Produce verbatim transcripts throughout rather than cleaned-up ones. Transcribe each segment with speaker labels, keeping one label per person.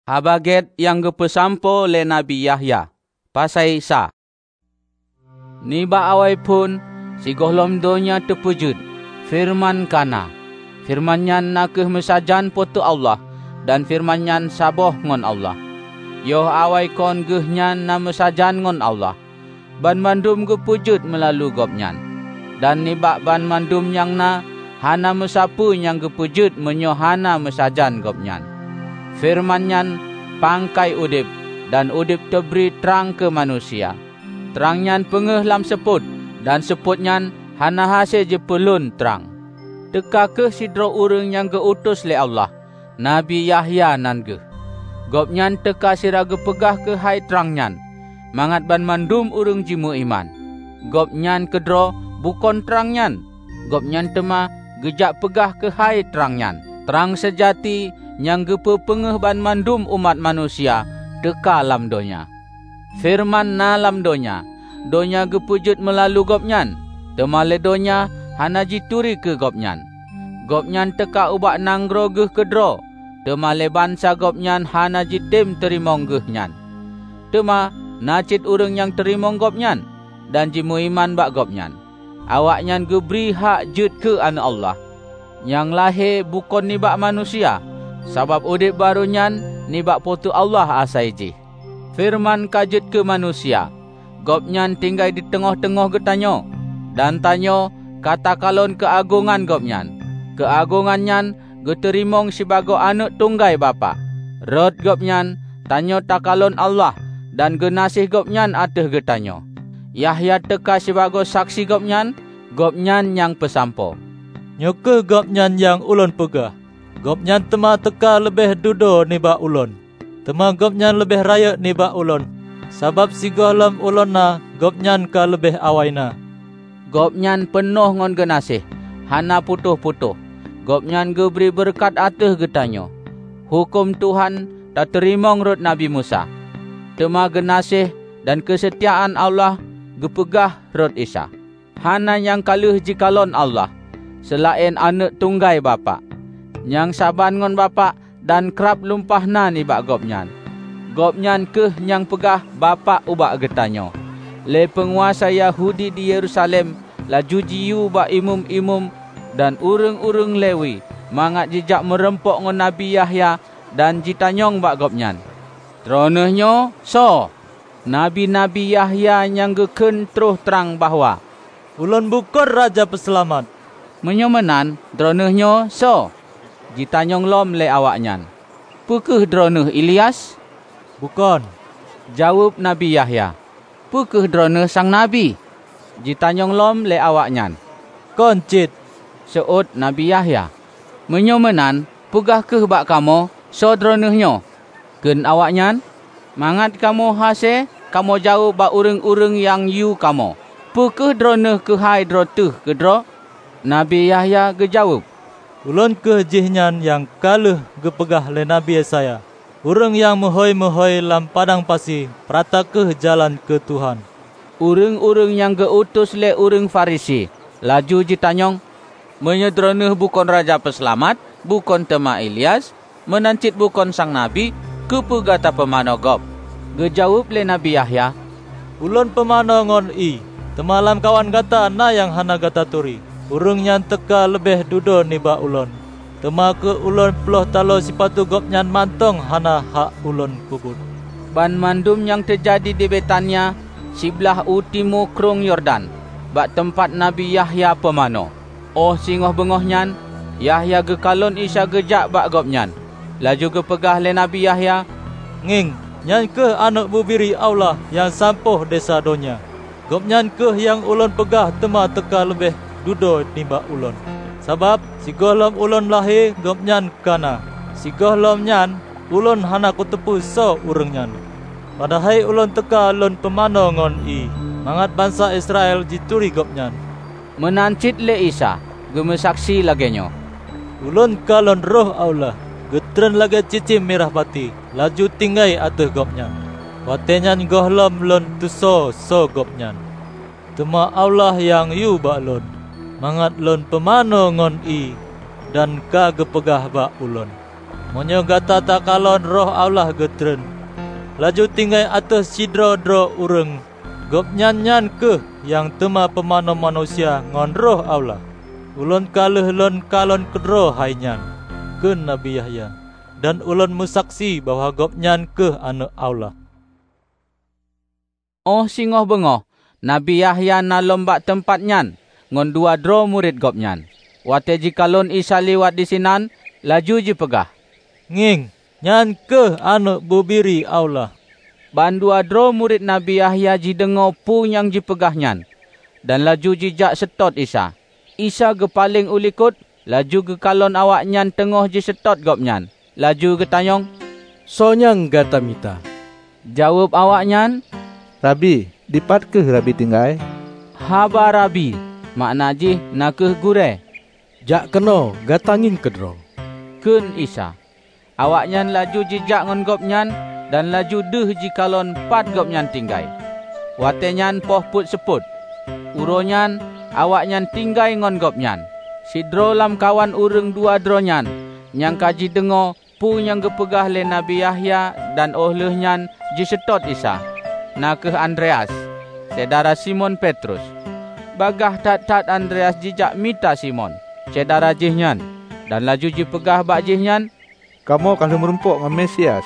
Speaker 1: Habaget yang gepesampo le Nabi Yahya. Pasai sa. Niba awai pun si gohlom donya terpujud. Firman kana. Firmannya nakeh mesajan potu Allah. Dan firmannya saboh ngon Allah. Yoh awai kon gehnyan na mesajan ngon Allah. Ban mandum gepujud melalu gopnyan. Dan niba ban mandum yang na hana mesapu yang gepujud menyohana mesajan gopnyan. Firmannya pangkai udip dan udip teberi terang ke manusia. Terangnya pengeh lam seput dan seputnya hana hasil je pelun terang. Teka ke sidro urang yang geutus le Allah, Nabi Yahya nan ge. Gopnyan teka siraga pegah ke hai terangnya, mangat ban mandum urang jimu iman. Gopnyan kedro bukon terangnya, gopnyan tema gejak pegah ke hai terangnya. Terang sejati yang gepe pengeh ban mandum umat manusia teka lam donya. Firman na lam donya, donya gepujud melalu gopnyan. Temale donya hana jituri ke gopnyan. Gopnyan teka ubak nanggro geh kedro. Temale bansa gopnyan hana jitim terimong gehnyan. Tema nacit urang yang terimong gopnyan dan jimu iman bak gopnyan. Awaknyan geberi hak jut ke anu Allah. Yang lahir bukan nibak manusia. Sabab udip barunyan nibak potu Allah asaiji. Firman kajut ke manusia. Gopnyan tinggal di tengah-tengah getanyo. Dan tanyo kata kalon keagungan gopnyan. Keagungannya geterimong sebagai anak tunggai bapa. Rod gopnyan tanyo takalon Allah. Dan genasih gopnyan ateh getanyo. Yahya teka sebagai saksi gopnyan. Gopnyan yang pesampo.
Speaker 2: Nyoke gopnyan yang ulun pegah. Gopnyan tema teka lebih dudo niba ulun. Tema gopnyan lebih raya niba ulun. Sabab si gohlom ulun na gopnyan ka lebih awaina.
Speaker 1: Gopnyan penuh ngon genasih. Hana putuh-putuh. Gopnyan geberi berkat ateh getanyo. Hukum Tuhan tak terimong rut Nabi Musa. Tema genasih dan kesetiaan Allah gepegah rut Isa. Hana yang kaluh jikalon Allah. Selain anak tunggai bapa. Yang saban ngon bapa dan kerap lumpahna ni bak gopnyan. Gopnyan keh yang pegah bapa ubak getanyo. Le penguasa Yahudi di Yerusalem laju jiu bak imum-imum dan urang-urang Lewi mangat jejak merempok ngon Nabi Yahya dan jitanyong bak gopnyan. Tronehnya so Nabi-Nabi Yahya yang geken terus terang bahwa
Speaker 2: ulun bukan raja peselamat.
Speaker 1: Menyomenan dronehnya so jitanyong lom le awaknyan. Pukeh droneh Ilyas?
Speaker 2: Bukan.
Speaker 1: Jawab Nabi Yahya. Pukeh droneh sang Nabi? Jitanyong lom le awaknyan.
Speaker 2: Koncit.
Speaker 1: Seut Nabi Yahya. Menyomenan pegah keh bak kamo so dronehnya? Ken awaknyan? Mangat kamo hase kamo jauh bak urang-urang yang yu kamo. Pukeh droneh ke hai droteh kedro? Nabi Yahya gejawab.
Speaker 2: Ulun ke jihnyan yang kaluh gepegah le Nabi Yesaya. Urang yang mohoi-mohoi lam padang pasir, prata ke jalan ke Tuhan.
Speaker 1: Urang-urang yang geutus le urang Farisi. Laju jitanyong, menyedroneh bukan raja peselamat, bukan tema Ilyas, menancit bukan sang Nabi, kepegata pemanogop. Gejawab le Nabi Yahya.
Speaker 2: Ulun pemano ngon i, temalam kawan gata na yang hana gata turi. Urang yang teka lebih dudo niba ulun. Tema ke ulun peloh talo sipatu gopnyan mantong hana hak ulun kubut.
Speaker 1: Ban mandum yang terjadi di Betania, sebelah utimu krung Yordan, bak tempat Nabi Yahya pemano. Oh singoh bengohnyan, Yahya gekalon Isa gejak bak gopnyan. Laju gepegah le Nabi Yahya.
Speaker 2: Nging, nyan ke anak bubiri Allah yang sampoh desa donya. Gopnyan ke yang ulun pegah tema teka lebih dudo nimba ulun. Sabab si gohlom ulun lahir gopnyan kana. Si gohlom nyan ulun hana kutepu so urang nyan. Padahal ulun teka ulun pemano ngon i. Mangat bangsa Israel jituri gopnyan.
Speaker 1: Menancit le Isa, gemesaksi lagenyo.
Speaker 2: Ulun kalon roh Allah. Getren lagi cicim merah pati. Laju tinggai ateh gopnyan. Watenyan gohlom lon tuso so gopnyan. Tema Allah yang yu bak lon. Mangat lon pemano ngon i dan ka gepegah bak ulun. Monyo gata tak kalon roh Allah getren. Laju tinggai atas sidro-dro ureng. Gop nyan-nyan ke yang tema pemano manusia ngon roh Allah. Ulun kaleh lon kalon kedro hai nyan. Ke Nabi Yahya. Dan ulun musaksi bahwa gop nyan ke anak Allah.
Speaker 1: Oh singoh bengoh, Nabi Yahya na lombak tempat nyan, ngon dua dro murid gop nyan. Wate jikalon Isa liwat di sinan, laju ji pegah.
Speaker 2: Nging, nyan ke anak bubiri Allah.
Speaker 1: Ban dua dro murid Nabi Yahya ji dengo pu yang ji pegah nyan. Dan laju jijak setot Isa. Isa ge paling ulikut, laju ge kalon awak nyan tengoh ji setot gop nyan. Laju ge tanyong,
Speaker 3: "Sonyang gata mita?"
Speaker 1: Jawab awak nyan,
Speaker 4: "Rabi, dipat ke Rabi tinggai?"
Speaker 1: "Haba Rabi," makna ji nak ke gure.
Speaker 3: "Jak keno gatangin kedro."
Speaker 1: Kun Isa. Awak nyan laju jijak ngon gop nyan dan laju deh ji kalon pat gop nyan tinggai. Wate nyan poh put seput. Uro nyan awak nyan tinggai ngon gop nyan. Sidro lam kawan ureng dua dro nyan nyang kaji dengo pu yang gepegah le Nabi Yahya dan ohleh nyan ji setot Isa. Nakeh Andreas, saudara Simon Petrus. Bagah tat-tat Andreas jijak mita Simon, saudara jihnya, dan laju ji pegah bak jihnya,
Speaker 4: "Kamu kalau merumpuk ngon Mesias."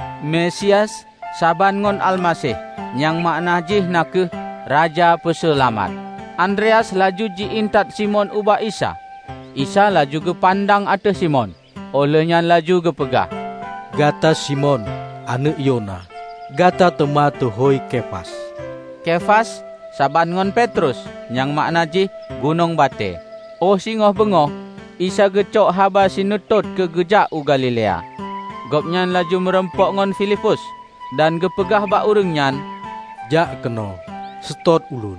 Speaker 1: Mesias saban ngon Almasih, yang makna jih nakeh Raja Peselamat. Andreas laju ji intat Simon ubah Isa. Isa laju ge pandang atas Simon, olehnya laju ge pegah.
Speaker 3: "Gata Simon, anak Yona. Gata tema tu hoi Kefas."
Speaker 1: Kefas saban ngon Petrus, yang makna ji gunung bate. Oh singoh bengoh, Isa gecok haba sinutut ke gejak u Galilea. Gopnyan laju merempok ngon Filipus dan gepegah bak ureng nyan,
Speaker 3: "Jak keno, setot ulun."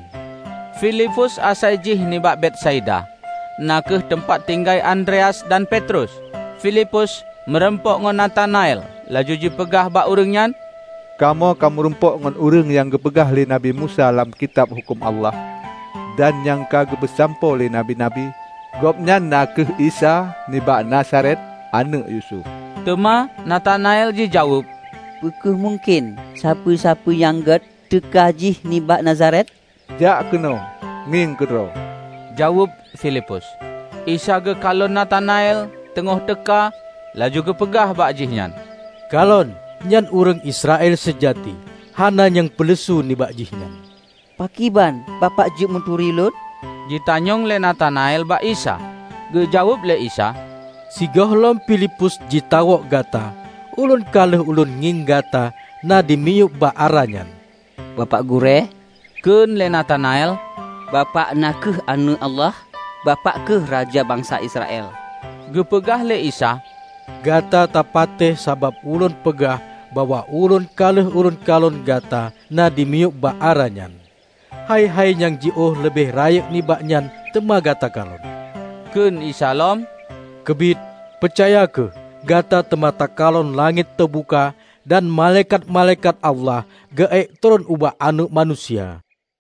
Speaker 1: Filipus asai jih ni bak Betsaida, nakeh tempat tinggai Andreas dan Petrus. Filipus merempok ngon Nathanael, laju ji pegah bak ureng nyan,
Speaker 4: "Kamu kamu rumpuk ngon urang yang gepegah li Nabi Musa dalam kitab hukum Allah dan yang kage besampo li nabi-nabi. Gopnya nakeh Isa ni bak Nazaret, anak Yusuf."
Speaker 1: Tema Nathanael ji jawab,
Speaker 5: "Bukuh mungkin siapa-siapa yang get tekajih ni bak Nazaret?"
Speaker 4: "Jak keno, nging kedro."
Speaker 1: Jawab Filipus. Isa ge kalon Nathanael tengah teka, laju ge pegah bak jihnya.
Speaker 3: "Kalon, nyan urang Israel sejati, hana yang pelesu ni bak jihnya."
Speaker 5: "Pakiban bapak juk menturi lut?"
Speaker 1: Ditanyong le Nathanael bak Isa. Ge jawab le Isa,
Speaker 3: "Si gohlom Filipus jitawok gata, ulun kaleh ulun nging gata na dimiyuk bak aranyan."
Speaker 5: "Bapak gure?"
Speaker 1: Kun le Nathanael,
Speaker 5: "Bapak nakeh anak Allah, bapak ke raja bangsa Israel."
Speaker 1: Ge pegah le Isa,
Speaker 3: "Gata tapateh sabab ulun pegah bahwa ulun kaleh ulun kalon gata na dimiyuk bak aranyan. Hai-hai yang jioh lebih rayak ni baknyan tema gata kalon."
Speaker 1: Kun Isa lom,
Speaker 3: "Kebit, percaya ke gata tema takalon langit terbuka dan malaikat-malaikat Allah geek turun ubah anak manusia."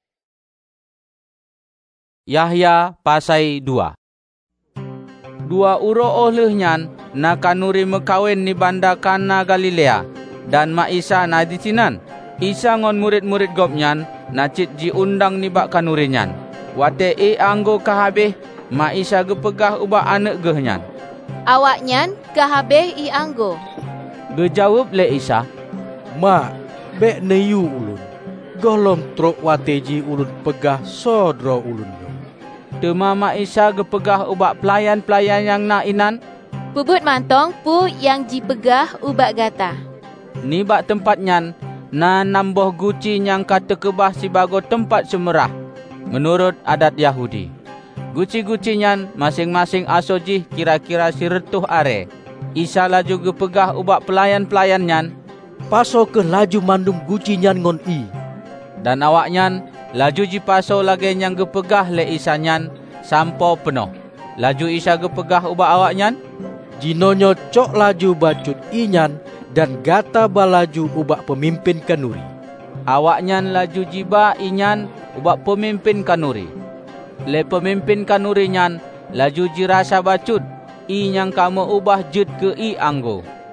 Speaker 1: Yahya pasai dua. Dua uro oleh nyan na kanuri mekawin ni banda Kana Galilea dan mak Isa na di sinan. Isa ngon murid-murid gopnyan na cit ji undang ni bak kanuri nyan. Wate e anggo kahabeh mak Isa gepegah ubah anak geh nyan.
Speaker 6: "Awak nyan kahabeh i anggo."
Speaker 1: Gejawab le Isa,
Speaker 3: "Ma, bek neyu ulun. Golom truk wate ji ulun pegah sodro ulun yo."
Speaker 1: Tema mak Isa gepegah ubak pelayan-pelayan yang na inan,
Speaker 6: "Pebut mantong pu yang ji pegah ubak gata."
Speaker 1: Ni bak tempat nyan na namboh guci yang kata kebah si bago tempat semerah menurut adat Yahudi. Guci-guci nyan masing-masing asojih kira-kira si retuh are. Isa laju gepegah ubak pelayan-pelayan nyan,
Speaker 3: "Paso ke laju mandum guci nyan ngon i."
Speaker 1: Dan awak nyan laju ji paso lagi yang gepegah le Isa nyan sampo penuh. Laju Isa gepegah ubak awak nyan,
Speaker 3: "Jinonyo cok laju bacut inyan dan gata balaju ubak pemimpin kanuri."
Speaker 1: Awak nyan laju jiba inyan ubak pemimpin kanuri. Le pemimpin kanuri nyan laju jirasa bacut i yang kamu ubah jut ke i anggo.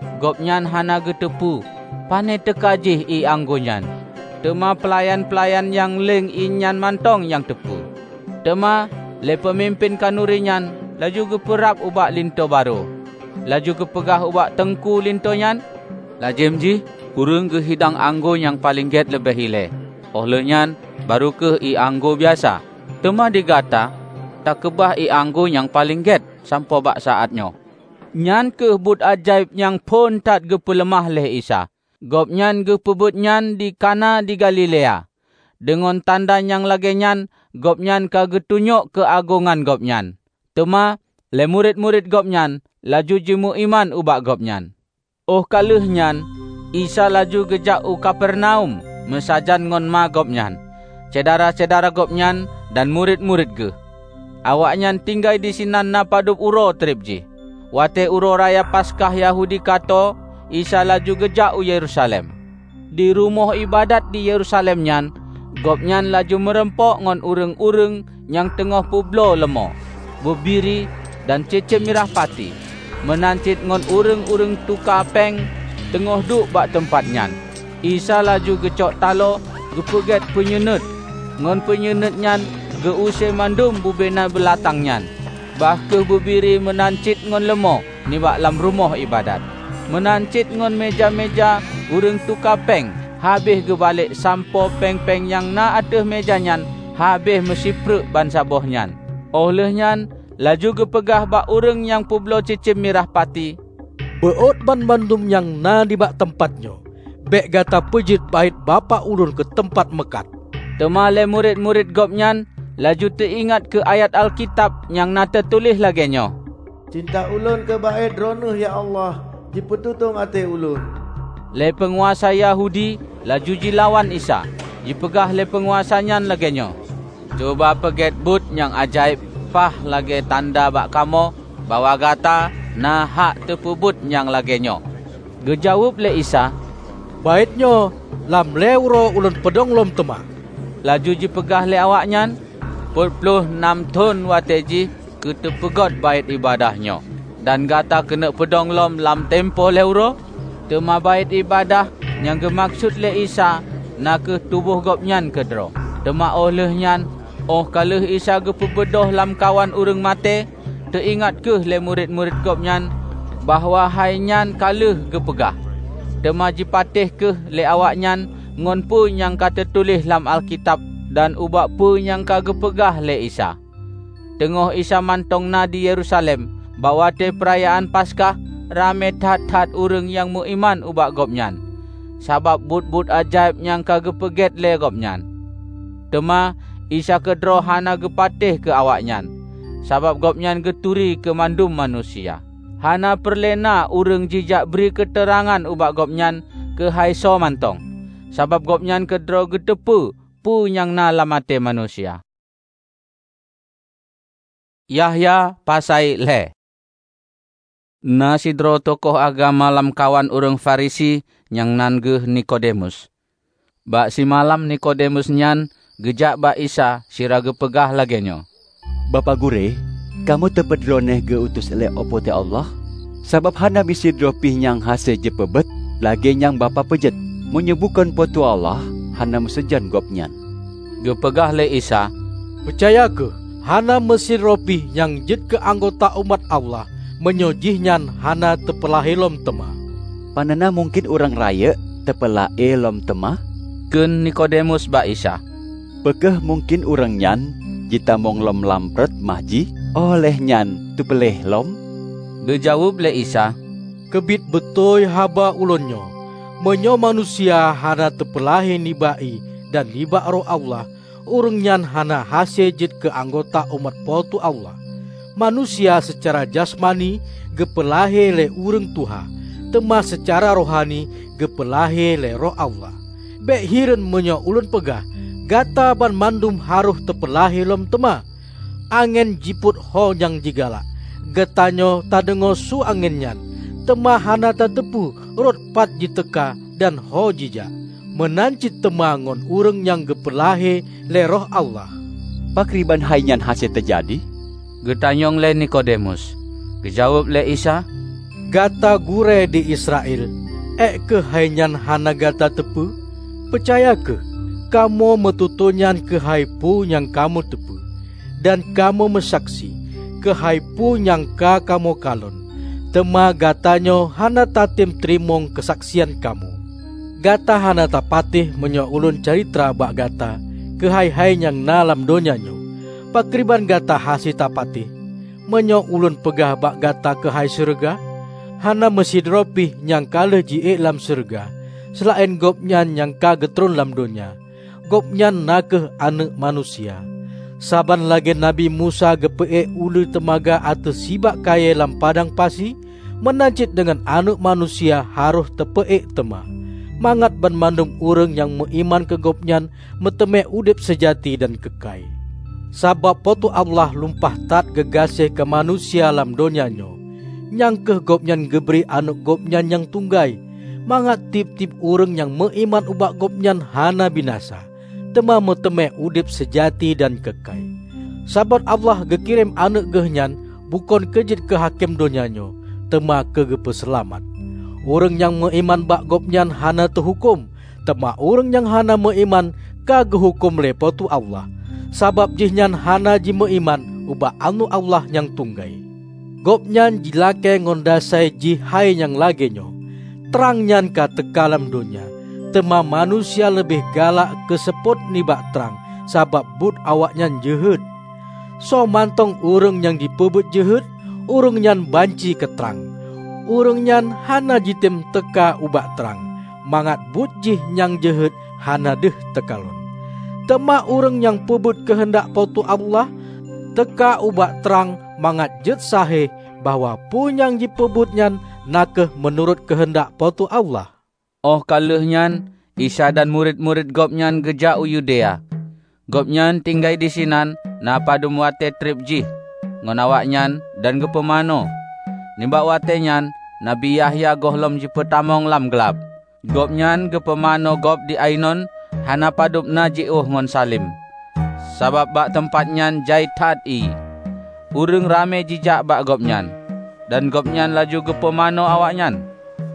Speaker 1: gopnyan hana getepu, pane tekajih i anggonyan. Tema pelayan-pelayan yang leng inyan mantong yang tepu. Tema le pemimpin kanurinyan laju geperap ubak linto baru. Laju gepegah ubak tengku lintonyan. Lajem ji, kurung ke hidang anggo yang paling get lebih hile. Ohlenyan baru ke i anggo biasa. Tema digata, tak kebah i anggo yang paling get sampai bak saatnya. Nyan ke but ajaib yang pun tak gepelemah leh Isa. Gopnyan gepebut nyan di Kana di Galilea. Dengan tanda yang lagi nyan, gopnyan ka getunyok keagungan gopnyan. Tema, le murid-murid gopnyan, laju jimu iman ubak gopnyan. Oh kaluh nyan, Isa laju gejak u Kapernaum, mesajan ngon ma gopnyan. Cedara-cedara gopnyan dan murid-murid ge. Awaknyan tinggal di sinan na padup uro tripji. Wate uro raya Paskah Yahudi kato, Isa laju gejak u Yerusalem. Di rumah ibadat di Yerusalem nyan, gopnyan laju merempok ngon ureng-ureng yang tengah publo lemo, bebiri dan cece mirah pati, menancit ngon ureng-ureng tuka peng tengah duk bak tempat nyan. Isa laju gecok talo gepeget penyenut, ngon penyenut nyan geuse mandum bubena belatang nyan. Bah ke bebiri menancit ngon lemo ni bak lam rumah ibadat. Menancit ngon meja-meja ureng tuka peng, habis ge balik sampo peng-peng yang na ateh meja nyan, habis mesipruk ban saboh nyan. Oleh nyan, laju ge pegah bak ureng yang publo cicim mirah pati.
Speaker 3: Beot ban bandum yang na di bak tempatnya. Bek gata pejit bait bapa ulun ke tempat mekat.
Speaker 1: Temale murid-murid gopnyan, laju teringat ke ayat Alkitab yang na tertulis lagenyo.
Speaker 7: Cinta ulun ke bait ronuh ya Allah, dipetutung ate ulun.
Speaker 1: Le penguasa Yahudi laju jilawan Isa, dipegah le penguasanya lagenyo. Coba peget but yang ajaib, pah lage tanda bak kamo, bawa gata na hak tepubut yang lagenyo. Gejawab le Isa,
Speaker 3: baitnya lam lewro ulun pedong lom tema.
Speaker 1: Laju dipegah le awaknyan, empat puluh enam ton wateji ke tepegot bait ibadahnya. Dan gata kena pedong lom lam tempo lewro, tema bait ibadah yang gemaksud le Isa nak ke tubuh gopnyan kedro. Tema oleh nyan, oh kaluh Isa gepebedoh lam kawan urang mate, teringat ke le murid-murid gopnyan bahawa hai nyan kaluh gepegah. Tema jipatih ke le awaknyan ngon pu yang kata tulis lam Alkitab dan ubak pu yang ka gepegah le Isa. Tengah Isa mantong na di Yerusalem, bawa te perayaan Paskah, rame tat-tat urang yang muiman ubak gopnyan. Sabab but-but ajaib yang kagepeget le gopnyan. Tema Isa kedro hana gepatih ke awaknyan. Sabab gopnyan geturi ke mandum manusia. Hana perlena urang jijak beri keterangan ubak gopnyan ke haiso mantong. Sabab gopnyan kedro getepu pu yang na lamate manusia. Yahya pasai le. Na sidro tokoh agama lam kawan urang Farisi yang nangguh Nikodemus. Bak si malam Nikodemus nyan gejak bak Isa sira gepegah lagenyo.
Speaker 8: Bapa gure, kamu tepedroneh ge utus le opo te Allah? Sabab hana misi dropih yang hase je pebet, lagi yang bapa pejet. Menyebutkan potu Allah, hana mesejan gopnyan.
Speaker 1: Gepegah le Isa,
Speaker 3: percaya ke hana mesin ropi yang jid ke anggota umat Allah, menyojihnya hana tepelahi lom tema.
Speaker 8: Panana mungkin orang raya tepelahi lom tema?
Speaker 1: Ken Nikodemus ba Isa.
Speaker 8: Pekeh mungkin orang nyan jita mong lom lampret mahji oleh nyan tepeleh lom?
Speaker 1: Gejawab le Isa,
Speaker 3: kebit betul haba ulonyo, menyo manusia hana tepelahi nibai dan niba roh Allah, urang nyan hana hase jid ke anggota umat potu Allah. Manusia secara jasmani gepelahe le urang Tuha, tema secara rohani gepelahe le roh Allah. Bek hiren menyo ulun pegah, gata ban mandum haruh tepelahe lom tema. Angen jiput ho yang jigala, getanyo tadengo su angen nyan, tema hana tatepu rot pat jiteka dan ho jija. Menancit temangon urang yang gepelahe le roh Allah.
Speaker 8: Pakriban hainyan hasil terjadi?
Speaker 1: Getanyong le Nikodemus. Gejawab le Isa,
Speaker 3: Gata gure di Israel, ek ke hainyan hana gata tepu? Percaya ke? Kamu metutunyan ke haipu yang kamu tepu, dan kamu mesaksi ke haipu yang ka kamu kalon. Tema gatanyo hana tatim trimong kesaksian kamu. Gata hana tapatih menyo ulun caritra bak gata ke hai-hai yang nalam donyanyo. Pakriban gata hasi tapatih menyo ulun pegah bak gata ke hai surga. Hana mesidropih yang kalah ji lam surga, selain gopnyan yang ka getron lam donya. Gopnyan nakeh anak manusia. Saban lagi Nabi Musa gepee ulu temaga atau sibak kaya lam padang pasi, menancit dengan anak manusia harus tepee tema. Mangat ban mandum urang yang meiman ke gopnyan meteme udip sejati dan kekay. Sabab potu Allah lumpah tat gegasih ke manusia lam donyanyo. Yang ke gopnyan geberi anak gopnyan yang tunggai. Mangat tip-tip urang yang meiman ubak gopnyan hana binasa. Tema meteme udip sejati dan kekay. Sabat Allah gekirim anak gehnyan bukan kejit ke hakim donyanyo, tema ke gepe selamat. Orang yang meiman bak gopnyan hana terhukum, tema orang yang hana meiman ka gehukum le potu Allah. Sabab jihnyan hana ji meiman ubak anu Allah yang tunggai. Gopnyan jilake ngondasai jihai yang lagenyo. Terangnyan ka tekalam dunia. Tema manusia lebih galak keseput nibak terang, sabab but awaknya jehet. So mantong urang yang dipebut jehet, urang nyan banci ke terang. Urang nyan hana jitim teka ubak terang, mangat but jih yang jehet hana deh tekalon. Tema urang yang pebut kehendak potu Allah, teka ubak terang mangat jet sahih bahwa punyang dipebut nyan nakeh menurut kehendak potu Allah.
Speaker 1: Oh kalehnya Isa dan murid-murid gopnyan geja u Yudea. Gopnyan tinggai di sinan na padum wate trip jih ngonawaknyan dan gepemano. Nimbak watenyan Nabi Yahya gohlom ji petamong lam gelap. Gopnyan gepemano gop di Ainon hana padup na ji uh ngon Salim. Sabab bak tempatnyan jai tat i. Urang rame jijak bak gopnyan. Dan gopnyan laju gepemano awaknyan.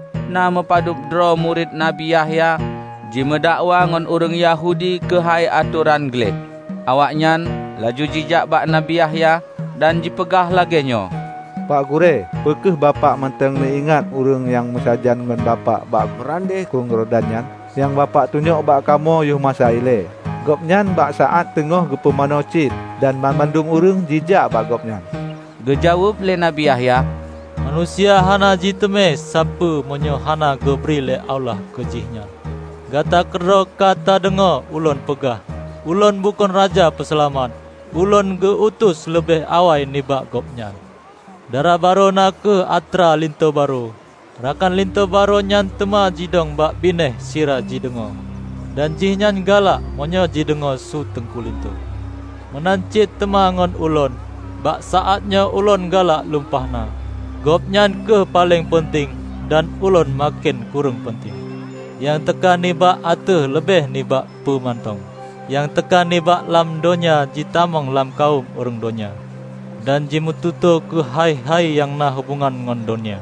Speaker 1: Na mepadup dro murid Nabi Yahya ji medakwa ngon urang Yahudi ke hai aturan gleh. Awaknyan laju jijak bak Nabi Yahya dan jipegah lagenyo.
Speaker 4: Pak Gure, bekeh bapak menteng ingat urang yang musajan ngon bapak bak berandeh kung rodanyan yang bapak tunjuk bak kamu yuh masa ile. Gopnyan bak saat tengah gepemano cit dan mandung urang jijak bak gopnyan.
Speaker 1: Gejawab le Nabi Yahya,
Speaker 2: manusia hana jiteme sapa monyo hana geberi le Allah kejihnya. Gata kero kata dengar ulun pegah. Ulun bukan raja peselamat. Ulun geutus lebih awai nibak gopnyan. Dara baro nak ke atra linto baro. Rakan linto baro nyan tema jidong bak bineh sira jidengo. Dan jihnyan galak monyo jidengo su tengku linto. Menancit tema ngon ulun. Bak saatnya ulun galak lumpahna. Gopnyan ke paling penting dan ulun makin kurang penting. Yang tekan nibak ateh lebih nibak pemantong. Yang tekan nibak lam donya jitamong lam kaum orang donya. Dan jimututo ke hai-hai yang na hubungan ngon donya.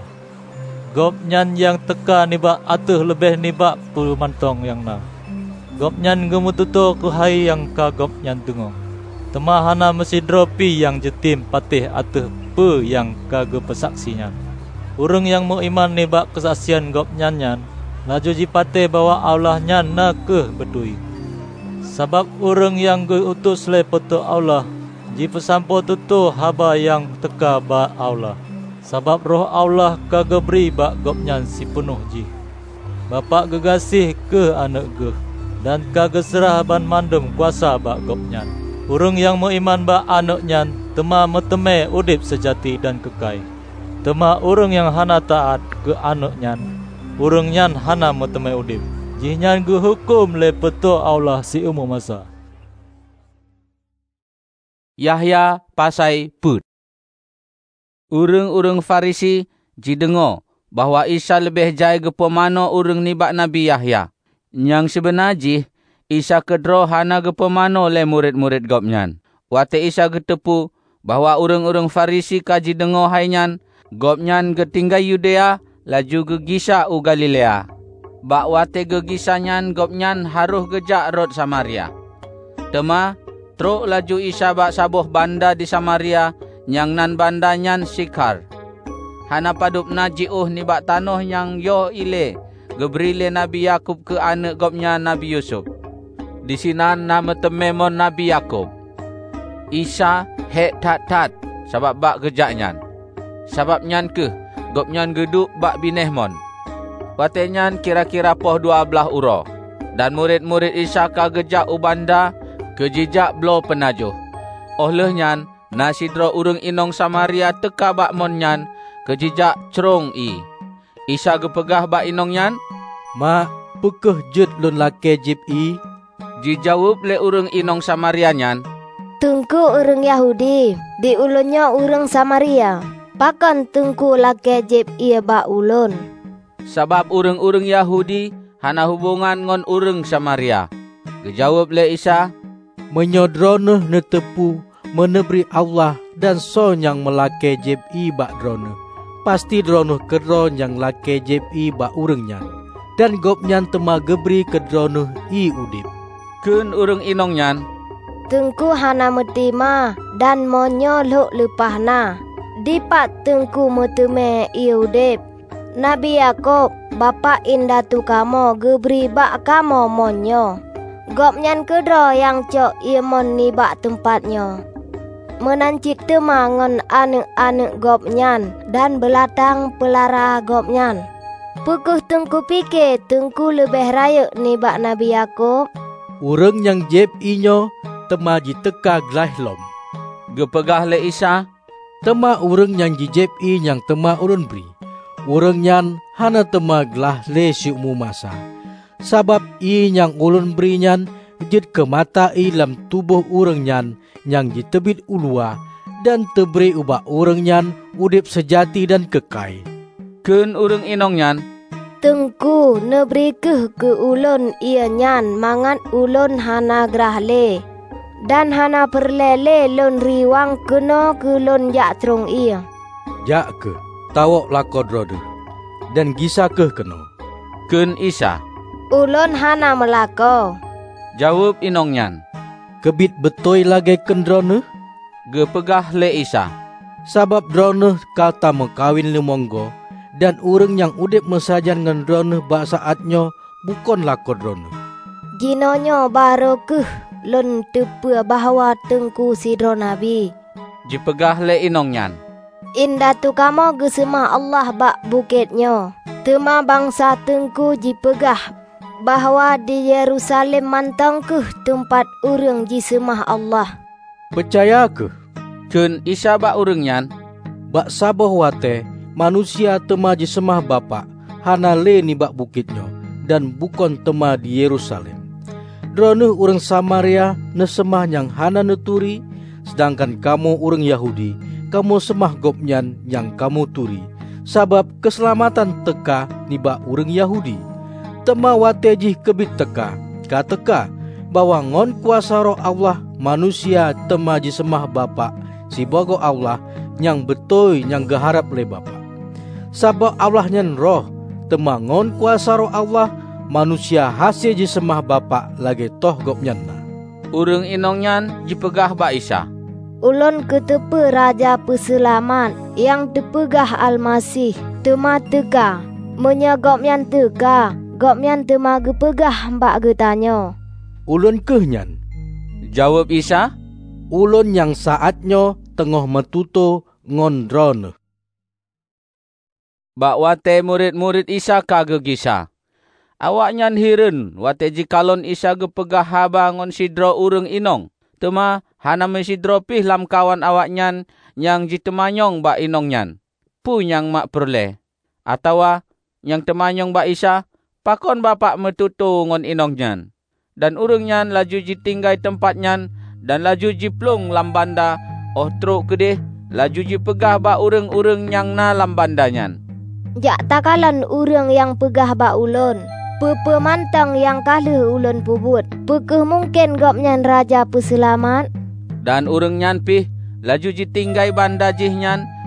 Speaker 2: Gopnyan yang tekan nibak ateh lebih nibak pemantong yang na. Gopnyan gemututo ke hai yang ka gopnyan tengok. Temahana mesidropi yang jetim patih ateh pe yang kage pesaksinya. Urang yang mau iman nibak kesaksian gopnyan nyan, laju jipate bahwa Allah nyan na ke bedui. Sabab urang yang geutus le peto Allah, ji pesampo tutu haba yang teka ba Allah. Sabab roh Allah kage beri bak gopnyan si penuh ji. Bapak gegasih ke anak ge, dan kage serah ban mandum kuasa bak gopnyan. Urang yang meiman bak anaknya tema meteme udip sejati dan kekay. Tema urang yang hana taat ke anaknya, urang nyan hana meteme udip. Jihnyan gehukum le peto Allah si umum masa.
Speaker 1: Yahya pasai put. Urang-urang Farisi jidengo bahwa Isa lebih jai gepemano urang nibak Nabi Yahya. Yang sebenarnya Isa kedro hana gepemano le murid-murid gopnyan. Wate Isa getepu bahwa urang-urang Farisi kaji dengo hainyan Gopnyan getinggai Yudea, laju gegisa u Galilea. Bak wate gegisanyan gopnyan haruh gejak rod Samaria. Tema, truk laju Isa bak sabuh banda di Samaria, yang nan bandanyan Sikar. Hana padup najiuh ni bak tanoh yang yo ile, gebrile Nabi Yakub ke anak gopnya Nabi Yusuf. Di sinan nama tememon Nabi Yakub. Isa hek tat-tat sebab bak gejaknyan. Sebab nyan ke, gopnyan geduk bak binehmon. Watenyan kira-kira poh dua belah uro. Dan murid-murid Isa ka gejak ubanda, kejijak blo penajuh. Ohlehnya nasidro urung inong Samaria teka bak monyan, kejijak cerong i. Isa gepegah bak inongyan,
Speaker 3: "Ma, pukeh jut lun lake jip i?"
Speaker 1: Dijawab le urung inong Samarianyan,
Speaker 9: "Tengku urang Yahudi, di ulunnya urang Samaria. Pakan tengku lake jip ia bak ulun."
Speaker 1: Sabab urang-urang Yahudi hana hubungan ngon urang Samaria. Gejawab le Isa,
Speaker 3: "Menyodroneh netepu menebri Allah dan son yang melake jip i bak droneh. Pasti droneh kedron yang lake jip i bak urangnya. Dan gopnyan tema gebri kedroneh i udip."
Speaker 1: Kun urang inongnya,
Speaker 9: "Tengku hana metima dan monyo luk lepahna. Dipat tengku meteme iudep. Nabi Yakub, bapa indatu kamo gebri bak kamo monyo. Gopnyan kedro yang cok iemon ni bak tempatnyo. Menancit temangon anek-anek gopnyan dan belatang pelara gopnyan. Pukuh tengku pikir tengku lebih raya ni bak Nabi Yakub."
Speaker 3: Urang yang jeb inyo tema ji teka glahlom.
Speaker 1: Gepegah le Isa,
Speaker 3: "Tema urang yang ji jeb i yang tema ulun beri. Urang nyan hana tema glah le siumu masa. Sabab i yang ulun beri nyan jid ke mata i lam tubuh urang nyan yang ji tebit ulua dan teberi ubah urang nyan udip sejati dan kekai."
Speaker 1: Kun urang inongnya,
Speaker 9: "Tengku neberi ke ke ulun ia nyan mangat ulun hana grahle. Dan hana perlele lun riwang keno ke lun jak trong ia."
Speaker 3: "Jak ke, tawok lakod rode. Dan gisa ke keno."
Speaker 1: Kun Isa,
Speaker 9: "Ulun hana melako."
Speaker 1: Jawab inongnya,
Speaker 3: "Kebit betoi lagi kendrone?"
Speaker 1: Gepegah le Isa,
Speaker 3: "Sabab drone kata mekawin le monggo. Dan urang yang udip mesajan ngan drone bak saatnyo bukan lakod drone."
Speaker 9: "Ginonyo baru keh lun tepe bahawa tengku sidro Nabi."
Speaker 1: Jipegah le inongnya,
Speaker 9: "Indatu kamo gesemah Allah bak bukitnyo. Tema bangsa tengku jipegah bahawa di Yerusalem mantang keh tempat urang jisemah Allah."
Speaker 3: "Percaya ke?"
Speaker 1: Kun Isa bak urangnya,
Speaker 3: "Bak saboh wate manusia tema jisemah Bapa hana le ni bak bukitnyo dan bukan tema di Yerusalem. Drone urang Samaria nesemah yang hana neturi, sedangkan kamu urang Yahudi kamu semah gopnyan yang kamu turi. Sabab keselamatan teka ni bak urang Yahudi. Tema watejih kebit teka, ka teka bahwa ngon kuasa roh Allah manusia tema jisemah Bapa si bogo Allah yang betul yang geharap le Bapa. Sabab Allah nyan roh, temangon kuasa roh Allah, manusia hasil jisemah Bapa lagi toh gopnyan na."
Speaker 1: Urang inongnya jipegah bak Isa,
Speaker 9: "Ulun ketepe Raja Peselamat yang tepegah Almasih tema teka. Menya gopnyan teka, gopnyan tema gepegah mbak getanyo."
Speaker 3: "Ulun kehnyan?"
Speaker 1: Jawab Isa,
Speaker 3: "Ulun yang saatnyo tengah metuto ngondron."
Speaker 1: Bak wate murid-murid Isa kage gisa. Awaknya hiren wate jikalon Isa gepegah haba ngon sidro urang inong. Tema hana mesidro pih lam kawan awaknya yang jitemanyong bak inongnya. Pu yang mak perle. Atawa yang temanyong bak Isa, pakon bapak metutu ngon inongnya. Dan urangnya laju jitinggai tempatnya dan laju jiplung lam banda. Oh truk kedih laju jipegah bak urang-urang yang na lam bandanya.
Speaker 9: "Jak takalan urang yang pegah bak ulun. Pepe mantang yang kalah ulun pubut. Pekeh mungkin gopnyan Raja Peselamat?"
Speaker 1: Dan urang nyan pih laju jitinggai banda jihnya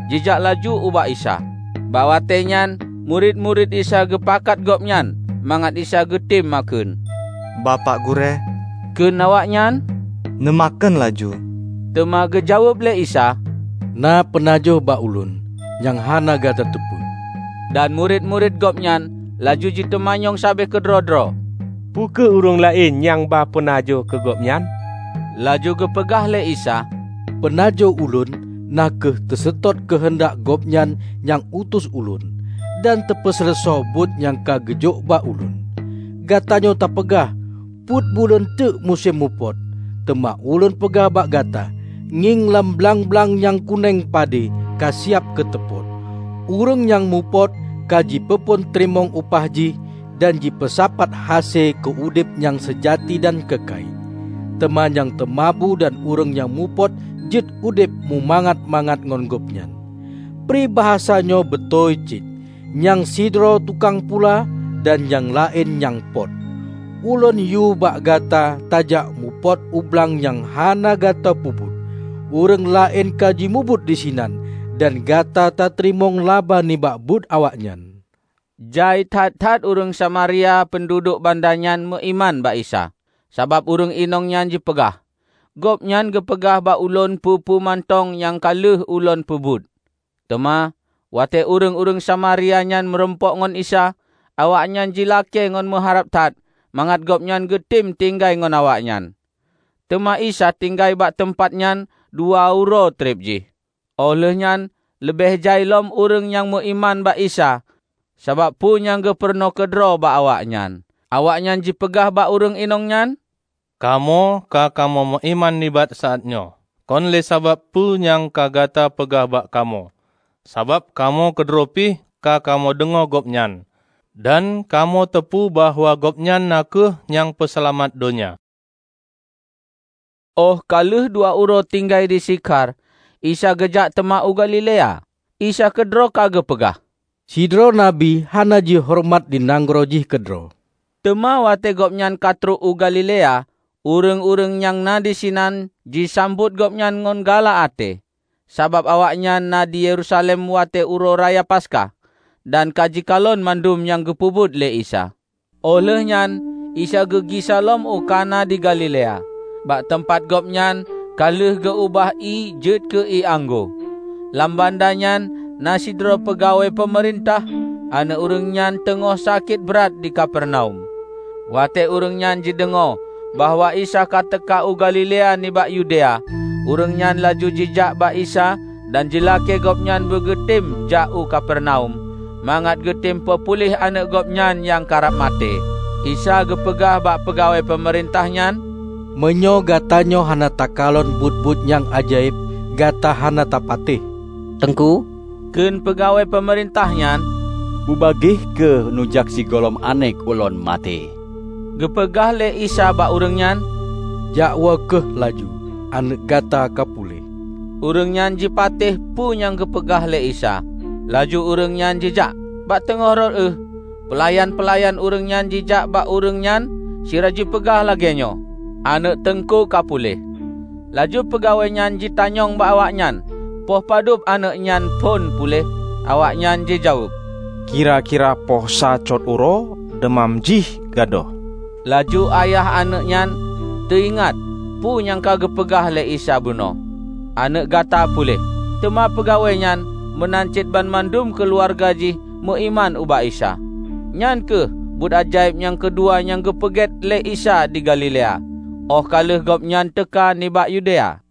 Speaker 1: jejak laju ubah Isa. Bawatenyan murid-murid Isa gepakat gopnyan, mangat Isa getim makan.
Speaker 10: Bapak gure,
Speaker 1: keun awaknyan?
Speaker 10: Nemakan laju.
Speaker 1: Tema gejawab le Isa,
Speaker 3: na penajoh ba ulun, yang hana gata tepu.
Speaker 1: Dan murid-murid gopnyan laju ji temanyong sabe kedro-dro.
Speaker 11: Puke urung lain yang ba penajoh ke gopnyan?
Speaker 1: Laju gepegah le Isa,
Speaker 3: penajoh ulun na keh tersetot kehendak gopnyan yang utus ulun, dan tepesreso but yang kagejok ba ulun. Gatanyo tak pegah, put bulan te musim mupot. Temak ulun pegah bak gata, nging lam blang-blang yang kuneng padi, kasiap ketepot. Urang yang mupot, kaji pepon trimong upah ji, dan ji pesapat hase ke udip yang sejati dan kekai. Teman yang temabu dan urang yang mupot, jit udip mumangat-mangat ngonggopnyan. Pribahasanyo betoy cit, yang sidro tukang pula, dan yang lain yang pot. Ulun yu bak gata tajak mupot ublang yang hana gata pubut. Urang lain kaji mubut di sinan, dan gata tak terimong laba ni bak bud awaknyan.
Speaker 1: Jai tat-tat urang Samaria penduduk bandanyan meiman bak Isa, sabab urang inongnyan ji pegah. Gopnyan gepegah bak ulun pupu mantong yang kaluh ulun pubut. Tema, wate urang-urang Samaria nyan merempok ngon Isa, awaknyan jilake ngon mengharap tat, mangat gopnyan getim tinggai ngon awaknyan. Tema Isa tinggai bak tempat nyan dua euro trip ji. Oleh nyan, lebih jailom urang yang meiman bak Isa, sabab pu yang geperno kedro bak awaknyan. Awaknyan jipegah bak urang inong nyan,
Speaker 2: Kamu ka kamu meiman nibat saatnyo. Kon le sabab pu yang kagata pegah bak kamu. Sabab kamu kedropi ka kamu dengo gopnyan. Dan kamu tepu bahwa gopnyan nakuh yang peselamat donya.
Speaker 1: Oh kaluh dua euro tinggai di Sikar, Isa gejak tema u Galilea. Isa kedro kage pegah.
Speaker 3: Sidro Nabi hana ji hormat di nangrojih kedro.
Speaker 1: Tema wate gopnyan katru u Galilea, urang-urang yang na di sinan disambut gopnyan ngon gala ate. Sabab awaknyan na di Yerusalem wate uro raya Paskah, dan kaji kalon mandum yang gepubut le Isa. Oleh nyan, Isa gegi salom u kana di Galilea. Bak tempat gopnyan kaluh geubah i jet ke i anggo. Lambandanyan nasidro pegawai pemerintah, ana urang nyan tengah sakit berat di Kapernaum. Wate urang nyan jidengo bahwa Isa kateka u Galilea ni bak Yudea. Urang nyan laju jejak bak Isa dan jilake gopnyan bergetim jak u Kapernaum. Mangat getim pepulih anak gopnyan yang karap mate. Isa gepegah bak pegawai pemerintah nyan,
Speaker 3: menyo gatanyo hana takalon but-but yang ajaib, gata hana tapatih.
Speaker 5: Tengku,
Speaker 1: keun pegawai pemerintah nyan,
Speaker 8: bubagih ke nujak si golom anek ulon mate.
Speaker 1: Gepegah le Isa bak urang nyan,
Speaker 3: jakwa keh laju, anak gata kapulih.
Speaker 1: Urang nyan jipatih pu yang gepegah le Isa. Laju urang nyan jejak bak tengah rot eh. Pelayan-pelayan urang nyan jejak bak urang nyan, siraji pegah lagenyo. Anak tengku kapulih. Laju pegawai nyan jitanyong bak awaknyan, poh padup anak nyan pun pulih. Awaknyan jejawab,
Speaker 11: Kira-kira poh sacot uro demam jih gadoh.
Speaker 1: Laju ayah anak nyan teringat pu yang kagepegah le Isa buno. Anak gata pulih. Tema pegawai nyan menancit ban mandum keluarga ji meiman ubah Isa. Nyan ke bud ajaib yang kedua yang gepeget le Isa di Galilea. Oh kaluh gopnyan teka ni bak Yudea.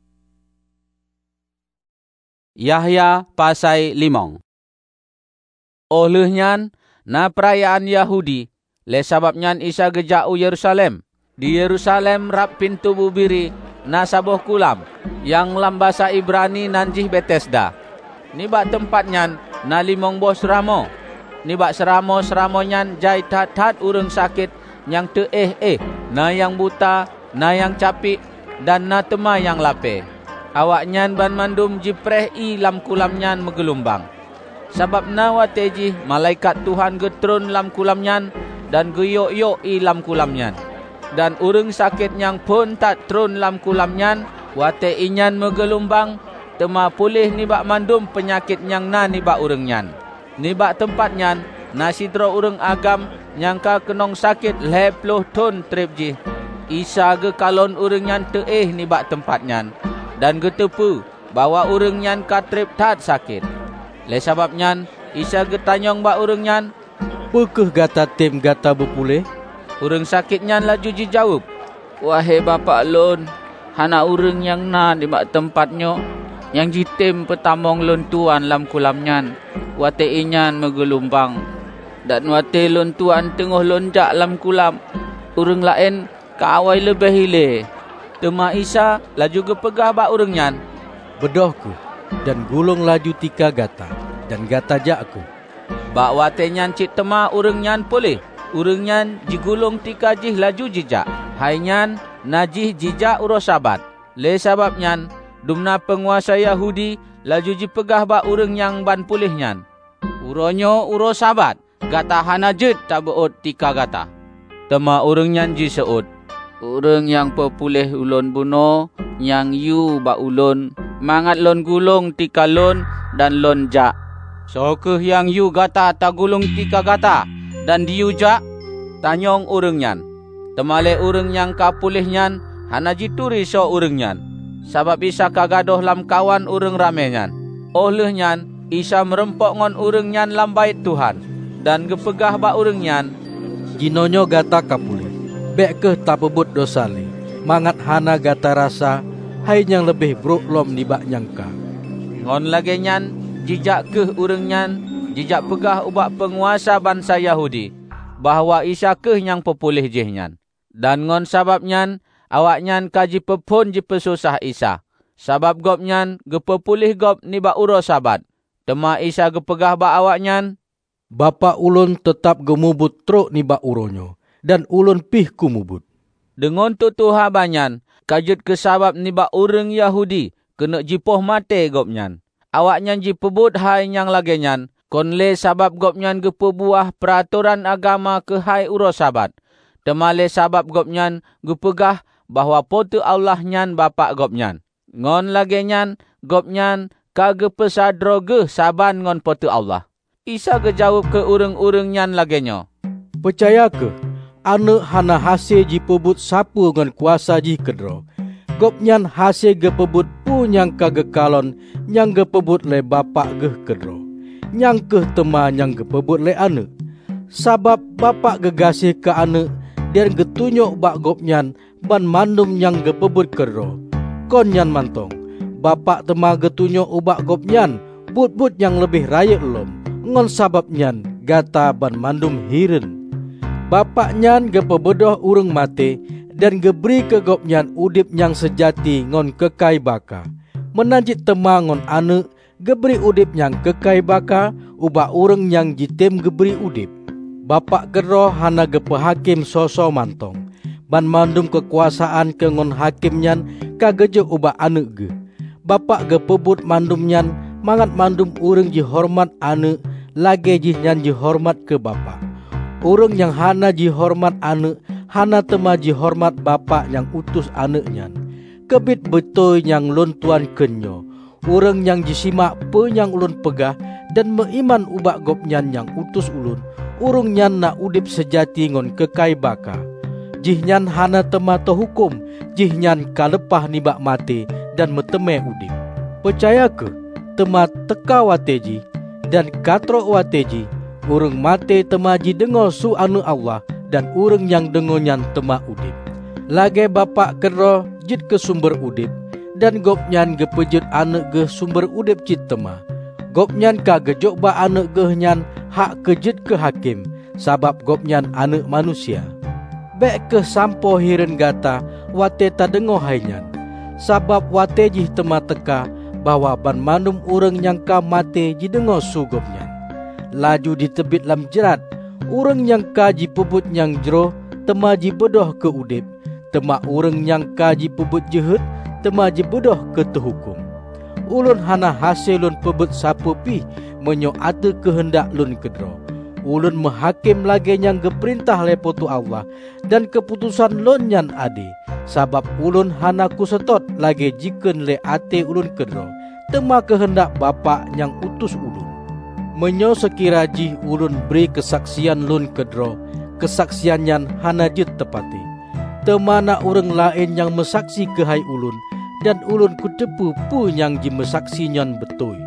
Speaker 1: Yahya pasai limong. Oleh nyan na perayaan Yahudi, le sabab nyan Isa gejak u Yerusalem. Di Yerusalem rap pintu bubiri na saboh kulam, yang lam bahasa Ibrani nanjih Bethesda. Ni bak tempat nyan na limong boh seramo. Ni bak seramo-seramo nyan jai tat-tat urang sakit yang te eh eh, na yang buta, na yang capik, dan na tema yang lape. Awak nyan ban mandum jipreh i lam kulam nyan megelumbang. Sabab na wate ji malaikat Tuhan getrun lam kulam nyan dan geyok-yok i lam kulam nyan. Dan urang sakit yang pun tak trun lam kulam nyan, wate inyan megelumbang, tema pulih nibak mandum penyakit yang na nibak urang nyan. Nibak tempat nyan, na sidro urang agam yang ka kenong sakit leploh ton trip jih. Isa ge kalon urang nyan teeh nibak tempat nyan. Dan ge tepu bawa urang nyan ka trip tat sakit. Le sabab nyan, Isa ge tanyong bak urang nyan,
Speaker 3: "Pekeh gata tim gata berpulih?"
Speaker 1: Urang sakit nyan laju dijawab, "Wahai bapa lon, hana urang yang na di bak tempatnyo, yang jitim petamong lon tuan lam kulam nyan, wate inyan megelumbang. Dan wate lon tuan tengah lonjak lam kulam, urang lain kaawai lebih hile." Tema Isa laju gepegah bak urang nyan,
Speaker 3: "Bedohku dan gulung laju tika gata, dan gata jakku."
Speaker 1: Bak wate nyan cik tema urang nyan pulih. Urang nyan jigulung tika jih laju jijak. Hai nyan najih jijak uro sabat. Le sabab nyan dumna penguasa Yahudi laju jipegah bak urang yang ban pulih nyan. Uronyo uro sabat, gata hana jed tak beut tika gata. Tema urang nyan ji seut, "Urang yang pepulih ulun buno, yang yu bak ulun, mangat lon gulung tika lon dan lon jak. Sokeh yang yu gata tak gulung tika gata dan diu jak?" Tanyong urang nyan. Temale urang yang kapulih nyan hana jituri so urang nyan. Sabab Isa kagadoh lam kawan urang rame nyan. Oleh nyan Isa merempok ngon urang nyan lam bait Tuhan dan gepegah bak urang nyan,
Speaker 3: "Jinonyo gata kapulih. Bek ke tak bebut dosa le. Mangat hana gata rasa hai yang lebih buruk lom nibak nyangka."
Speaker 1: Ngon lagi nyan jijak ke urang nyan, jijak pegah ubak penguasa bangsa Yahudi bahawa Isa ke yang pepulih jih nyan. Dan ngon sabab nyan awak nyan kaji pepun ji pesusah Isa. Sabab gop nyan gepepulih gop nibak uro sabat. Tema Isa gepegah bak awak nyan,
Speaker 3: "Bapa ulun tetap gemubut truk nibak uronyo, dan ulun pih kumubut."
Speaker 1: Dengan tutuha banyan, kajut ke sabab nibak urang Yahudi kena jipoh mate gop nyan. Awak nyan jipebut hai yang lagi nyan, kon le sabab gop nyan gepebuah peraturan agama ke hai uro sabat. Temale sabab gop nyan gepegah bahawa potu Allah nyan bapa gop nyan. Ngon lagi nyan, gop nyan kage pesadro ge saban ngon potu Allah. Isa gejawab ke urang-urang nyan lagi nyo,
Speaker 3: "Percaya ke anak hana hasil jipebut sapu ngon kuasa ji kedro. Gop nyan hasil gepebut pu yang kage kalon yang gepebut le bapa ge kedro. Yang ke tema yang gepebut le anak. Sabab bapa gegasih ke anak dan getunyok bak gop nyan ban mandum yang gepebut kedro. Kon nyan mantong, bapa tema getunyok ubak gop nyan but-but yang lebih rayak lom. Ngon sabab nyan gata ban mandum hiren. Bapa nyan gepebedoh urang mate dan geberi ke gop nyan udip yang sejati ngon kekai baka. Menanjit tema ngon anak geberi udip yang kekai baka ubak urang yang jitim geberi udip. Bapa gero hana gepe hakim soso mantong. Ban mandum kekuasaan ke ngon hakim nyan kagejo ubak anak ge. Bapa gepebut mandum nyan mangat mandum urang ji hormat anak lage ji nyan ji hormat ke bapa. Urang yang hana ji hormat anak hana tema ji hormat bapa yang utus anak nyan. Kebit betul yang lon tuan kenyo. Urang yang jisimak pe yang ulun pegah dan meiman ubak gop nyan yang utus ulun. Urang nyan nak udip sejati ngon kekai baka. Jih nyan hana tema to hukum, jih nyan kalepah nibak mate dan meteme udip. Percaya ke tema teka wateji dan katro wateji, urang mate tema ji dengo su anu Allah dan urang yang dengo nyan tema udip. Lage bapa kero jid ke sumber udip dan gop nyan gepejut anak ge sumber udip cit tema. Gop nyan ka gejok ba anak ge nyan hak kejut ke hakim sabab gop nyan anak manusia. Bek ke sampo hiren gata wate ta dengo hai nyan. Sabab wate jih tema teka bahawa ban mandum urang yang ka mate ji dengo su gop nyan. Laju ditebit lam jerat, urang yang ka ji pebut yang jero tema ji bedoh ke udip. Tema urang yang ka ji pebut jehet tema ji bedoh ke terhukum. Ulun hana hasil lun pebut sapu pi menyo ate kehendak lun kedro. Ulun menghakim lagi yang geperintah lepotu Allah dan keputusan lun nyan ade. Sabab ulun hana kusetot lagi jiken le ate ulun kedro. tema kehendak Bapa yang utus ulun. Menyo sekira jih ulun beri kesaksian lun kedro, kesaksian yan hana jit tepati. Temana urang lain yang mesaksi ke hai ulun, dan ulun kutepu pu yang ji mesaksi nyan betul.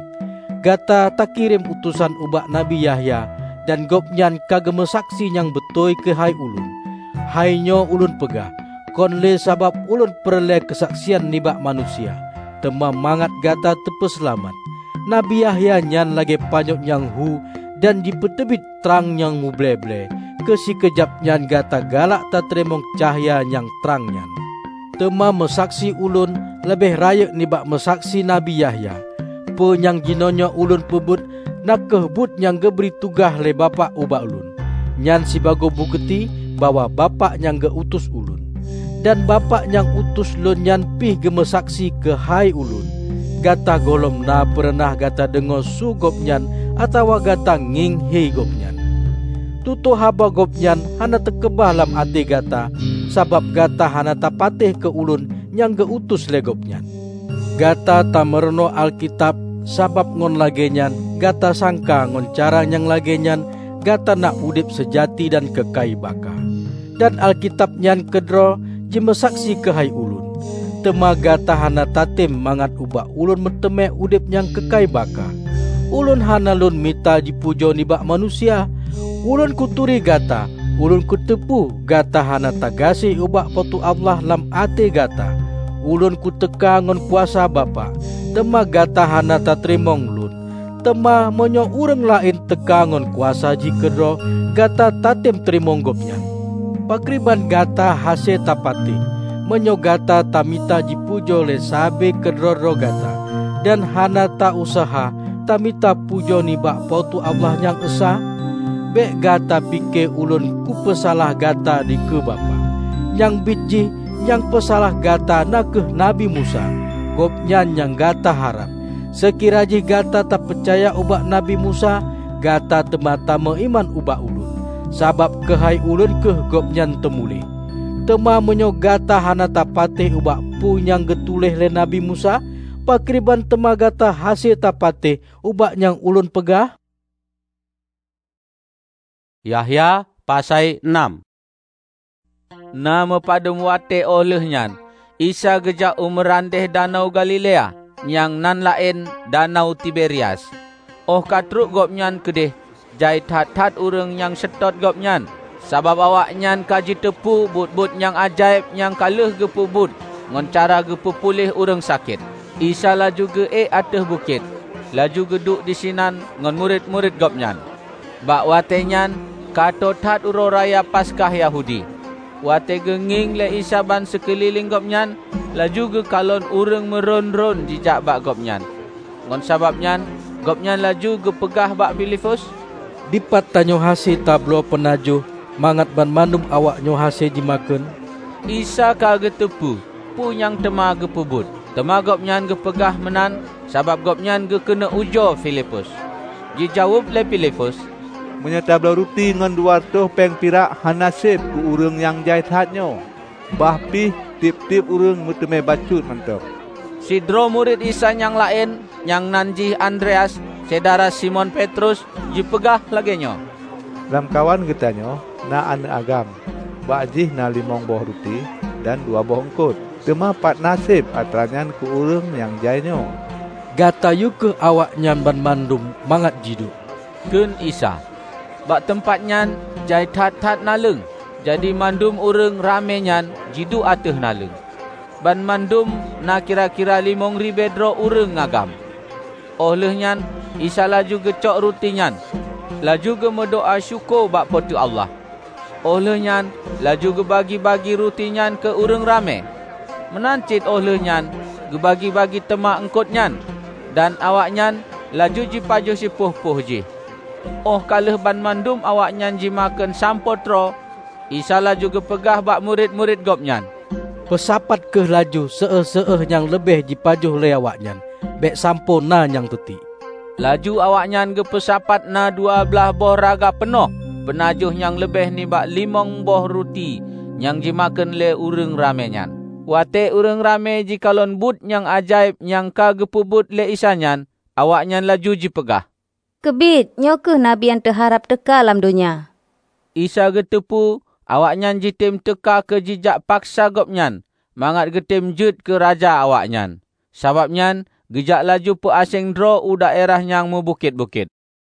Speaker 3: Gata tak kirim utusan ubak Nabi Yahya, dan gopnyan kage mesaksi yang betul ke hai ulun. Hai nyo ulun pegah, konle sabab ulun perle kesaksian nibak manusia. Tema mangat gata tepe selamat. Nabi Yahya nyan lagi panyok yang hu, dan dipetebit terang yang muble-ble. Kesi kejap nyan gata galak tak teremong cahaya yang terang nyan. Tema mesaksi ulun lebih rayak nibak mesaksi Nabi Yahya. Pe yang jinonyo ulun pebut nak kehbut yang geberi tugah le bapa ubak ulun. Nyan si bago buketi bahwa bapa yang ge utus ulun. Dan bapa yang utus lun nyan pih gemesaksi ke hai ulun. Gata golom na pernah gata dengo su gopnyan atau gata nging hei gopnyan. Tuto haba gopnyan hana tekebah lam ate gata, sabab gata hana tapateh ke ulun yang ge utus le gopnyan. Gata tamerno Alkitab sabab ngon lagenyan, gata sangka ngon cara yang lagenyan, gata nak udip sejati dan kekai baka. Dan Alkitab nyan kedro jemesaksi ke hai ulun. Tema gata hana tatim mangat ubak ulun meteme udip yang kekai baka. Ulun hana lun mita jipujo nibak manusia. Ulun kuturi gata, ulun kutepu gata hana tagasi ubak potu Allah lam ate gata. Ulun kuteka ngon kuasa Bapa. Tema gata hana tatrimong lun. Tema monyo urang lain teka ngon kuasa jikedro, gata tatim trimong gopnyan. Pakriban gata hase tapati, menyo gata tamita jipujo le sabe kedroro gata, dan hana ta usaha tamita pujo nibak potu Allah yang esa. Bek gata pike ulun ku pesalah gata di ke Bapa. Yang biji yang pesalah gata nak ke Nabi Musa, gopnyan yang gata harap. Sekiraji gata tak percaya ubak Nabi Musa, gata temata iman ubak ulun. Sabab kehai ulun ke gopnyan temuli. Tema menyo gata hana tapate ubak pu yang getuleh le Nabi Musa, pakriban tema gata hasil tapate ubak yang ulun pegah.
Speaker 1: Yahya pasai enam. Nama pada muate olehnyan, Isa gejak umerandeh danau Galilea, yang nan lain danau Tiberias. Oh katruk gopnyan kedeh, jai tat-tat urang yang setot gopnyan. Sabab awaknyan kaji tepu but-but yang ajaib yang kaluh gepu but, ngon cara gepu pulih urang sakit. Isa laju ge e ateh bukit, laju geduk di sinan ngon murid-murid gopnyan. Bak watenyan kato tat uro raya Paskah Yahudi. Wate genging le Isa ban sekeliling gopnyan, laju ge kalon urang meron-ron jijak bak gopnyan. Ngon sababnyan gopnyan laju ge pegah bak Filipus.
Speaker 3: Dipat tanyo hase tablo penajuh mangat ban mandum awak nyo hase jimaken.
Speaker 1: Isa kage tepu pu yang tema ge pebut. Tema gopnyan ge pegah menan sabab gopnyan ge kena ujo Filipus. Dijawab le Filipus,
Speaker 4: menyata belau ruti ngan dua ratus peng pirak hanasib ku urang yang jahit hatnyo. Bahpi tip-tip urang meteme bacut mantap.
Speaker 1: Sidro murid Isa yang lain, yang nanji Andreas, saudara Simon Petrus, jipegah lagenyo.
Speaker 4: Lam kawan getanyo, na ane agam. Bakjih na limong boh ruti dan dua boh engkut. Tema pat nasib atranyan ku urang yang jainyo.
Speaker 3: Gata yu ke awak nyan ban mandum mangat jidu.
Speaker 1: Kun Isa, bak tempatnyan jai tat-tat naleng. Jadi mandum urang rame nyan jidu ateh naleng. Ban mandum na kira-kira limong ribedro urang ngagam. Olehnya Isa laju gecok rutinyan, laju ge mendoa syukur bak potu Allah. Olehnya laju ge bagi-bagi rutinyan ke urang rame. Menancit olehnya ge bagi-bagi temak engkotnyan, dan awaknyan laju ji pajuh si puh-puh ji. Oh kalih ban mandum awaknyan ji makan sampotro, Isa laju ge pegah bak murid-murid gopnyan.
Speaker 3: Pesapat ke laju seeh-seeh yang lebih ji pajuh le awaknyan. Bek sampo na yang teti.
Speaker 1: Laju awaknyan ge pesapat na dua belah boh raga penuh, penajuh yang lebih nibak limong boh ruti yang jimaken le urang ramenyan. Wate urang rame jikalon but yang ajaib yang ka gepubut le isanyan, awaknyan laju jipegah.
Speaker 12: Kebit, nyoke Nabi yang terharap teka dalam dunia.
Speaker 1: Isa getepu, awaknyan jitim teka ke jijak paksa gopnyan, mangat getim jut ke raja awaknyan. Sababnyan, gejak laju pe asing dro u daerah yang membukit-bukit.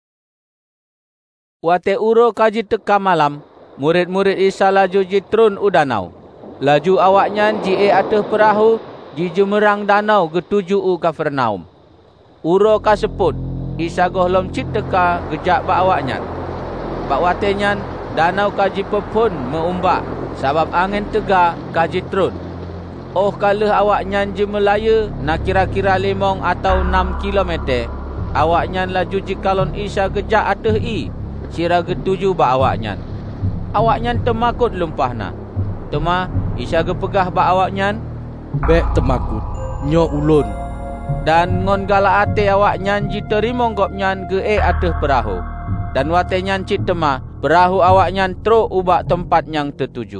Speaker 1: Wate uro kaji teka malam, murid-murid Isa laju jitrun u danau. Laju awaknyan ji e ateh perahu, ji jemerang danau getuju u Kapernaum. Uro kaseput, Isa gohlom cit teka gejak ba awaknyan. Bak watenyan, danau kaji pepun meumbak, sabab angin tega kaji trun. Oh kalih awaknyan je melaya nak kira-kira limong atau enam kilometer, awaknyan laju jikalon Isa gejak ateh i, sira getuju ba awaknyan. Awaknyan temakut lumpahna. Tema Isa gepegah ba awaknyan,
Speaker 3: bek temakut, nyo ulun.
Speaker 1: Dan ngon galak ate awaknyan ji terima gopnyan ge e ateh perahu. Dan watenyan cit tema, perahu awaknyan truk ubak tempat yang tertuju.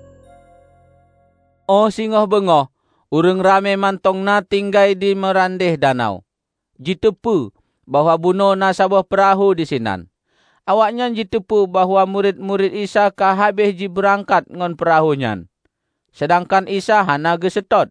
Speaker 1: Oh singoh bengoh, urang rame mantong na tinggai di merandeh danau. Ji tepu bahwa buno na sabah perahu di sinan. Awaknyan ji tepu bahwa murid-murid Isa ka habis ji berangkat ngon perahunyan. Sedangkan Isa hana gesetot.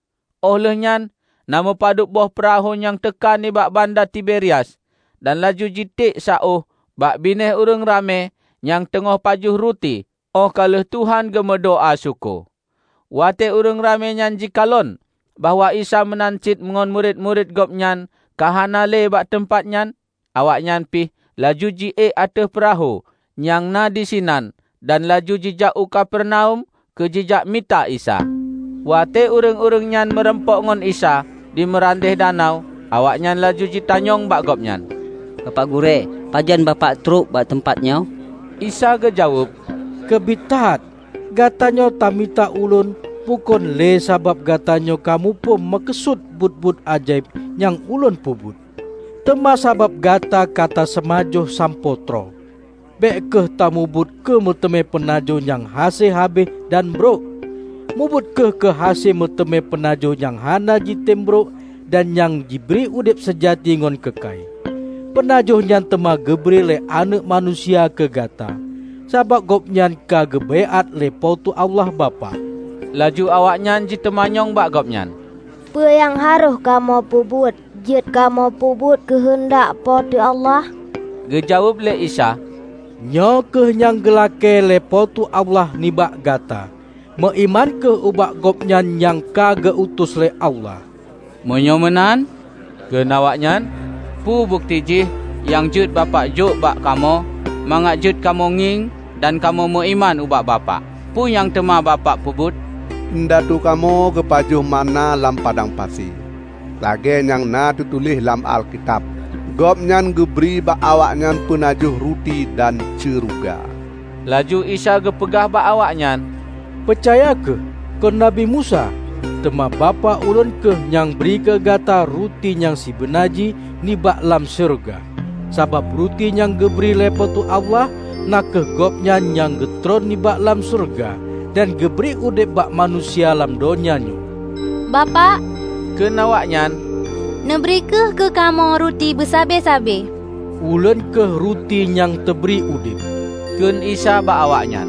Speaker 1: Oh lehnyan, nama paduk boh perahu yang tekan ni bak bandar Tiberias. Dan laju jitik sauh bak bineh urang rame yang tengah pajuh ruti. Oh kalih Tuhan gemedoa syukur. Wate urang rame nyan jikalon bahwa Isa menancit mengon murid-murid gopnyan kahana le bak tempatnyan. Awaknyan pih laju ji e ateh perahu yang na di sinan dan laju jijak u Kapernaum ke jijak mita Isa. Wate urang-urang nyan merempok ngon Isa di merandeh danau, awaknyan laju jitanyong bak gopnyan.
Speaker 5: Bapak gure, pajan bapak truk bak tempatnya?
Speaker 1: Isa gejawab,
Speaker 3: kebitat, gatanyo tamita ulun, pukon le sabab gatanyo kamu pun makesud but-but ajaib yang ulun pubut. Tema sabab gata kata semajoh sampotro. Bek keh tamu but ke meteme penajo yang hase habis dan bro. Mubut ke ke hase meteme penajo yang hana jitem bro dan yang diberi udip sejati ngon kekai. Penajo yang tema geberi le anak manusia ke gata. Sabab gopnyan ka gebeat le pautu Allah Bapa.
Speaker 1: Laju awaknyan jitemanyong bak gopnyan.
Speaker 9: Pe yang haruh kamu pubut, jit kamu pubut kehendak pautu Allah?
Speaker 1: Gejawab le Isa,
Speaker 3: nyo ke yang gelake le pautu Allah ni bak gata. Meiman ke ubak gopnyan yang ka geutus le Allah.
Speaker 1: Menyomenan ke nawaknyan, pu bukti jih yang jut bapak juk bak kamu, mangat jut kamu nging dan kamu meiman ubak bapak. Pu yang tema bapak pubut?
Speaker 4: Ndatu kamu kepajuh mana lam padang pasir. Lage yang na tutulis lam Alkitab. Gopnyan geberi bak awaknyan penajuh ruti dan ceruga.
Speaker 1: Laju Isa gepegah bak awaknyan.
Speaker 3: Percaya ke ke Nabi Musa? Tema bapa ulun ke yang beri ke gata ruti yang si benaji ni bak lam surga. Sabab ruti yang geberi lepotu Allah nak ke gopnyan yang getron ni bak lam surga dan geberi udip bak manusia lam donyanyo.
Speaker 6: Bapak,
Speaker 1: ke nawaknyan,
Speaker 6: neberi ke ke kamu ruti bersabe-sabe?
Speaker 3: Ulun ke ruti yang teberi udip.
Speaker 1: Kun Isa bak awaknyan.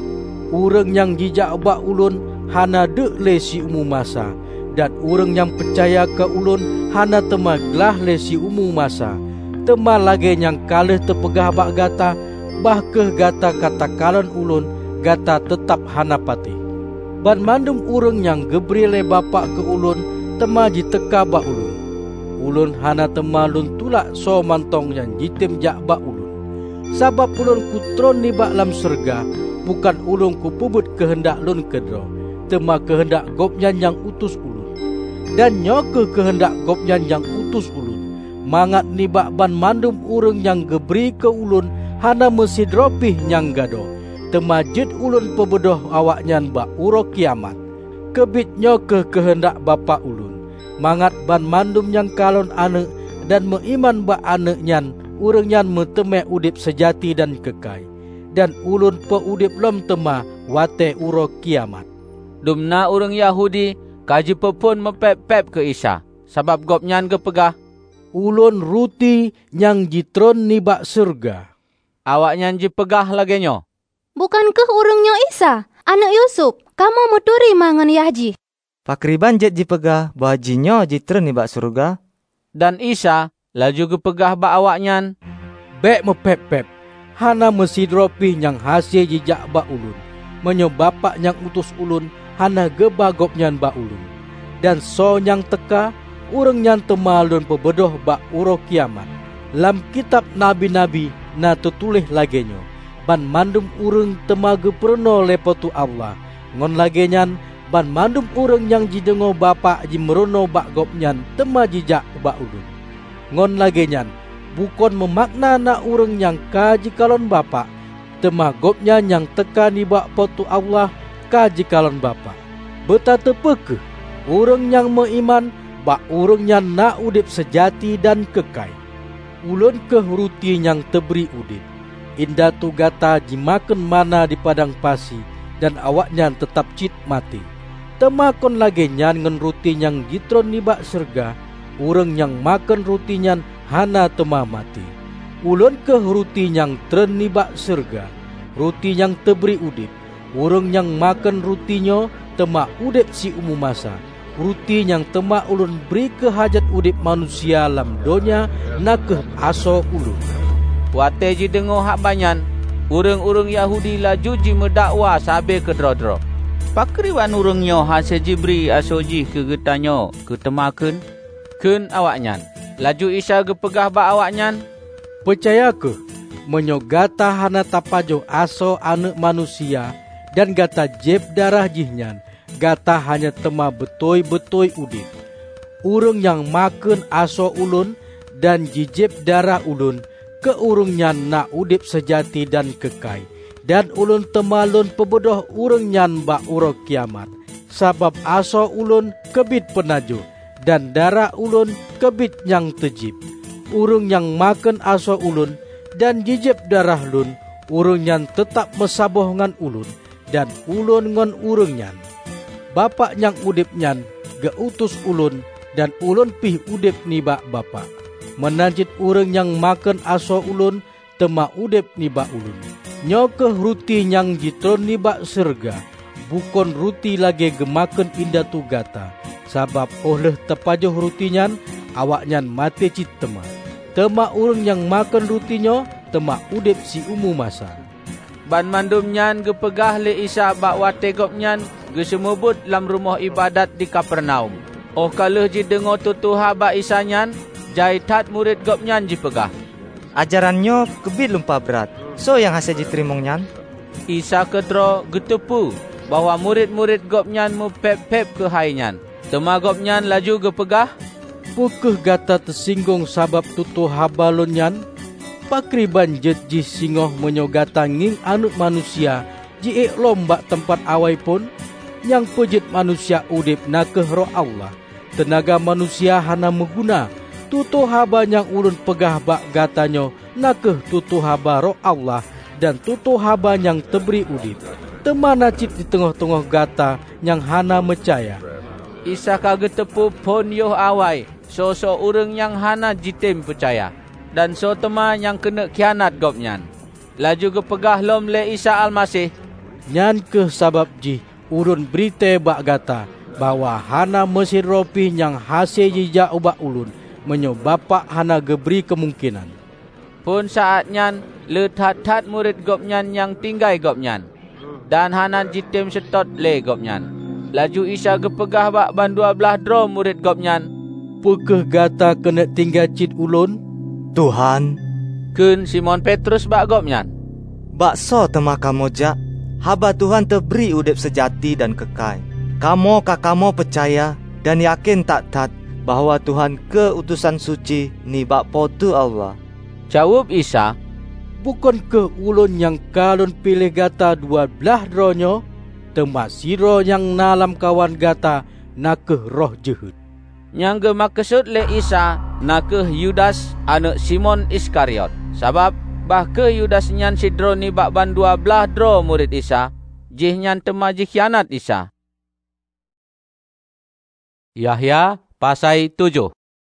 Speaker 3: Urang yang jijak bak ulun hana dek le si umu masa dan urang yang percaya ke ulun hana temaglah le si umu masa. Tema lagi yang kalih tepegah bak gata bah ke gata kata kalon ulun gata tetap hana pati. Ban mandum urang yang geberi le bapak ke ulun tema jiteka bak ulun. Ulun hana tema lun tulak so mantong yang jitim jak bak ulun. Sabab ulun kutron ni bak lam surga, bukan ulun ku pubut kehendak lun kedro, tema kehendak gopnyan yang utus ulun. Dan nyoke kehendak gopnyan yang utus ulun. Mangat ni bak ban mandum urang yang geberi ke ulun hana mesidropih nyang gado. Temajid ulun pebedoh awaknyan bak uro kiamat. Kebit nyoke kehendak bapa ulun. Mangat ban mandum yang kalon anak dan meiman bak anak nyan, urang nyan meteme udip sejati dan kekai. Dan ulun pe udip lom tema wate uro kiamat.
Speaker 1: Dumna urang Yahudi kaji pepun mepep-pep ke Isa. Sabab gopnyan gepegah,
Speaker 3: ulun ruti yang jitron nibak surga.
Speaker 1: Awaknyan jipegah lagenyo,
Speaker 12: bukankah urangnya Isa, anak Yusuf, kamu muturi mangan Yahji?
Speaker 10: Pakriban jet jipegah bahajinyo jitron nibak surga.
Speaker 1: Dan Isa laju gepegah ba awaknyan,
Speaker 3: bek mepep-pep, hana mesidropi yang hasil jejak ba ulun. Menyo bapak yang utus ulun, hana gebagopnyan ba ulun. Dan so yang teka, urang nyan temalun pebedoh ba uro kiamat. Lam kitab nabi-nabi na tutulih lagenyo. Ban mandum urang temaga perno lepotu Allah. Ngon lagenyan, ban mandum urang yang jidengo bapak jimerono ba gopnyan tema jijak ba ulun. Ngon lagenyan, bukan memakna na urang yang kaji kalon bapak, tema gopnya yang teka ni ba potu Allah kaji kalon bapak. Betata peke, urang yang meiman, bak urangnya nak udip sejati dan kekal. Ulun ke ruti yang teberi udip. Indah tu gata jimakan mana di padang pasi, dan awaknya tetap cit mati. Temakon lagi nyan ngen ruti yang jitron nibak surga, urang yang makan rutinyan hana tema mati. Ulun ke ruti yang tren nibak surga, ruti yang teberi udip. Urang yang makan rutinyo tema udip si umum masa. Ruti yang temak ulun beri ke hajat udip manusia lam donya nakeh aso ulun.
Speaker 1: Wate ji dengo hak banyan, urang-urang Yahudi laju ji mendakwa sabe ke dro-dro. Pakriwan urangnya hasil jibri aso ji ke getanyo ke temaken ken awaknyan. Laju Isa gepegah ba awaknyan,
Speaker 3: percaya ke menyo gata hana tapajo aso anak manusia dan gata jeb darah jihnyan. Gata hanya tema betoi-betoi udip. Urang yang makan aso ulun dan jijib darah ulun, ke urangnya nak udip sejati dan kekal. Dan ulun temalun pebedoh urangnya bak uro kiamat. Sabab aso ulun kebit penajo, dan darah ulun kebit yang tejib. Urang yang makan aso ulun dan jijib darah ulun, urang yang tetap mesaboh ngan ulun, dan ulun ngan urangnya. Bapak yang udip nyan geutus ulun, dan ulun pih udip nibak bapak. Menanjit urang yang makan aso ulun, tema udip nibak ulun. Nyokeh ruti yang jitron nibak surga, bukan ruti lagi gemakan indah tu gata. Sabab oleh tepajoh rutinyan, awaknyan mati cit tema. Tema urang yang makan rutinyo, tema udip si umum masa.
Speaker 1: Ban mandum nyan gepegah le Isa bak wate gopnyan gesemebut lam rumah ibadat di Kapernaum. Oh kaleh ji dengo tutuha bak Isa nyan, jaitat murid gopnyan ji pegah.
Speaker 10: Ajarannya kebit lumpah berat, so yang hasil ji terimong nyan.
Speaker 1: Isa kedro getepu bahwa murid-murid gopnyan mu pep-pep ke hainyan. Tema gopnyan laju gepegah,
Speaker 3: pukeh gata tersinggung sabab tutuha balonyan. Pakriban jet ji singoh menyogata nging anuk manusia ji ek lomba tempat awai pun, yang pejit manusia udip nakeh roh Allah. Tenaga manusia hana meguna, tutu haba yang ulun pegah bak gatanyo nakeh tutu haba roh Allah, dan tutu haba yang teberi udip. Temana cip di tengah-tengah gata yang hana mecaya.
Speaker 1: Isa kagetepu pon yoh awai, so-so urang yang hana jitim percaya. Dan so tema yang kena kianat gopnyan. Laju gepegah lom le Isa Almasih,
Speaker 3: nyan ke sabab ji urun berite bak gata bahwa hana mesin ropi yang hasil jejak ubak ulun, menyo bapak hana geberi kemungkinan.
Speaker 1: Pun saat nyan le tat-tat murid gopnyan yang tinggai gopnyan, dan hana jitim setot le gopnyan. Laju Isa gepegah bak ban dua belah dro murid gopnyan,
Speaker 3: pekeh gata kena tinggal cit ulun?
Speaker 10: Tuhan,
Speaker 1: kun Simon Petrus bak gopnyan,
Speaker 10: bakso tema kamu jak, haba Tuhan terberi udip sejati dan kekal. Kamu kak kamu percaya dan yakin tak tat bahwa Tuhan ke utusan suci ni bak potu Allah.
Speaker 1: Jawab Isa,
Speaker 3: bukan ke ulun yang kalun pilih gata dua belah dronyo, tema siro yang nalam kawan gata nakeh roh jehud.
Speaker 1: Yang gemaksud le Isa nakeh Yudas anak Simon Iskariot. Sabab bah ke Yudas nyan sidro ni bak ban dua belah dro murid Isa, jih nyan tema jih khianat Isa. Yahya pasai tujuh.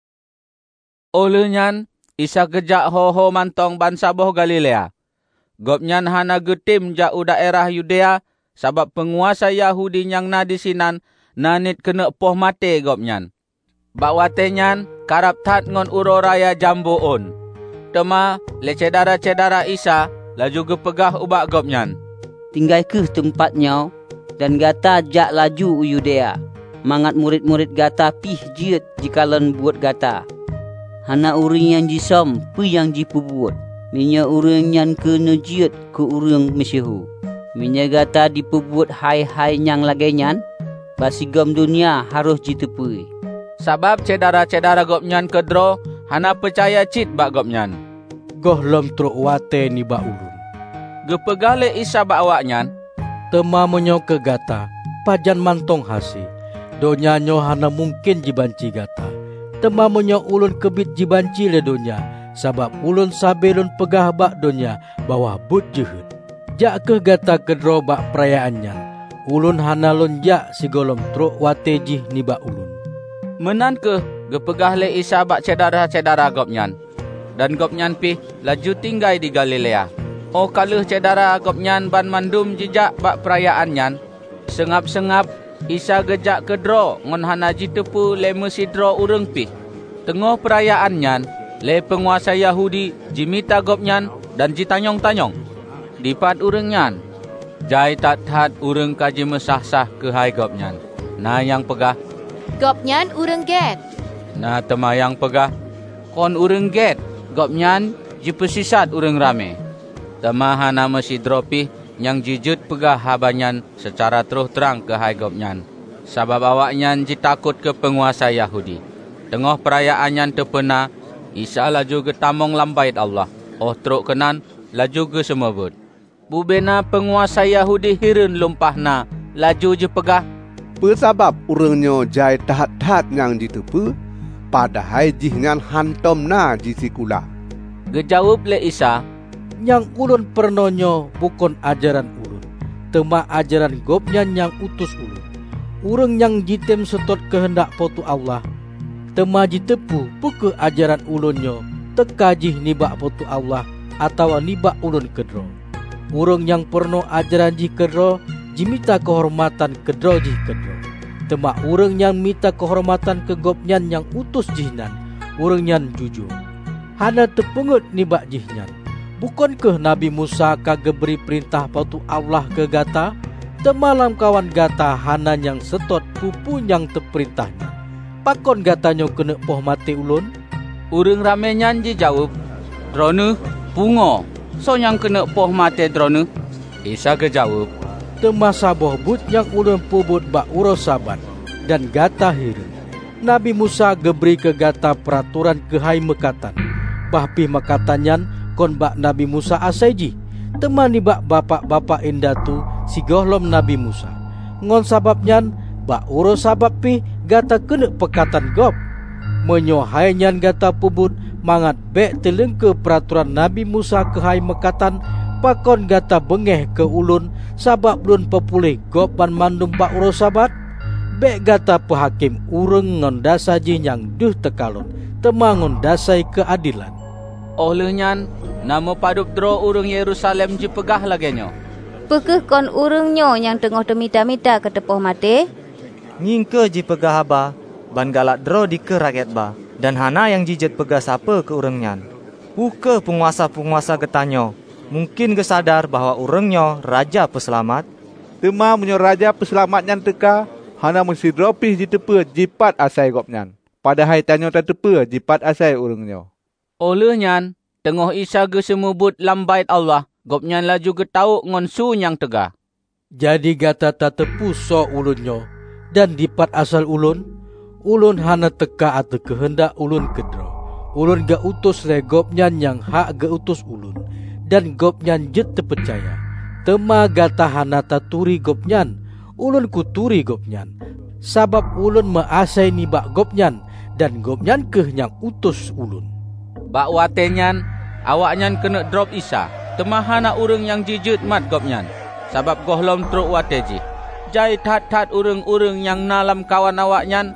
Speaker 1: Olehnya Isa kejak ho-ho mantong bansa boh Galilea. Gopnyan hana getim jau daerah Yudea sabab penguasa Yahudi yang na di sinan nanit kena poh mate gopnyan. Bakwatenyan karap tat ngon uro raya jambuun. Tema le cedara-cedara Isa laju gepegah ubak gopnyan.
Speaker 5: Tinggai ke tempatnya dan gata jak laju u Yudea. Mangat murid-murid gata pih jiet jikalan buat gata. Hana urang yang jisom pu yang jipubuat. Minya urang yang kena jiet ke urang mesyehu. Minya gata dipubuat hai-hai yang lagenyan. Basigam dunia harus jitepui.
Speaker 1: Sabab cedara-cedara gopnyan kedro hana percaya cit bak gopnyan.
Speaker 3: Gohlom truk wate ni bak ulun.
Speaker 1: Gepegale Isa bak awaknyan.
Speaker 3: Tema menyo ke gata, pajan mantong hasi. Donya nyo hana mungkin jibanci gata. Tema menyo ulun kebit jibanci le donya. Sabab ulun sabelun pegah bak donya bawah but jehud. Jak ke gata kedro bak perayaannya. Ulun hana lon jak sigolom truk wate jih ni bak ulun.
Speaker 1: Menan ke gepegah le Isa bak cedara-cedara gopnyan. Dan gopnyan pih laju tinggai di Galilea. Oh kaluh cedara gopnyan ban mandum jejak bak perayaannya. Sengap-sengap Isa gejak kedro ngon hana jitepu le mesidro urang pih. Tengah perayaannya le penguasa Yahudi jimita gopnyan dan jitanyong-tanyong. Dipat urangnya. Jai tat-tat urang kaji mesah-sah ke hai gopnyan. Nah yang pegah.
Speaker 6: Gopnyan urang get.
Speaker 1: Nah tema yang pegah. Kon urang get. Gopnyan jipesisat urang rame. Tema hana mesidro pih yang jijut pegah habanyan secara terus terang ke hai gopnyan. Sabab awaknyan jitakut ke penguasa Yahudi. Tengah perayaannya terpena, Isa laju getamong lambait Allah. Oh truk kenan, laju ge semebut. Bubena penguasa Yahudi hirun lumpahna, laju je pegah.
Speaker 4: Pesabab urangnya jai tahat-tahat yang ditepu, padahal jihnyan hantom na jisikula.
Speaker 1: Gejawab le Isa.
Speaker 3: Yang ulun pernonyo bukan ajaran ulun. Tema ajaran gopnyan yang utus ulun. Urang yang jitem setot kehendak potu Allah. Tema jitepu puke ajaran ulunyo. Tekajih nibak potu Allah atau nibak ulun kedro. Urang yang perno ajaran jih kedro, jimita kehormatan kedro jih kedro. Tema urang yang mita kehormatan ke gopnyan yang utus jihnan. Urang yang jujur. Hana tepengut nibak jihnan. Bukankah Nabi Musa kagak beri perintah patu Allah ke gata? Temalam kawan gata hana yang setot pupu yang terperintahnya. Pakon gatanyo kena poh mati ulun?
Speaker 1: Urang rame nyanji jawab. Drone, pungo. So yang kena poh mati drone? Isa kejawab.
Speaker 3: Temasa boh but yang ulun pubut bak uros saban. Dan gata hiru. Nabi Musa geberi ke gata peraturan kehai mekatan. Bahpi mekatanyan kon bak Nabi Musa asaiji. Temani bak bapak-bapak indatu si gohlom Nabi Musa. Ngon sababnyan bak uro sabab pi gata kena pekatan gop. Menyohainyan gata pubut mangat bek telengke peraturan Nabi Musa ke hai mekatan. Pakon gata bengeh ke ulun sabab belum populih gop ban mandum bak uro sabat. Bek gata pehakim ureng ngon dasaji yang duh tekalon. Temangon dasai keadilan.
Speaker 1: Olehnya nama padup dro urang Yerusalem je pegah lagenyo.
Speaker 12: Pekeh kon urangnya yang tengah temita-mita ke tepoh mati?
Speaker 10: Ngingke ji pegah haba, ban galak dro di ke rakyat ba. Dan hana yang jijet pegah sapa ke urangnya. Buke penguasa-penguasa getanyo. Mungkin ke sadar bahawa urangnya raja peselamat.
Speaker 4: Tema menyo raja peselamatnya teka, hana mesti dropih ji tepe jipat asai gopnyan. Padahal tanyo tak tepe jipat asai urangnya.
Speaker 1: Olehnya, tengah Isa ge semubut lambait Allah, gopnyan laju getau ngon su yang tegah.
Speaker 3: Jadi gata tak tepu so ulunnya, dan dipat asal ulun, ulun hana teka atau kehendak ulun kedro. Ulun ga utus le gopnyan yang hak ga utus ulun, dan gopnyan jet terpercaya. Tema gata hana taturi gopnyan, ulun kuturi gopnyan. Sabab ulun measai nibak gopnyan, dan gopnyan keh yang utus ulun.
Speaker 1: Bak watenyan, awaknyan kena drop Isa. Temahana urang yang jijut mat gopnyan. Sabab gohlom truk wateji. Jai tat-tat urang-urang yang nalam kawan awaknyan.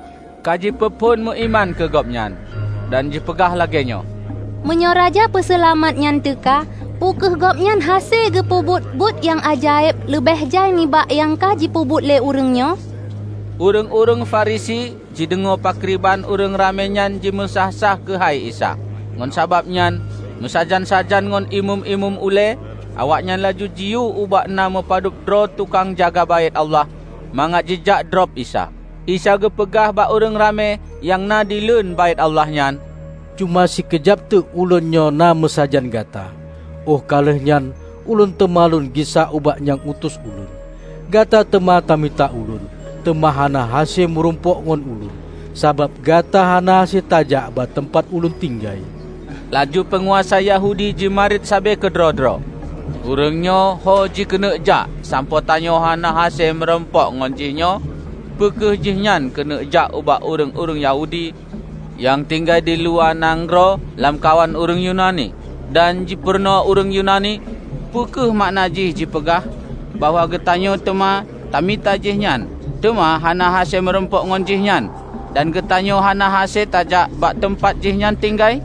Speaker 1: kaji pepun mu iman ke gopnyan dan jipegah lagenyo.
Speaker 12: Menyo raja peselamat nyan teka, pukeh gopnyan hasil ge pubut-but yang ajaib lebih jai ni bak yang kaji pubut le urengnya.
Speaker 1: Ureng-ureng Farisi jidengo pakriban ureng ramenyan jimusah-sah ke hai Isa. Ngon sababnyan musajan-sajan ngon imum-imum ule, awaknyan laju jiu ubak nama padup dro tukang jaga bait Allah, mangat jejak drop Isa. Isa gepegah bak ureng rame yang na dileun bait Allah nyan.
Speaker 3: Cuma si kejap tu ulunnya na mesajan gata. Oh kaleh nyan ulun temalun gisa ubak yang utus ulun. Gata tema tamita ulun, tema hana hasil merumpok ngon ulun. Sabab gata hana hasil tajak ba tempat ulun tinggai.
Speaker 1: Laju penguasa Yahudi jimarit sabe kedro-dro. Urengnya ho ji kena jak sampo tanyo hana hasil merempok ngon jihnyo. Pekeh jihnyan kena jak ubak ureng-ureng Yahudi yang tinggal di luar nanggro lam kawan ureng Yunani. Dan jiperno ureng Yunani, pekeh makna jih jipegah bahawa getanyo tema tamita jihnyan. Tema hana hasil merempok ngon jihnyan. Dan getanyo hana hasil tajak bak tempat jihnyan tinggai.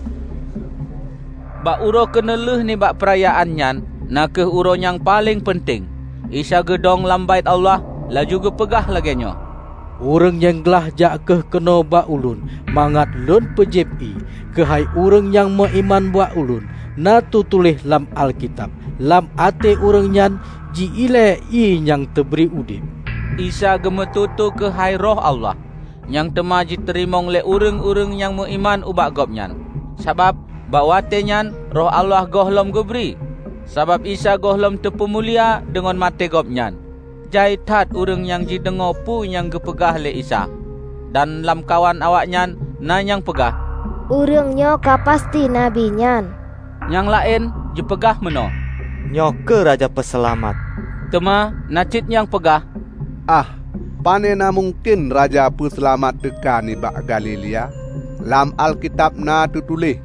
Speaker 1: Bak uro kena leh ni bak perayaan nyan, nakeh uro yang paling penting. Isa gedong lam bait Allah, laju gepegah lagenyo.
Speaker 3: Urang yang gelah jak keh kena bak ulun, mangat lun pejepi, kehai urang yang meiman buat ulun, na tu tulis lam Alkitab, lam ate urang nyan, ji ile i yang teberi udip.
Speaker 1: Isa gemetutu kehai roh Allah, yang temaji terimong le urang-urang yang meiman ubak gopnyan. Sabab bawatenyan roh Allah gohlom geberi. Sabab Isa gohlom tepu mulia dengan mate gopnyan. Jai tat urang yang jidengo pu yang gepegah le Isa. Dan lam kawan awaknyan na yang pegah.
Speaker 9: Urangnya ka pasti nabi nyan.
Speaker 1: Yang lain jepegah meno.
Speaker 10: Nyoke raja peselamat.
Speaker 1: Tema nacit yang pegah.
Speaker 4: Ah, panena mungkin raja peselamat teka ni bak Galilea. Lam Alkitab na tutulis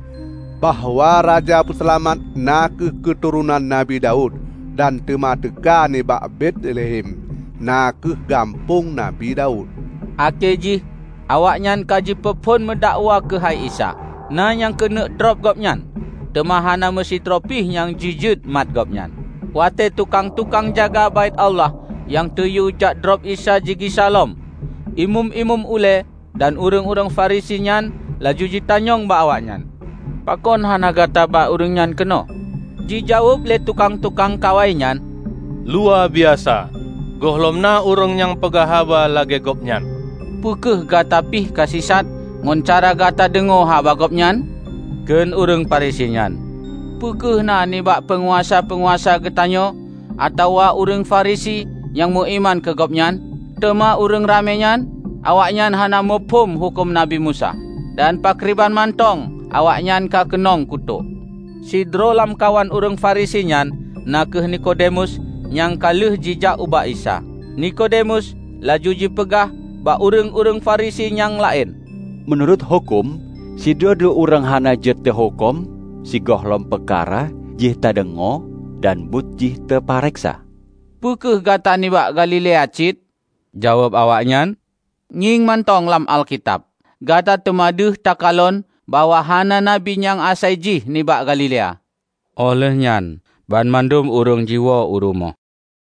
Speaker 4: bahawa raja peselamat na ke keturunan Nabi Daud dan tema teka ni bak Bethlehem na ke gampung Nabi Daud.
Speaker 1: Akeji awaknyan kaji pepun mendakwa ke hai Isa. Na yang kena drop gopnyan. Tema hana mesti tropih yang jijut mat gopnyan. Wate tukang-tukang jaga bait Allah yang tuyu jak drop Isa jigi salom. Imum-imum ule dan urang-urang Farisi nyan laju jitanyong ba awaknyan. Pakon hana gata ba urang nyan keno? Dijawab le tukang-tukang kawai nyan.
Speaker 11: Luar biasa. Gohlomna urang yang pegahaba lage gopnyan.
Speaker 1: Pukeh gata pih kasisat ngon cara gata dengo haba gopnyan? Ken urang Farisi nyan. Pukeh na ni bak penguasa-penguasa getanyo atawa urang Farisi yang mu iman ke gopnyan? Tema urang ramenyan awaknyan hana mopum hukum Nabi Musa. Dan pakriban mantong awaknyan ka kenong kutuk. Sidro lam kawan urang Farisi nyan nakeh Nikodemus yang kaleh jijak ubak Isa. Nikodemus laju jipegah bak urang-urang Farisi yang lain.
Speaker 8: Menurut hukum, si dua-dua urang hana jet te hukum, si gohlom perkara, jih tadengo dan but jih te pareksa.
Speaker 1: Pukeh gata ni bak Galilea cit? Jawab awaknyan, nying mantong lam Alkitab. Gata temaduh takalon bahawa hana nabi yang asai jih ni bak Galilea. Oleh nyan, ban mandum urung jiwa urumo.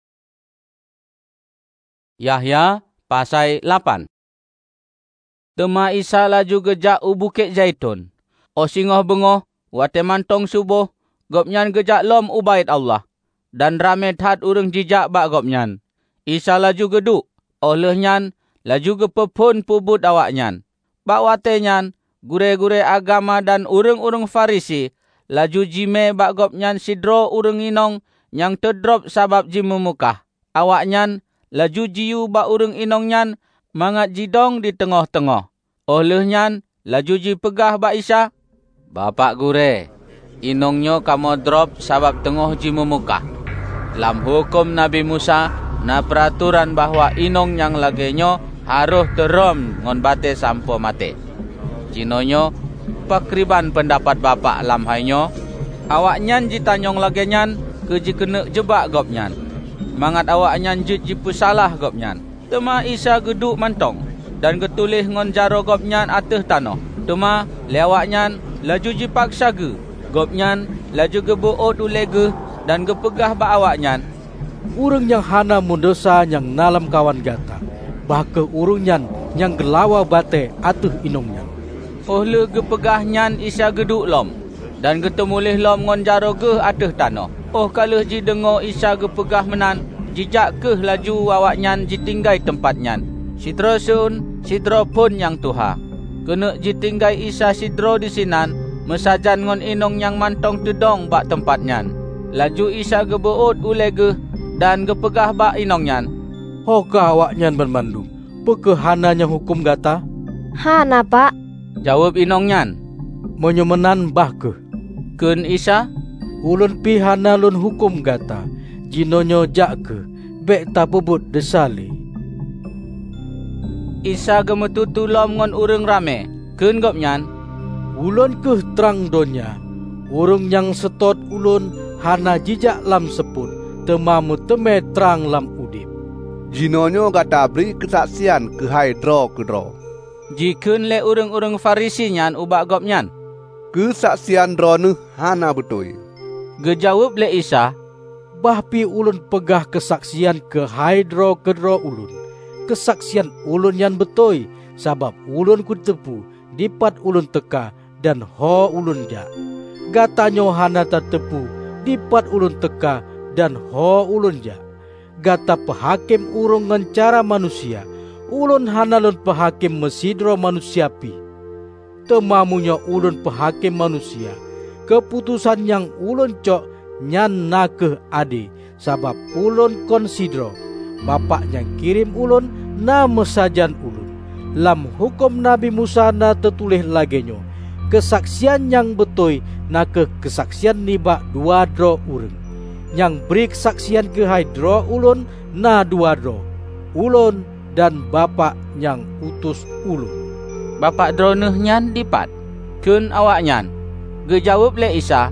Speaker 1: Yahya pasai lapan. Tema Isa laju gejak u Bukit Zaitun. O singoh bengoh, wate mantong subuh, gopnyan gejak lom u bait Allah. Dan rame tat urung jijak bak gopnyan. Isa laju geduk, oleh nyan laju gepepun pubut awaknyan. Bak wate nyan, gure-gure agama dan urang-urang Farisi laju jime bak gopnyan sidro urang inong yang terdrop sabab jimu mukah. Awaknyan laju jiu bak urang inong nyan mangat jidong di tengah-tengah. Oleh nyan laju ji pegah bak Isa. Bapak gure, inongnyo kamu drop sabab tengah jimu mukah. Lam hukum Nabi Musa na peraturan bahawa inong yang lagenyo harus terom ngon bate sampo mate. Cinonyo pakriban pendapat bapak lam hainyo. Awaknyan jitanyong lagenyan keji kena jebak gopnyan. Mangat awaknyan jut jipu salah gopnyan. Tema Isa geduk mantong. dan getulih ngon jaro gopnyan ateh tanah. Tuma lewaknyan laju jipaksa ge. Gopnyan laju gebuot ulege dan gepegah ba awaknyan.
Speaker 3: Urang yang hana mundosa yang nalam kawan gata. Bahke urungnyan yang gelawa bate ateh inongnya.
Speaker 1: Oh le gepegah-nyan Isa geduk lom dan getemulih lom ngon jaro ge ateh tanah. Oh kaleh ji dengo Isa gepegah menan, jijak ke laju awaknyan jitinggai tempatnyan. Sidro sun, sidro pun yang Tuha. Kena jitinggai Isa sidro di sinan, mesajan ngon inong yang mantong tedong bak tempatnyan. Laju Isa gebuot ulege dan gepegah bak inongnyan.
Speaker 3: Hoka awaknyan bermandum, peke hananya hukum gata?
Speaker 9: Hana pak.
Speaker 1: Jawab inongnyan.
Speaker 3: Menyemenan bahke.
Speaker 1: Kun Isa?
Speaker 3: Ulun pi hana lun hukum gata, jinonyo jak ke, bek ta bebut desali.
Speaker 1: Isa gemetutu lom ngon urang rame. Kun gopnyan?
Speaker 3: Ulun ke terang donya, urung yang setot ulun hana jijak lam seput, temamu teme terang lam udip.
Speaker 4: Jinonyo gata beri kesaksian ke haidro kedro.
Speaker 1: Jikun le urang-urang Farisi nyan ubak gopnyan.
Speaker 4: Kesaksian drone hana betul.
Speaker 1: Gejawab le Isa.
Speaker 3: Bahpi ulun pegah kesaksian ke haidro kedro ulun. Kesaksian ulun yan betul. Sabab ulun ku tepu, dipat ulun teka dan ho ulun ja. Gatanyo hana tak tepu, dipat ulun teka dan ho ulun ja. Gata pehakim urung ngan cara manusia, ulun hanalun pehakim mesidro manusia pi. Temamunya ulun pehakim manusia, keputusan yang ulun cok nyan nakeh ade, sabab ulun konsidro bapak yang kirim ulun na mesajan ulun. Lam hukum Nabi Musa na tertulih lagenyo, kesaksian yang betul nakeh kesaksian nibak dua dro urang. Yang beri kesaksian ke haidro ulun na dua dro, ulun dan bapak yang utus ulun.
Speaker 1: Bapak droneh nyan dipat. Kun awaknyan? Gejawab le Isa.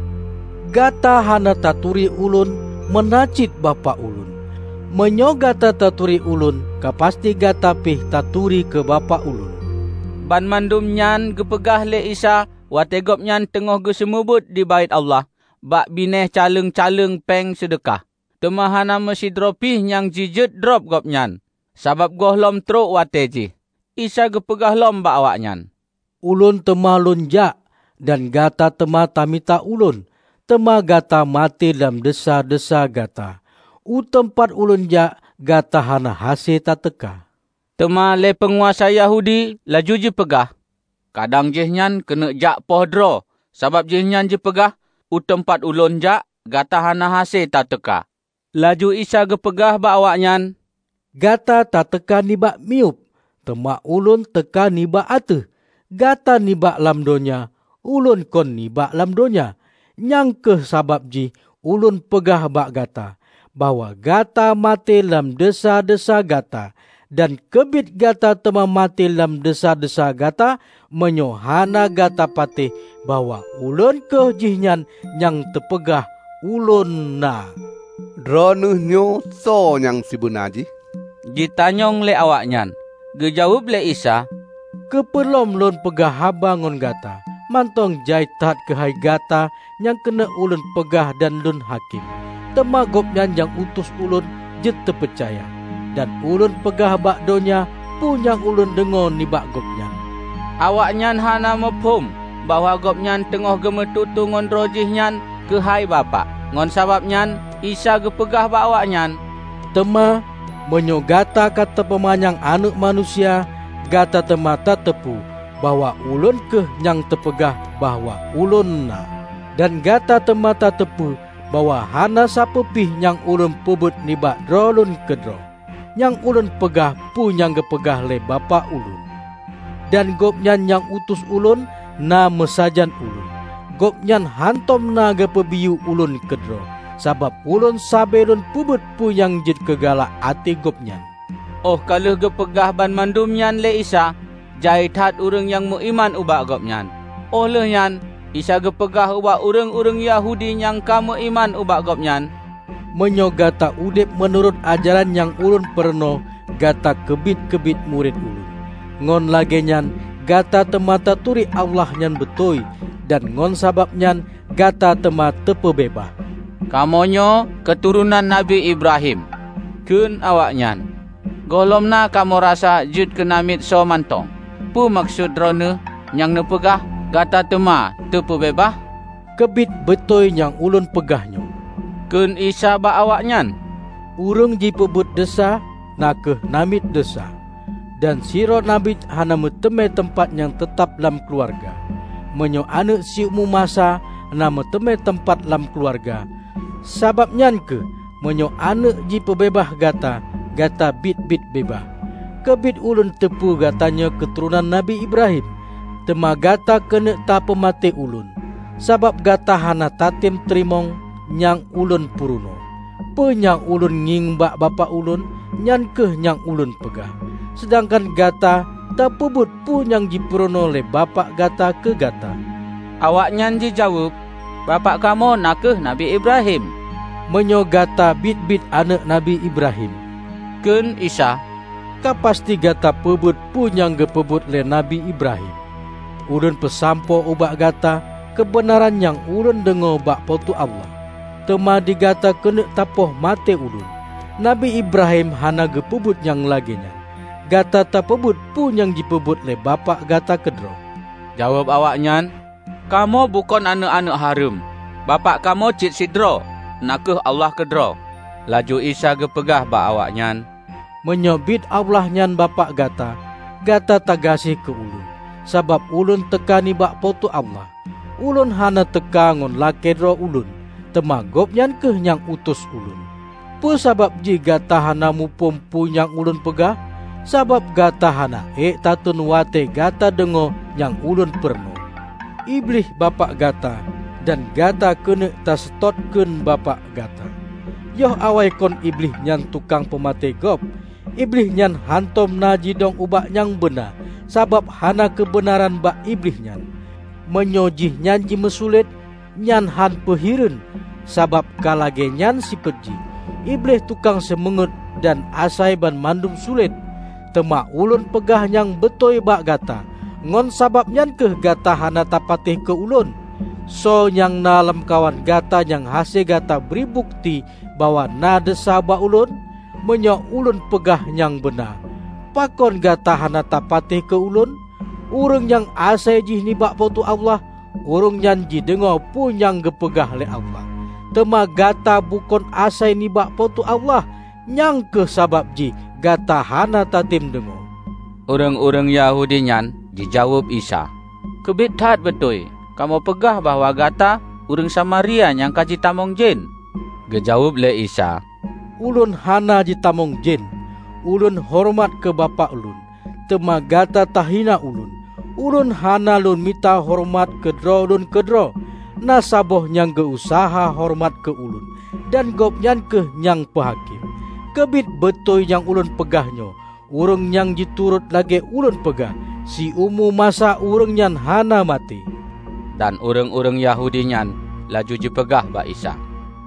Speaker 3: Gata hana taturi ulun menacit bapak ulun. Menyo gata taturi ulun, kapasti gata pih taturi ke bapak ulun.
Speaker 1: Ban mandum nyan gepegah le Isa, wategop nyan tengah gesemubut di bait Allah. Bak bineh caleng-caleng peng sedekah. Temahana mesidropih yang jijet drop gopnyan. Sabab gohlom truk wateji. Isa gepegah lom bak awaknyan.
Speaker 3: Ulun temah lunjak dan gata temah tamita ulun. Temah gata mati dalam desa-desa gata. U tempat ulun jak gata hana hase tak teka.
Speaker 1: Temah le penguasa Yahudi laju je pegah. Kadang jehnya kena jak pohdro. Sabab jehnya je pegah. U tempat ulun jak, gata hana hase tak teka. Laju Isa gepegah bak awaknyan.
Speaker 3: Gata tak teka nibak miup, temak ulun teka nibak ateh. Gata nibak lam donya, ulun kon nibak lam donya. Nyang ke sabab ji, ulun pegah bak gata, bahwa gata mati lam desa-desa gata. Dan kebit gata tema mati lam desa-desa gata, menyohana gata patih bahwa ulun ke jihnya yang tepegah ulun na.
Speaker 4: Dronuh nyo so yang sibunaji.
Speaker 1: Ditanyong le awaknyan. Gejawab le Isa.
Speaker 3: Kepelom lun pegah habangun gata. Mantong jaitat kehai gata yang kena ulun pegah dan lun hakim. Temagopnyan yang utus ulun jet terpercaya. Dan ulun pegah bak donya punya ulun dengon ni bak gopnyan.
Speaker 1: Awaknyan hana mefhum bahwa gopnyan tengah gemetutu ngon rojihnyan ke hai bapak. Ngon sababnyan Isa gepegah bak awaknyan.
Speaker 3: Tema menyo gata kata pemanyang anak manusia, gata tema tak tepu bahwa ulun ke yang terpegah bahwa ulun na. Dan gata tema tak tepu bahwa hana sapepih yang ulun pebut ni bak drolun kedro. Yang ulun pegah pun yang gepegah le bapa ulun. Dan gopnyan yang utus ulun na mesajan ulun. Gopnyan hantom na gepebiu ulun kedro. Sabab ulun sabelun pubut pu yang jid kegala ati gopnyan.
Speaker 1: Oh kalau gepegah ban mandumnyan le Isa, jaitat urang yang muiman ubak gopnyan. Oh lehnyan, Isa gepegah ubak urang-urang Yahudi yang kamu iman ubak gopnyan.
Speaker 3: Menyo gata udip menurut ajaran yang ulun perno, gata kebit-kebit murid ulun. Ngon lage nyan gata temata turi Allah nyan betoi, dan ngon sabab nyan gata tema tepebebah.
Speaker 1: Kamonyo keturunan Nabi Ibrahim. Kun awak nyan. Golomna kamu rasa jud kenamit so mantong. Pu maksud drone yang nepegah gata tema tepebebah?
Speaker 3: Kebit betoi yang ulun pegahnyo.
Speaker 1: Kun Isa ba awak nyan.
Speaker 3: Urang ji pebut desa nakeh namit desa. Dan siro nabi hana meteme tempat yang tetap dalam keluarga. Menyo anak si umu masa na meteme tempat dalam keluarga. Sabab nyan ke menyo anak ji pebebah gata, gata bit-bit bebah. Kebit ulun tepu gatanya keturunan Nabi Ibrahim. Tema gata kena ta pemate ulun. Sabab gata hana tatim terimong nyang ulun puruno. Penyang ulun ngingbak bapa ulun, nyan keh nyang ulun pegah. Sedangkan gata tak pebut pun yang dipurono oleh bapak gata ke gata.
Speaker 1: Awak nyan ji jawab, bapak kamu nakeh Nabi Ibrahim.
Speaker 3: Menyo gata bit-bit anak Nabi Ibrahim.
Speaker 1: Kun Isa,
Speaker 3: ka pasti gata pebut pun yang gepebut le Nabi Ibrahim. Ulun pesampo ubak gata kebenaran yang ulun dengo bak potu Allah. Tema digata kena tapoh mate ulun. Nabi Ibrahim hana gepebut yang laginya. Gata tapebut pun yang dipebut le bapak gata kedro.
Speaker 1: Jawab awak nyan, kamu bukan anak-anak harum. Bapak kamu cit sidro, nakeh Allah kedro. Laju Isa gepegah ba awak nyan.
Speaker 3: Menyobit Allah nyan bapak gata, gata tagasih ke ulun. Sabab ulun tekani bak potu Allah. Ulun hana teka ngon lakedro ulun. Temagop nyan keh yang utus ulun. Pu sabab ji gata hana mupum pu yang ulun pegah. Sabab gata hana ek tatun wate gata dengo yang ulun perno. Iblis bapak gata dan gata kena tasestotkeun bapak gata. Yoh awai kon iblis nyan tukang pemate gop. Iblis nyan hantom naji dong ubak yang benar. Sabab hana kebenaran bak iblis nyan. Menyojih nyan ji mesulit nyan han pehireun. Sabab kalage nyan si perji. Iblis tukang semengut dan asai ban mandum sulit. Tema ulun pegah yang betoi bak gata. Ngon sabab nyan ke gata hana tapatih ke ulun. So yang nalam kawan gata yang hase gata beri bukti bahwa na desa bak ulun. Menyo ulun pegah yang benar. Pakon gata hana tapatih ke ulun. Urang yang asai jih ni bak potu Allah. Urang yang ji dengo pun yang gepegah le Allah. Tema gata bukan asai ni bak potu Allah. Nyang ke sabab ji gata hana tatim dengo.
Speaker 1: Orang-orang Yahudi nyan dijawab Isa, kebit tat betul. Kamu pegah bahwa gata orang Samaria yang kaji tamong jin. Gejawab le Isa,
Speaker 3: ulun hana ji tamong jin. Ulun hormat ke bapa ulun. Tema gata tahina ulun. Ulun hana lun mita hormat kedro ulun kedro. Nasaboh nyang geusaha hormat ke ulun. Dan gop nyan ke nyang pehakim. Kebit betul yang ulun pegahnyo. Urang yang diturut lagi ulun pegah. Si umu masa urang nyan hana mati.
Speaker 1: Dan urang-urang Yahudi nyan laju dipegah ba Isa.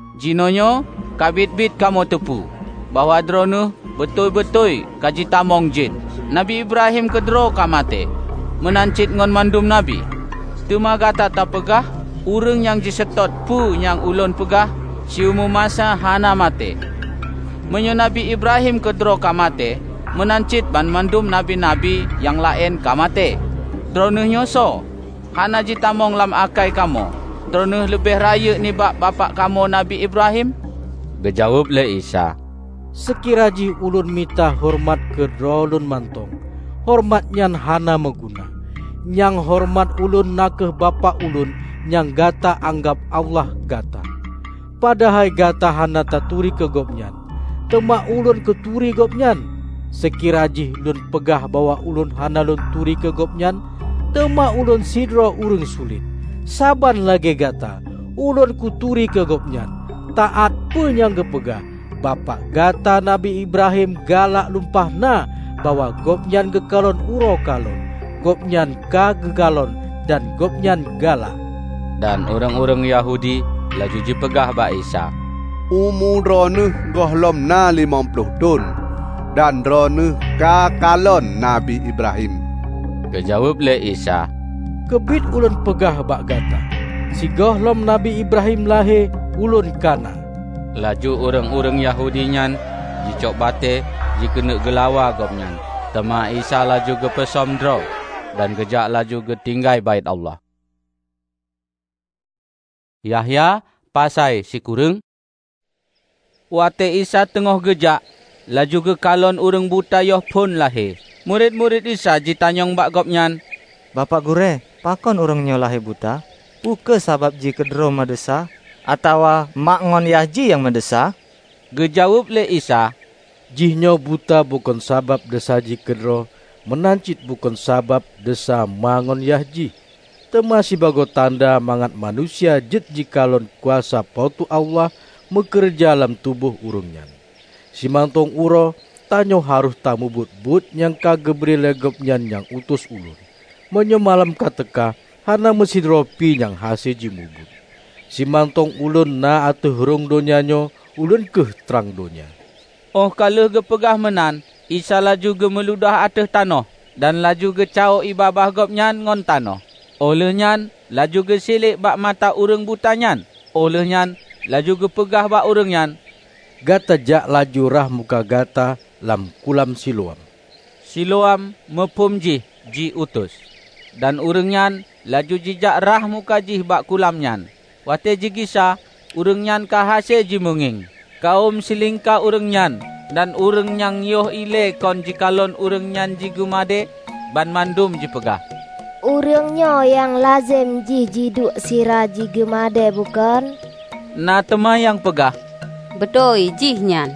Speaker 1: Jinonyo kabit-bit kamu tepu bahwa drone betul-betul kaji tamong jin. Nabi Ibrahim kedro kamate menancit ngon mandum Nabi. Tuma gata tak pegah urang yang disetot pu yang ulun pegah si umu masa hana mate. Menyo Nabi Ibrahim kedro kamate menancit ban mandum nabi-nabi yang lain kamate. Droneh nyoso hana ji tamong lam akai kamu. Droneh lebih raya ni bak bapak kamu Nabi Ibrahim. Gejawab le Isa,
Speaker 3: sekira ji ulun mita hormat kedro ulun mantong. Hormat nyan hana meguna. Nyang hormat ulun nakeh bapak ulun nyang gata anggap Allah gata. Padahal gata hana taturi ke gopnyan. Tema ulun keturi gopnyan. Sekira jih lun pegah bahwa ulun hana lun turi ke gopnyan. Tema ulun sidro urang sulit. Saban lagi gata ulun kuturi ke gopnyan. Taat pun yang gepegah. Bapak gata Nabi Ibrahim galak lumpah na bahwa gopnyan gekalon uro kalon. Gopnyan ka gegalon dan gopnyan galak.
Speaker 1: Dan orang-orang Yahudi laju dipegah ba Isa.
Speaker 13: Umur droneh gohlom na lima puluh tahun.
Speaker 4: dan ronuh ka kalon Nabi Ibrahim.
Speaker 1: Kejawab le Isa,
Speaker 3: kebit ulun pegah bak gata. Sigoh lom Nabi Ibrahim lahir ulun kana.
Speaker 1: Laju orang-orang Yahudi nyan jicok bate jikena gelawa gopnyan. Tema Isa laju ke pesomdro dan gejak laju ke tinggai bait Allah. Yahya pasai si kureng. Wate Isa tengah gejak, laju ke kalon urang buta yoh pun lahir. Murid-murid Isa jitanyong bak gopnyan,
Speaker 10: Bapak gure, pakon urangnya lahir buta? Puke sabab ji kedro madesa? Atawa mak ngon yahji yang mendesa?
Speaker 1: Gejawab le Isa,
Speaker 3: Jihnyo buta bukan sabab desa ji kedro, menancit bukan sabab desa mangon yahji. Temasi bago tanda mangat manusia jet jikalon kuasa pautu Allah mekerja dalam tubuh urungnya. Si mantong uro tanyo harus tamu but-but yang kagebri legopnyan yang utus ulun. Menyemalam kateka hana mesin ropi yang hasil jimubut. Si mantong ulun na atuh rong donyanyo ulun keh terang donya.
Speaker 1: Oh kalau gepegah menan, Isa laju ge meludah ateh tanoh dan laju ge cao ibabah gopnyan ngon tanoh. Olehnya laju ge silik bak mata urang butanyan. Olehnya laju ge pegah bak urangnya.
Speaker 3: Gata jak laju rah muka gata lam kulam Siloam.
Speaker 1: Siloam mepum jih ji utus. Dan urangnya laju jijak rah muka jih bak kulamnya. Wate jigisa urangnya kahase ji menging. Kaum silingka urangnya dan urang yang yoh ile kon jikalon urangnya ji gumade ban mandum ji pegah.
Speaker 9: Urangnya yang lazim ji jiduk sira ji gemade bukan?
Speaker 1: Na tema yang pegah.
Speaker 12: Betul jihnya.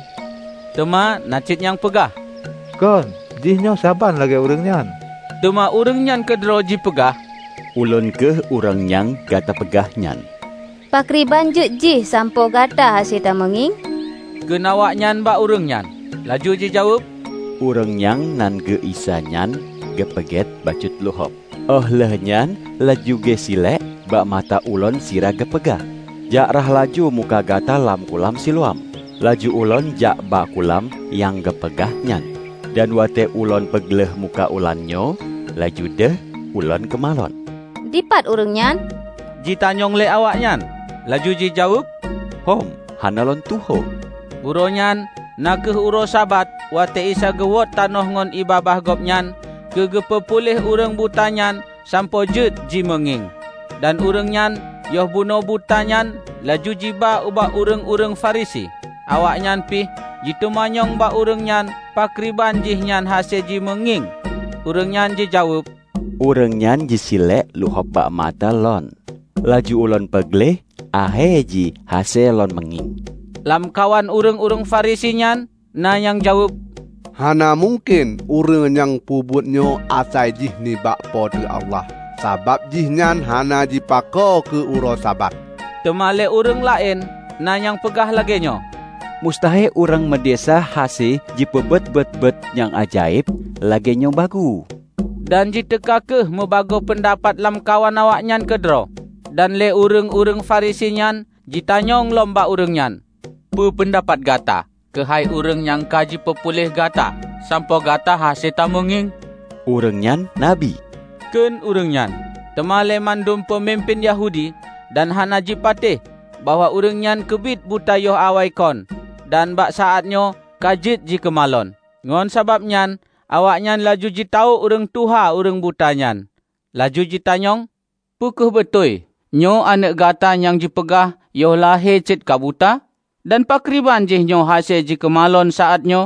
Speaker 1: Tema nacit yang pegah.
Speaker 4: Kon, jihnya saban lagi urangnya.
Speaker 1: Tema urangnya kedro ji pegah.
Speaker 8: Ulun ke urang yang gata pegahnya.
Speaker 12: Pakriban je jih sampo gata hasil tamenging.
Speaker 1: Genawaknya bak urangnya. Laju ji jawab.
Speaker 8: Urang yang nan ge isanyan ge peget bacut luhop. Oh lehnyan laju ge silek bak mata ulon sira ge pegah. Jak rah laju muka gata lam kulam Siloam. Laju ulon jak bak kulam yang ge pegahnya. Dan wate ulon pegleh muka ulanyo, laju deh ulon kemalon.
Speaker 12: Dipat urangnya.
Speaker 1: Ji tanyong le awaknya. Laju ji jawab.
Speaker 8: Hom, hanalon tuho.
Speaker 1: Uronyan nakeh uro sabat wate Isa gewot tanoh ngon ibabah gopnyan kegepepulih urang butanyan sampo jet ji menging. Dan urangnya yoh buno butanyan laju jiba ubah urang-urang Farisi. Awaknya pih jitu manyong ba urangnya pakriban jihnyan hasil ji menging. Urangnya ji jawab.
Speaker 8: Urangnya ji silek luhop bak mata lon. Laju ulon pegleh ahe ji hasil lon menging.
Speaker 1: Lam kawan urang-urang Farisinya na yang jawab.
Speaker 4: Hana mungkin urang yang pubutnyo asai jih ni bak pode Allah. Sabab jihnyan hana jipako ke uro sabat.
Speaker 1: Temale urang lain na yang pegah lagenyo.
Speaker 8: Mustahil urang medesa hase jipebet-bet-bet yang ajaib lagenyo bagu.
Speaker 1: Dan jiteka keh mebago pendapat lam kawan awaknya kedro. Dan le urang-urang Farisinya jitanyong lomba urangnya. Pu pendapat gata, kehai urang yang kaji pepulih gata, sampo gata hasil tamenging.
Speaker 8: Urangnya nabi.
Speaker 1: Ken urangnya, temale mandum pemimpin Yahudi dan hana jipatih bahwa urangnya kebit buta yoh awai kon dan bak saatnyo kajit ji kemalon. Ngon sababnya awaknya laju ji tau urang tuha urang butanyan. Laju ji tanyong, pukuh betul nyo anak gata yang jipegah yoh lahir cit kabuta? Dan pakriban jihnyo hasil ji kemalon saatnyo?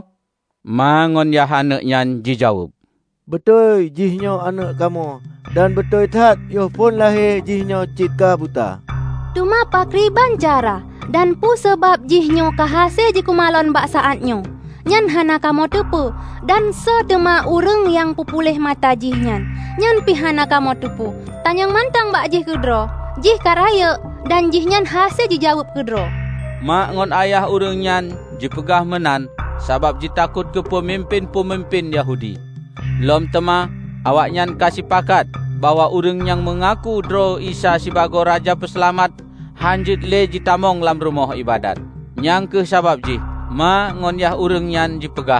Speaker 1: Mangon ya hanaknya ji jawab.
Speaker 7: Betul jihnyo anak kamu. Dan betul tat yoh pun lahir jihnyo citka buta.
Speaker 12: Tuma pakriban cara. Dan pu sebab jihnyo kahasil ji kemalon bak saatnyo. Nyan hana kamu tepu. Dan setema urang yang pupulih mata jihnya. Nyan pi hana kamu tepu. Tanyang mantang bak jih kedro. Jih karaya. Dan jihnya hasil ji jawab kedro.
Speaker 1: Mak ngon ayah urangnya jipegah menan sabab jitakut ke pemimpin-pemimpin Yahudi. Lom tema awaknya kasih pakat bahwa urang yang mengaku dro Isa sebagai raja peselamat hanjit le jitamong lam rumah ibadat. Nyang ke sabab ji ma ngon yah urangnya jipegah.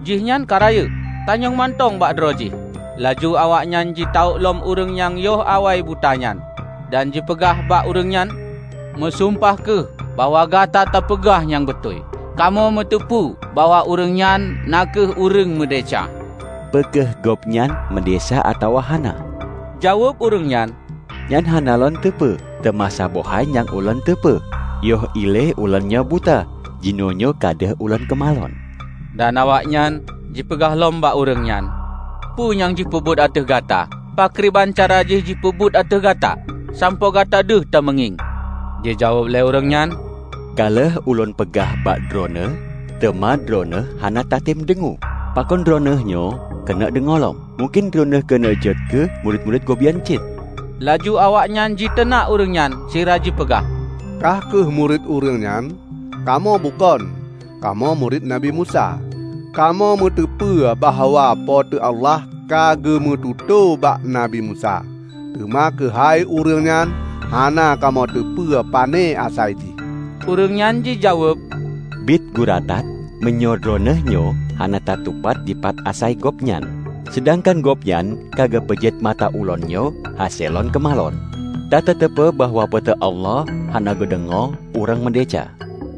Speaker 1: Jihnyan karaya, tanyong mantong bak dro jih. Laju awaknyan ji tauk lom urang yang yoh awai butanyan. Dan ji pegah bak urangnyan, mesumpah ke bahawa gata terpegah yang betul. Kamu metepu bahawa urangnyan nakeh urang merdeka.
Speaker 8: Pekeh gopnyan mendesa atau hana?
Speaker 1: Jawab urangnyan,
Speaker 8: nyan hana lon tepe, temasa bohai yang ulon tepe. Yoh ile ulonnya buta, jinonyo kadeh ulon kemalon.
Speaker 1: Dan awaknyan ji pegah lom bak urangnyan. Pu yang ji pebut ateh gata, pakriban cara ji ji pebut ateh gata, sampo gata deh tak menging. Dia jawab le urangnyan,
Speaker 8: kaleh ulon pegah bak drone, tema drone hana tatim dengu. Pakon dronehnyo kena dengolom. Mungkin drone kena jet ke murid-murid gobian cit.
Speaker 1: Laju awaknyan ji tenak urangnyan, sira ji pegah.
Speaker 13: Kah ke murid urangnyan? Kamu bukan. Kamu murid Nabi Musa. Kamu metepu bahawa pote Allah kage metutu bak Nabi Musa. Tema ke hai urangnyan, hana kamu tepu pane asai ji.
Speaker 1: Urangnyan ji jawab,
Speaker 8: bit guratat menyodronehnya hana tatupat dipat asai gopnyan. Sedangkan gopnyan kagak pejet mata ulonnya haselon kemalon. Tata tepe bahawa pote Allah hana gedengo urang mendeca.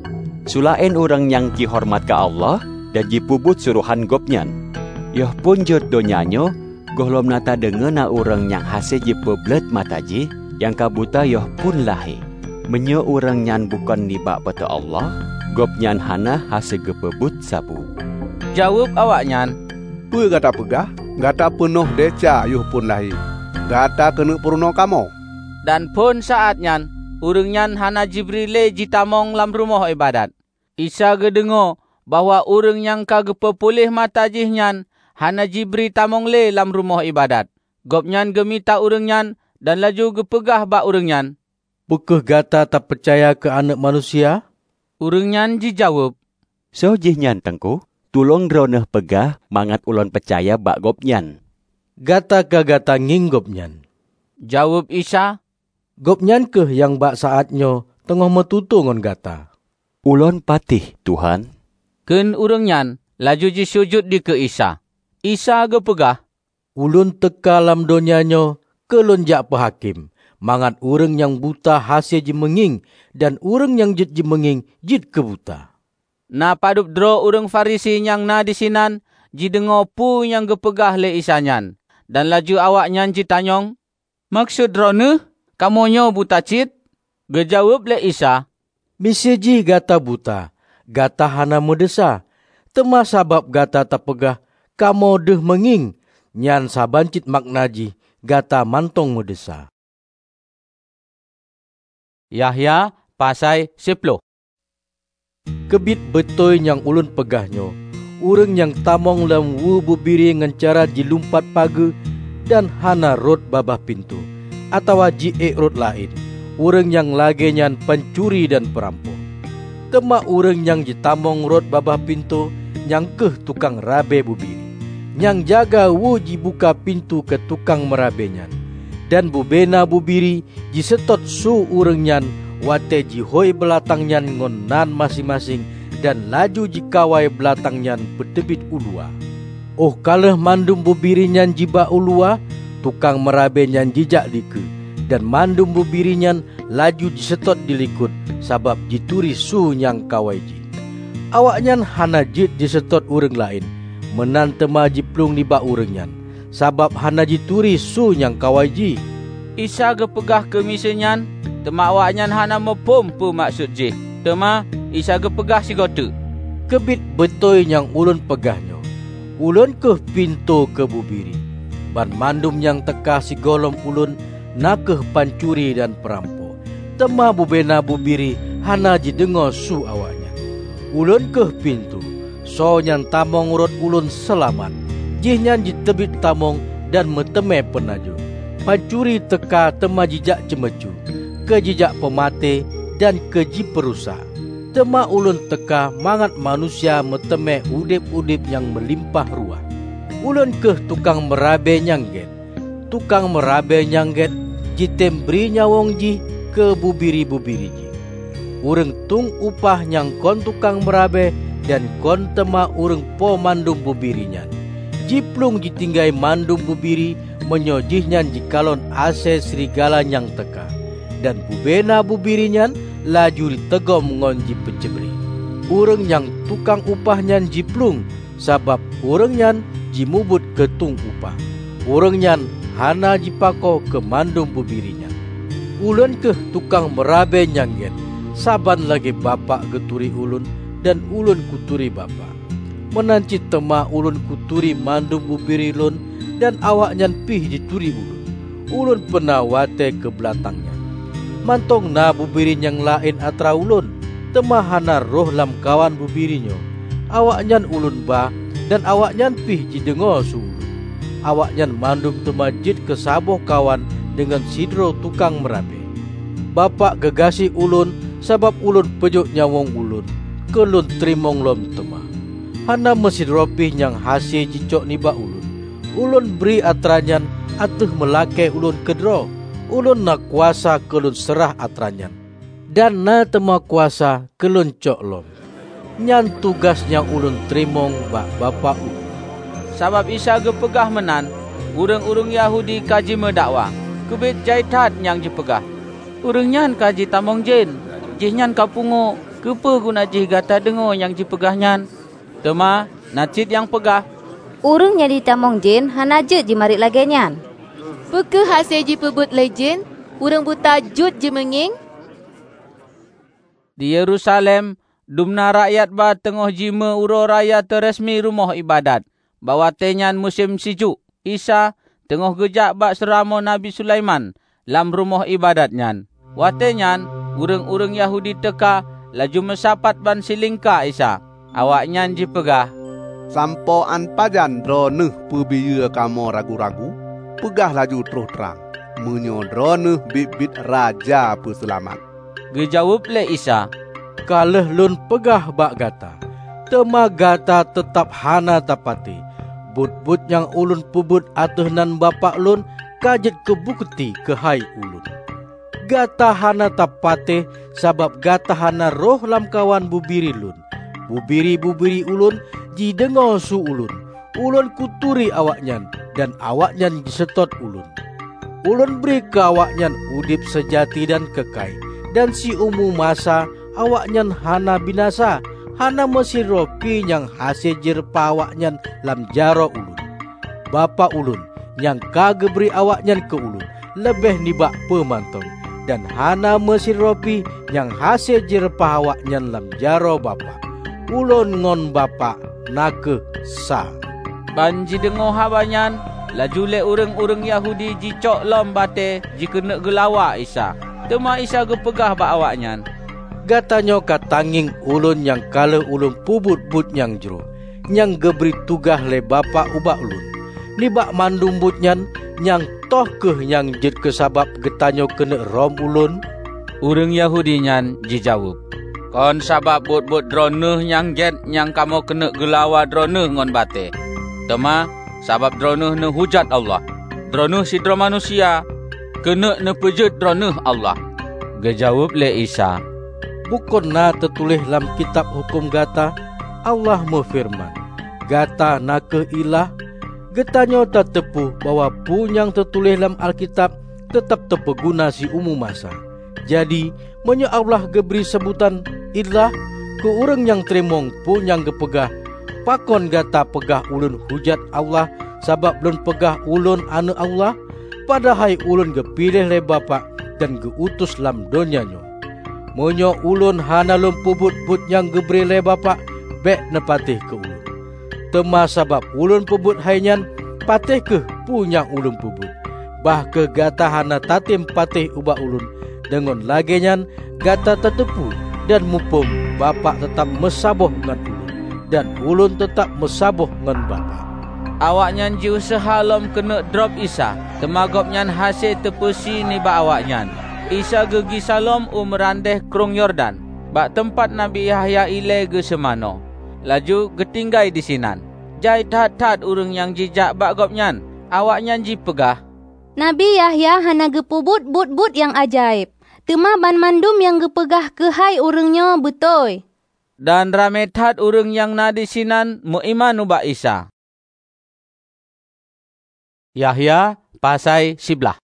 Speaker 8: Sulain orang yang ki hormat ke Allah dan jipubut suruhan gopnyan. Yoh pun jod donyanyo, gohlom nata dengena orang yang hasil jipublet mataji, yang kabuta yoh pun lahi. Menyo orang nyan bukan nibak pada Allah, gopnyan hana hasil gepebut sabu.
Speaker 1: Jawab awaknyan,
Speaker 13: pu gata pegah, gata penuh deca yoh pun lahi. Gata kena purno kamu.
Speaker 1: Dan pun saatnyan, urangnyan hana Jibrile jitamong lam rumah ibadat. Isa gedengo bahawa urang yang kagepe pulih mata jihnyan hana Jibri tamong le lam rumah ibadat. Gopnyan gemita urangnyan dan laju gepegah bak urangnyan.
Speaker 3: Bukeh gata tak percaya ke anak manusia?
Speaker 1: Urangnyan dijawab,
Speaker 8: so jihnyan tengku, tulong droneh pegah mangat ulon percaya bak gopnyan.
Speaker 3: Gata ke gata nging gopnyan.
Speaker 1: Jawab Isa,
Speaker 3: gopnyan ke yang bak saatnyo tengah metutu ngon gata.
Speaker 8: Ulon patih Tuhan.
Speaker 1: Ken urangnyan laju ji sujud di ke Isa. Isa gepegah,
Speaker 3: ulun teka lam donyanyo kelonjak pehakim. Mangat urang yang buta hasil ji menging dan urang yang jit ji menging jit kebuta.
Speaker 1: Na padup dro urang Farisi yang na di sinan ji dengo pu yang gepegah le Isanyan. Dan laju awaknyan ji tanyong, maksud drone kamonyo buta cit? Gejawab le Isa,
Speaker 3: misi ji gata buta, gata hana medesa. Tema sabab gata tapegah, kamo deh menging, nyan sabancit maknaji, gata mantong medesa.
Speaker 1: Yahya pasai sepuluh.
Speaker 3: Kebit betoy yang ulun pegahnyo, urang yang tamong lam wu bubiri ngan cara jilumpat page dan hana rot babah pintu, atau ji e rot lain. Urang yang lagi nyan pencuri dan perampok. Tema urang yang jitamong rot babah pintu, yang keh tukang rabe bubiri. Yang jaga wuji buka pintu ke tukang merabe nyan. Dan bubena bubiri jisetot su urang nyan, wate jihoi belatang nyan ngonan masing-masing, dan laju jikawai belatang nyan pedebit ulua. Oh kaleh mandum bubiri nyan jiba ulua, tukang merabe nyan jijak dike. Dan mandum bubirinyan laju disetot dilikut sabab jituri su yang kawai ji. Awaknyan hana jit disetot urang lain, menantema jiplung niba urangnyan sabab hana jituri su yang kawai ji.
Speaker 1: Isa gepegah kemisenyan, tema awaknyan hana mepom pu maksud ji. Tema Isa gepegah si gotu.
Speaker 3: Kebit betoy yang ulun pegahnyo, ulun ke pintu ke bubiri. Ban mandum yang teka si golom ulun nakeh pancuri dan perampok. Tema bubena bubiri hana jidengo su awaknya. Ulun keh pintu, so nyan tamong urut ulun selamat. Jihnya jitebit tamong dan meteme penaju. Pancuri teka tema jijak cemecu, ke jijak pemate dan keji perusak. Tema ulun teka mangat manusia meteme udip-udip yang melimpah ruah. Ulun keh tukang merabe nyangget. Tukang merabe nyangget jitem beri nyawong ji ke bubiri-bubiri ji. Urang tung upah nyang kon tukang merabe dan kon tema urang po mandum bubirinya. Jiplung ditinggai mandum bubiri menyojihnya jikalon ase serigala yang teka. Dan bubena bubirinya laju ditegom ngonji pecebri. Urang yang tukang upahnya jiplung sabab urangnya jimubut ketung upah. Urangnya hana jipako ke mandum bubirinya. Ulun ke tukang merabe nyanggen, saban lagi bapak geturi ulun dan ulun kuturi bapak. Menanci tema ulun kuturi mandum bubiri ulun dan awaknya pih dituri ulun. Ulun pernah wate ke belakangnya. Mantong na bubiri yang lain atra ulun, tema hana roh lam kawan bubirinyo. Awaknya ulun ba dan awaknya pih jidengo su ulun. Awaknya mandum tu masjid ke saboh kawan dengan sidro tukang merabe. Bapak gegasi ulun sabab ulun pejuk nyawong ulun. Kelun trimong lom tema. Hana mesin ropih yang hasil jicok niba ulun. Ulun beri atranyan atuh melake ulun kedro. Ulun nak kuasa kelun serah atranyan. Dan na tema kuasa kelun cok lom. Nyan tugasnya ulun trimong bak bapak ulun.
Speaker 1: Sabab Isa gepegah menan, urang-urang Yahudi kaji mendakwa. Kebet jaitat yang jipegah. Urang nyan kaji tamong jen. Jih nyan kapungo, kepa guna jih gata dengo yang jipegah nyan. Tema, nacit yang pegah.
Speaker 14: Urang nya ditamong jen, hana jet jimarik lagi nyan.
Speaker 6: Peke hasil jipebut lejen, urang buta jut jemenging.
Speaker 1: Di Yerusalem, dumna rakyat ba tengah jima uro raya teresmi rumah ibadat. Bawa tenyan musim sijuk, Isa tengah gejak bak seramo Nabi Sulaiman lam rumah ibadatnyan. Watenyan, urang-urang Yahudi teka, laju mesapat ban silingka Isa. Awaknyan jipegah.
Speaker 13: Sampo an pajan droneh pebiya kamu ragu-ragu, pegah laju terus terang. Menyo droneh bibit raja peselamat.
Speaker 1: Gejawab le Isa.
Speaker 3: Kaleh lun pegah bak gata. Tema gata tetap hana tapati. But-but yang ulun pubut atuh nan bapak lun kajet kebukti ke hai ulun. Gata hana tapate sabab gata hana roh lam kawan bubiri lun. Bubiri-bubiri ulun jidengo su ulun. Ulun kuturi awaknyan dan awaknyan disetot ulun. Ulun beri ke awaknyan udip sejati dan kekal. Dan si umu masa awaknyan hana binasa. Hana mesin ropi yang hasil jerpa awaknyan lam jaro ulun. Bapa ulun yang kage beri awaknyan ke ulun lebih nibak pemantong. Dan hana mesin ropi yang hasil jerpa awaknyan lam jaro bapa. Ulun ngon bapa nake sa.
Speaker 1: Banji dengo habanyan, laju le urang-urang Yahudi jicok lom bate jika nak gelawa Isa. Tema Isa gepegah bak awaknyan.
Speaker 3: Gatanyo katanging ulun yang kala ulun pubut-but yang jero. Yang geberi tugah le bapa ubak ulun. Nibak mandum butnyan yang toh keh yang jid kesabab getanyo kena rom ulun.
Speaker 1: Urang Yahudi nyan dijawab. Kon sabab but-but droneh yang jet yang kamu kena gelawa droneh ngon bate. Tema sabab droneh ne hujat Allah. Droneh sidro manusia kena ne pejut droneh Allah. Gejawab le Isa.
Speaker 3: Bukan na tertulis dalam kitab hukum gata, Allah memfirman, gata na ke ilah, getanyo tak tepu bahwa pun yang tertulis dalam Alkitab tetap terpeguna si umum masa. Jadi, menyo Allah geberi sebutan ilah ke orang yang teremong pun yang gepegah, pakon gata pegah ulun hujat Allah sabab lun pegah ulun anu Allah, padahal ulun gepilih le Bapa dan geutus lam donyanya. Monyo ulun hana lum pubut-but yang geberi le bapa bek nepatih ke ulun. Tema sabab ulun pubut hainyan patih ke punya ulun pubut. Bah ke gata hana tatim patih ubah ulun dengan lagenyan gata tertepu dan mupum bapa tetap mesaboh ngan ulun dan ulun tetap mesaboh ngan bapa.
Speaker 1: Awaknyan ji usaha lom kena drop Isa. Temagopnyan hasil tepesi ni ba awaknyan. Isa gegi salom umrandeh krung Yordan. Bak tempat Nabi Yahya ile ge semano. Laju getinggai di sinan. Jai tat-tat urang yang jijak bak gopnyan. Awaknyan ji pegah.
Speaker 12: Nabi Yahya hana gepubut but-but yang ajaib. Tema ban mandum yang gepegah ke hai urangnya betul.
Speaker 1: Dan ramethat urang yang na di sinan mu iman ubak Isa. Yahya pasai sebelah.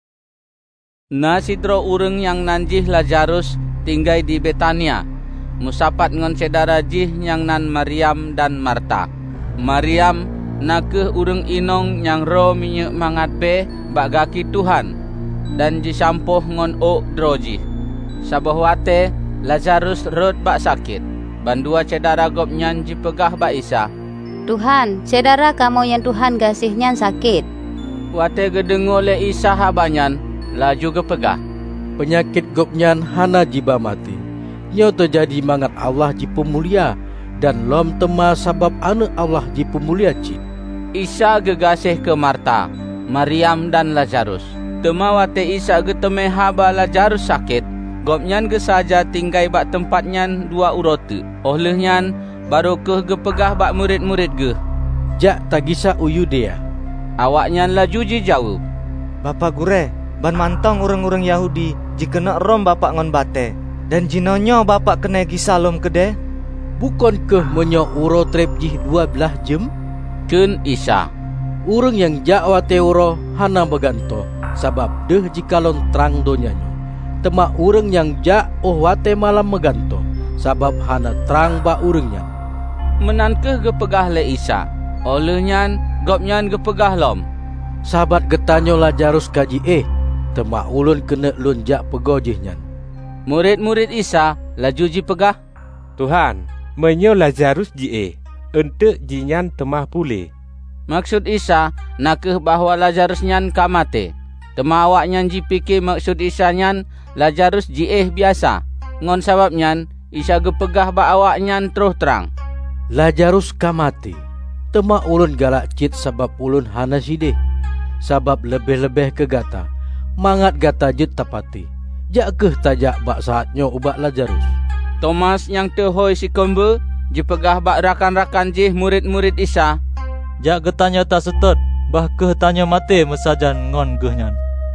Speaker 1: Na sidro urang yang nanjih Lazarus tinggai di Betania. Musapat ngon saudara jih yang nan Maryam dan Marta. Maryam nakeh urang inong yang ro minyak mangat be bak gaki Tuhan dan jisampoh ngon ok droji. Sabah wate Lazarus rod bak sakit. Bandua saudara gopnyan jipegah bak Isa.
Speaker 14: Tuhan, saudara kamu yang Tuhan gasihnya sakit.
Speaker 1: Wate gedengo le Isa habanyan, laju gepegah.
Speaker 3: Penyakit gopnyan hana jiba mati. Nyo terjadi mangat Allah jipemulia dan lom tema sabab anak Allah jipemulia cik.
Speaker 1: Isa gegasih ke Marta, Maryam dan Lazarus. Tema wate Isa geteme haba Lazarus sakit. Gopnyan gesaja tinggai bak tempatnyan dua urote. Ohlehnya baru ke gepegah bak murid-murid ge.
Speaker 3: Jak tagisa uyu dia.
Speaker 1: Awaknyan laju jawab.
Speaker 10: Bapa gure, ban mantong urang-urang Yahudi jikena rom bapak ngon bate. Dan jinonyo bapak kena gisalom kede?
Speaker 3: Bukankah menyo uro trep jih dua belah jem?
Speaker 1: Kun Isa.
Speaker 3: Urang yang jak wate uro hana beganto. Sabab deh jikalon terang donyanyo. Tema urang yang jak oh wate malam meganto. Sabab hana terang ba urangnya.
Speaker 1: Menankeh gepegah le Isa. Olehnya gopnyan gepegah lom.
Speaker 3: Sahabat getanyo Lazarus kaji eh. Tema ulun kena lunjak pegojihnya.
Speaker 1: Murid-murid Isa laju jipegah.
Speaker 11: Tuhan, menyo Lazarus ji eh. Ente jinyan temah pulih.
Speaker 1: Maksud Isa nakeh bahwa Lazarus nyan kamate. Tema awaknyan jipikir maksud Isa nyan Lazarus ji eh biasa. Ngon sababnyan Isa gepegah ba awaknyan terus terang.
Speaker 3: Lazarus kamate. Tema ulun galak cit sabab ulun hana sideh. Sabab lebih-lebih ke gata. Mangat gata jet tapati. Jak keh tajak bak saatnya ubak Lazarus.
Speaker 1: Thomas yang tehoi si kombe jipegah bak rakan-rakan jih murid-murid Isa.
Speaker 2: Jak getanya tak setot, bah keh tanya mate mesajan ngon gehnyan.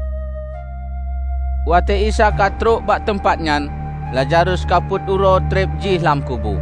Speaker 1: Wate Isa katruk bak tempatnyan, Lazarus kaput uro trep jih lam kubu.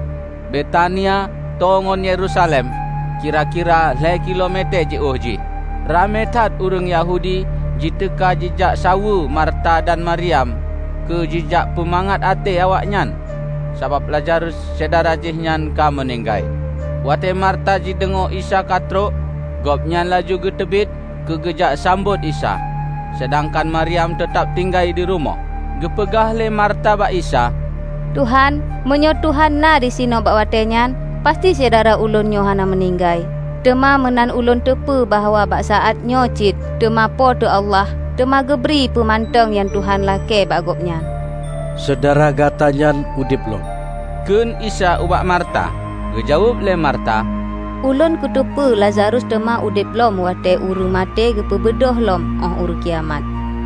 Speaker 1: Betania tongon Yerusalem, kira-kira le kilometer jauh jih. Ramethat urang Yahudi jiteka jejak sawu Marta dan Maryam ke jejak pemangat ate awaknyan. Sabab Lazarus saudara jihnyan ka meninggai. Wate Marta jidengo Isa katruk, gopnyan laju getebit ke gejak sambut Isa. Sedangkan Maryam tetap tinggai di rumah. Gepegah le Marta bak Isa.
Speaker 14: Tuhan, menyo Tuhan na di sino bak watenyan, pasti saudara ulun nyo hana meninggai. Tema menan ulun tepu bahawa bak saat nyo cit, tema po tu Allah, tema geberi pemantong yang Tuhan lake bak gopnyan.
Speaker 3: Saudara gatanyan udip lom.
Speaker 1: Kun Isa ubak Marta. Gejawab le Marta.
Speaker 14: Ulun kutupu Lazarus tema udip lom wate uru mate gepebedoh lom oh uru kiamat.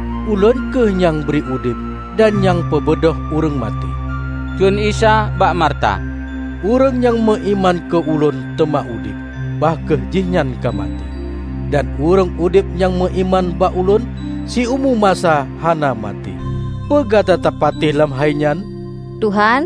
Speaker 3: Ulun ke yang beri udip dan yang pebedoh urang mati.
Speaker 1: Kun Isa bak Marta.
Speaker 3: Urang yang meiman ke ulun tema udip. Bah ke jihnyan ka mati. Dan urang udip yang meiman bak ulun si umu masa hana mati. Pegata tapatih lam hainyan.
Speaker 14: Tuhan,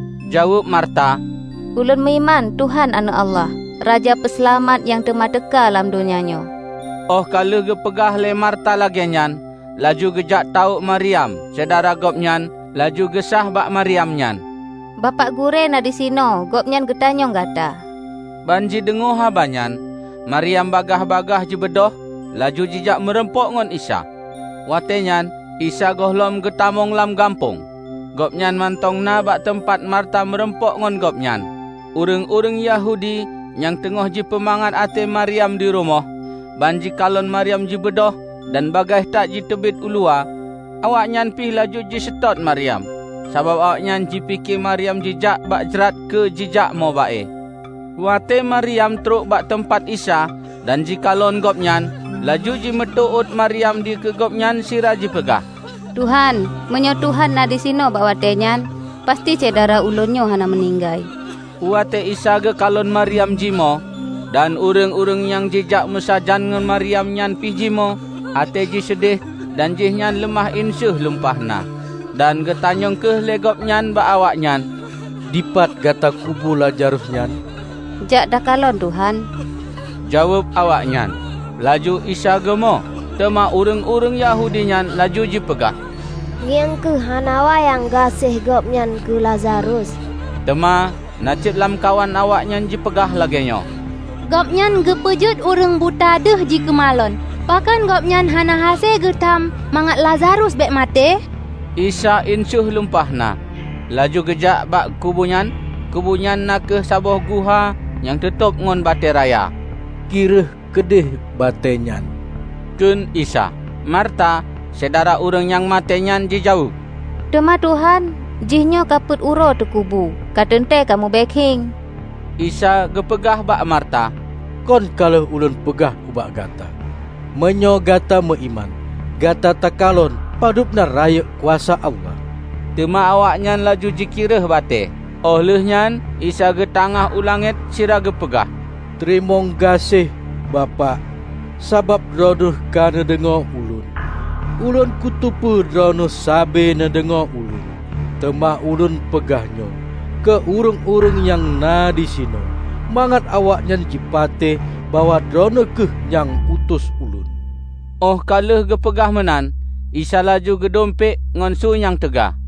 Speaker 1: jawab Marta.
Speaker 14: Ulun meiman Tuhan anak Allah, Raja Peselamat yang tema teka lam dunianyo.
Speaker 1: Oh kalau gepegah le Marta lagenyan, laju gejak tahu Maryam, saudara gopnyan, laju gesah bak Maryam nyan.
Speaker 14: Bapak gure na di sino, gopnyan getanyong gata.
Speaker 1: Banji dengo habanyan, Maryam bagah-bagah jebedoh, laju jijak merempok ngon Isa. Watenyan, Isa gohlom getamong lam gampung. Gopnyan mantong na bak tempat Marta merempok ngon gopnyan. Urang-urang Yahudi yang tengah ji pemangat ate Maryam di rumah, banji kalon Maryam jebedoh dan bagai tak ji tebit ulua, awaknyan pi laju ji setot Maryam. Sabab awaknyan ji pikir Maryam jijak bak jerat ke jijak mo bae. Wate Maryam truk bak tempat Isa dan jikalon gopnyan, laju ji metuut Maryam di ke gopnyan sira ji pegah.
Speaker 14: Tuhan, menyo Tuhan na di sino bak watenyan, pasti saudara ulunyo hana meninggai.
Speaker 1: Wate Isa ge kalon Maryam jimo dan urang-urang yang jejak mesajan ngan Maryam nyan pi jimo, ate ji sedih dan jihnyan lemah insuh lumpahna. Dan getanyong ke legop nyan ba awak nyan.
Speaker 3: Dipat gata kubu Lazarus nyan?
Speaker 14: Jak dakalon Tuhan.
Speaker 1: Jawab awak nyan. Laju Isa gemo. Tema urang-urang Yahudi nyan laju ji pegah.
Speaker 9: Yang ke hanawa yang gasih gop nyan ke Lazarus.
Speaker 1: Tema nacit lam kawan awak nyan ji pegah lagenyo.
Speaker 12: Gop nyan gepejut urang buta deh ji kemalon. Pakan gop nyan hana hase getam mangat Lazarus bek mate.
Speaker 1: Isa insuh lumpahna. Laju gejak bak kubunyan. Kubunyan nak ke saboh guha yang tutup ngon bate raya.
Speaker 3: Kireh kedeh batenyan.
Speaker 1: Kun Isa. Marta, saudara urang yang matenyan ji jauh.
Speaker 14: Tema Tuhan, jihnya kaput uro tu kubu. Katente kamu baking.
Speaker 1: Isa gepegah bak Marta.
Speaker 3: Kon kalau ulun pegah ubak gata. Menyo gata meiman. Gata takalon padupna raya kuasa Allah.
Speaker 1: Tema awak nyan laju jikireh bate. Oleh nyan Isa getangah ulangit sira gepegah.
Speaker 3: Terima kasih Bapa. Sabab rodoh kana dengar ulun. Ulun kutupu drono sabe na dengar ulun. Tema ulun pegahnya ke urung-urung yang na di sino. Mangat awak nyan jipate bawa drono ke yang utus ulun.
Speaker 1: Oh kaleh gepegah menan. Isa laju gedompek ngonsu yang tegah.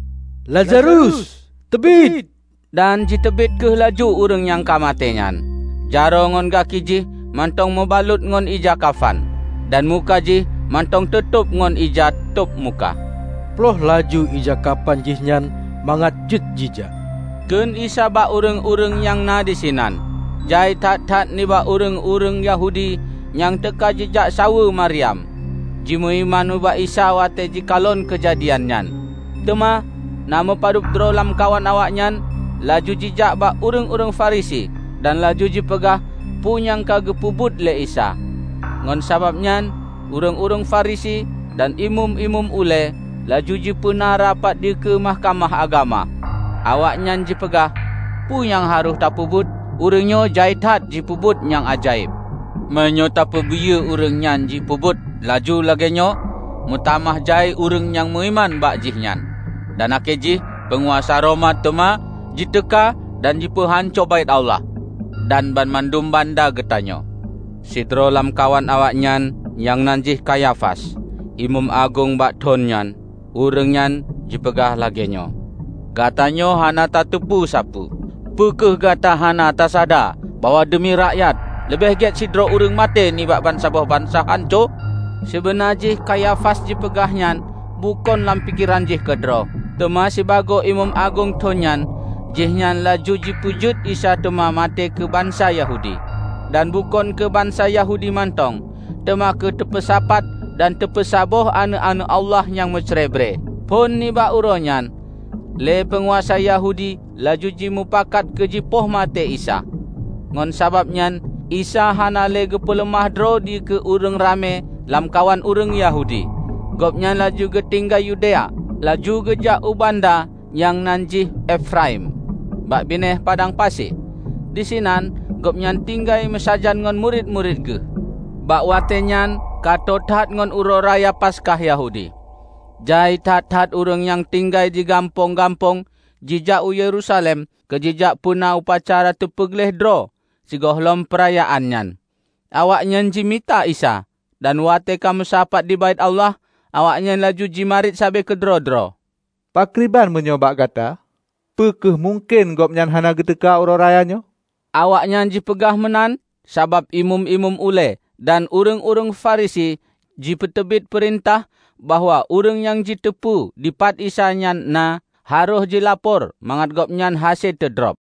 Speaker 3: Lazarus, tebit.
Speaker 1: Dan jitebit ke laju urang yang kamatenyan. Jaro ngon gaki ji mantong membalut ngon ija kafan. Dan muka ji mantong tutup ngon ija tup muka.
Speaker 3: Ploh laju ija kapan jihnya mangat jut jija.
Speaker 1: Kun Isa ba urang-urang yang na di sinan. Jai tat-tat ni ba urang-urang Yahudi yang teka jejak sawa Maryam. Jimu iman ba Isa wate jikalon kejadian nyan. Tema nama padup drolam kawan awak nyan. Laju jijak bak urang-urang Farisi dan laju jipegah punyang kagepubut le Isa. Ngon sababnyan urang-urang Farisi dan imum-imum ule laju jipuna rapat di ke mahkamah agama. Awak nyan jipegah punyang haruh tapubut urangnya jaitat jipubut yang ajaib. Menyo tapebiya urang nyan jipubut laju lagenyo mutamah jai urang yang muiman bak jihnya. Dan akeji penguasa Roma tema jiteka dan jipe hancur bait Allah dan ban mandum banda getanyo. Sidro lam kawan awak nyan yang nanjih Kayafas, imum agung bak ton nyan, urang nyan jipegah lagenyo. Gatanyo hana tatupu sapu. Pekeh gata hana tasada bahwa demi rakyat lebih get sidro urang mate ni bak bansa boh bansa hancur. Sebenarnya Kayafas jipegah nyan bukan lam pikiran jih kedro. Tema sebago imum agung ton nyan jihnya laju jipujut Isa tema mate ke bangsa Yahudi. Dan bukan ke bangsa Yahudi mantong. Tema ke tepesapat dan tepesaboh anu-anu Allah yang mencerebre. Pun ni ba uronyan. Le penguasa Yahudi laju jimupakat ke jipoh mate Isa. Ngon sababnyan Isa hana le gepelemah dro di ke urang rame lam kawan urang Yahudi. Gopnya laju getinggal Yudea. Laju gejak ubanda yang nanjih Efraim. Bak bineh padang pasir. Di sinan gopnyan tinggai mesajan ngon murid-murid ge. Bak watenyan katotat ngon uro raya Paskah Yahudi. Jai tat-tat urang yang tinggai di gampong-gampong jijak u Yerusalem ke jijak puna upacara tepegleh dro sigohlom perayaan nyan. Awak nyan jimita Isa dan wate kamu sapat di bait Allah awak nyan laju jimarit sabe ke dro-dro.
Speaker 4: Pakriban menyobak gata. Pekeh mungkin gop nyan hana geteka uro rayanyo?
Speaker 1: Awak nyan jipegah menan sabab imum-imum ule dan urang-urang Farisi jipetebit perintah bahwa urang yang jitepu dipat Isa nyan na haruh jilapor mangat gop nyan hasil terdrop.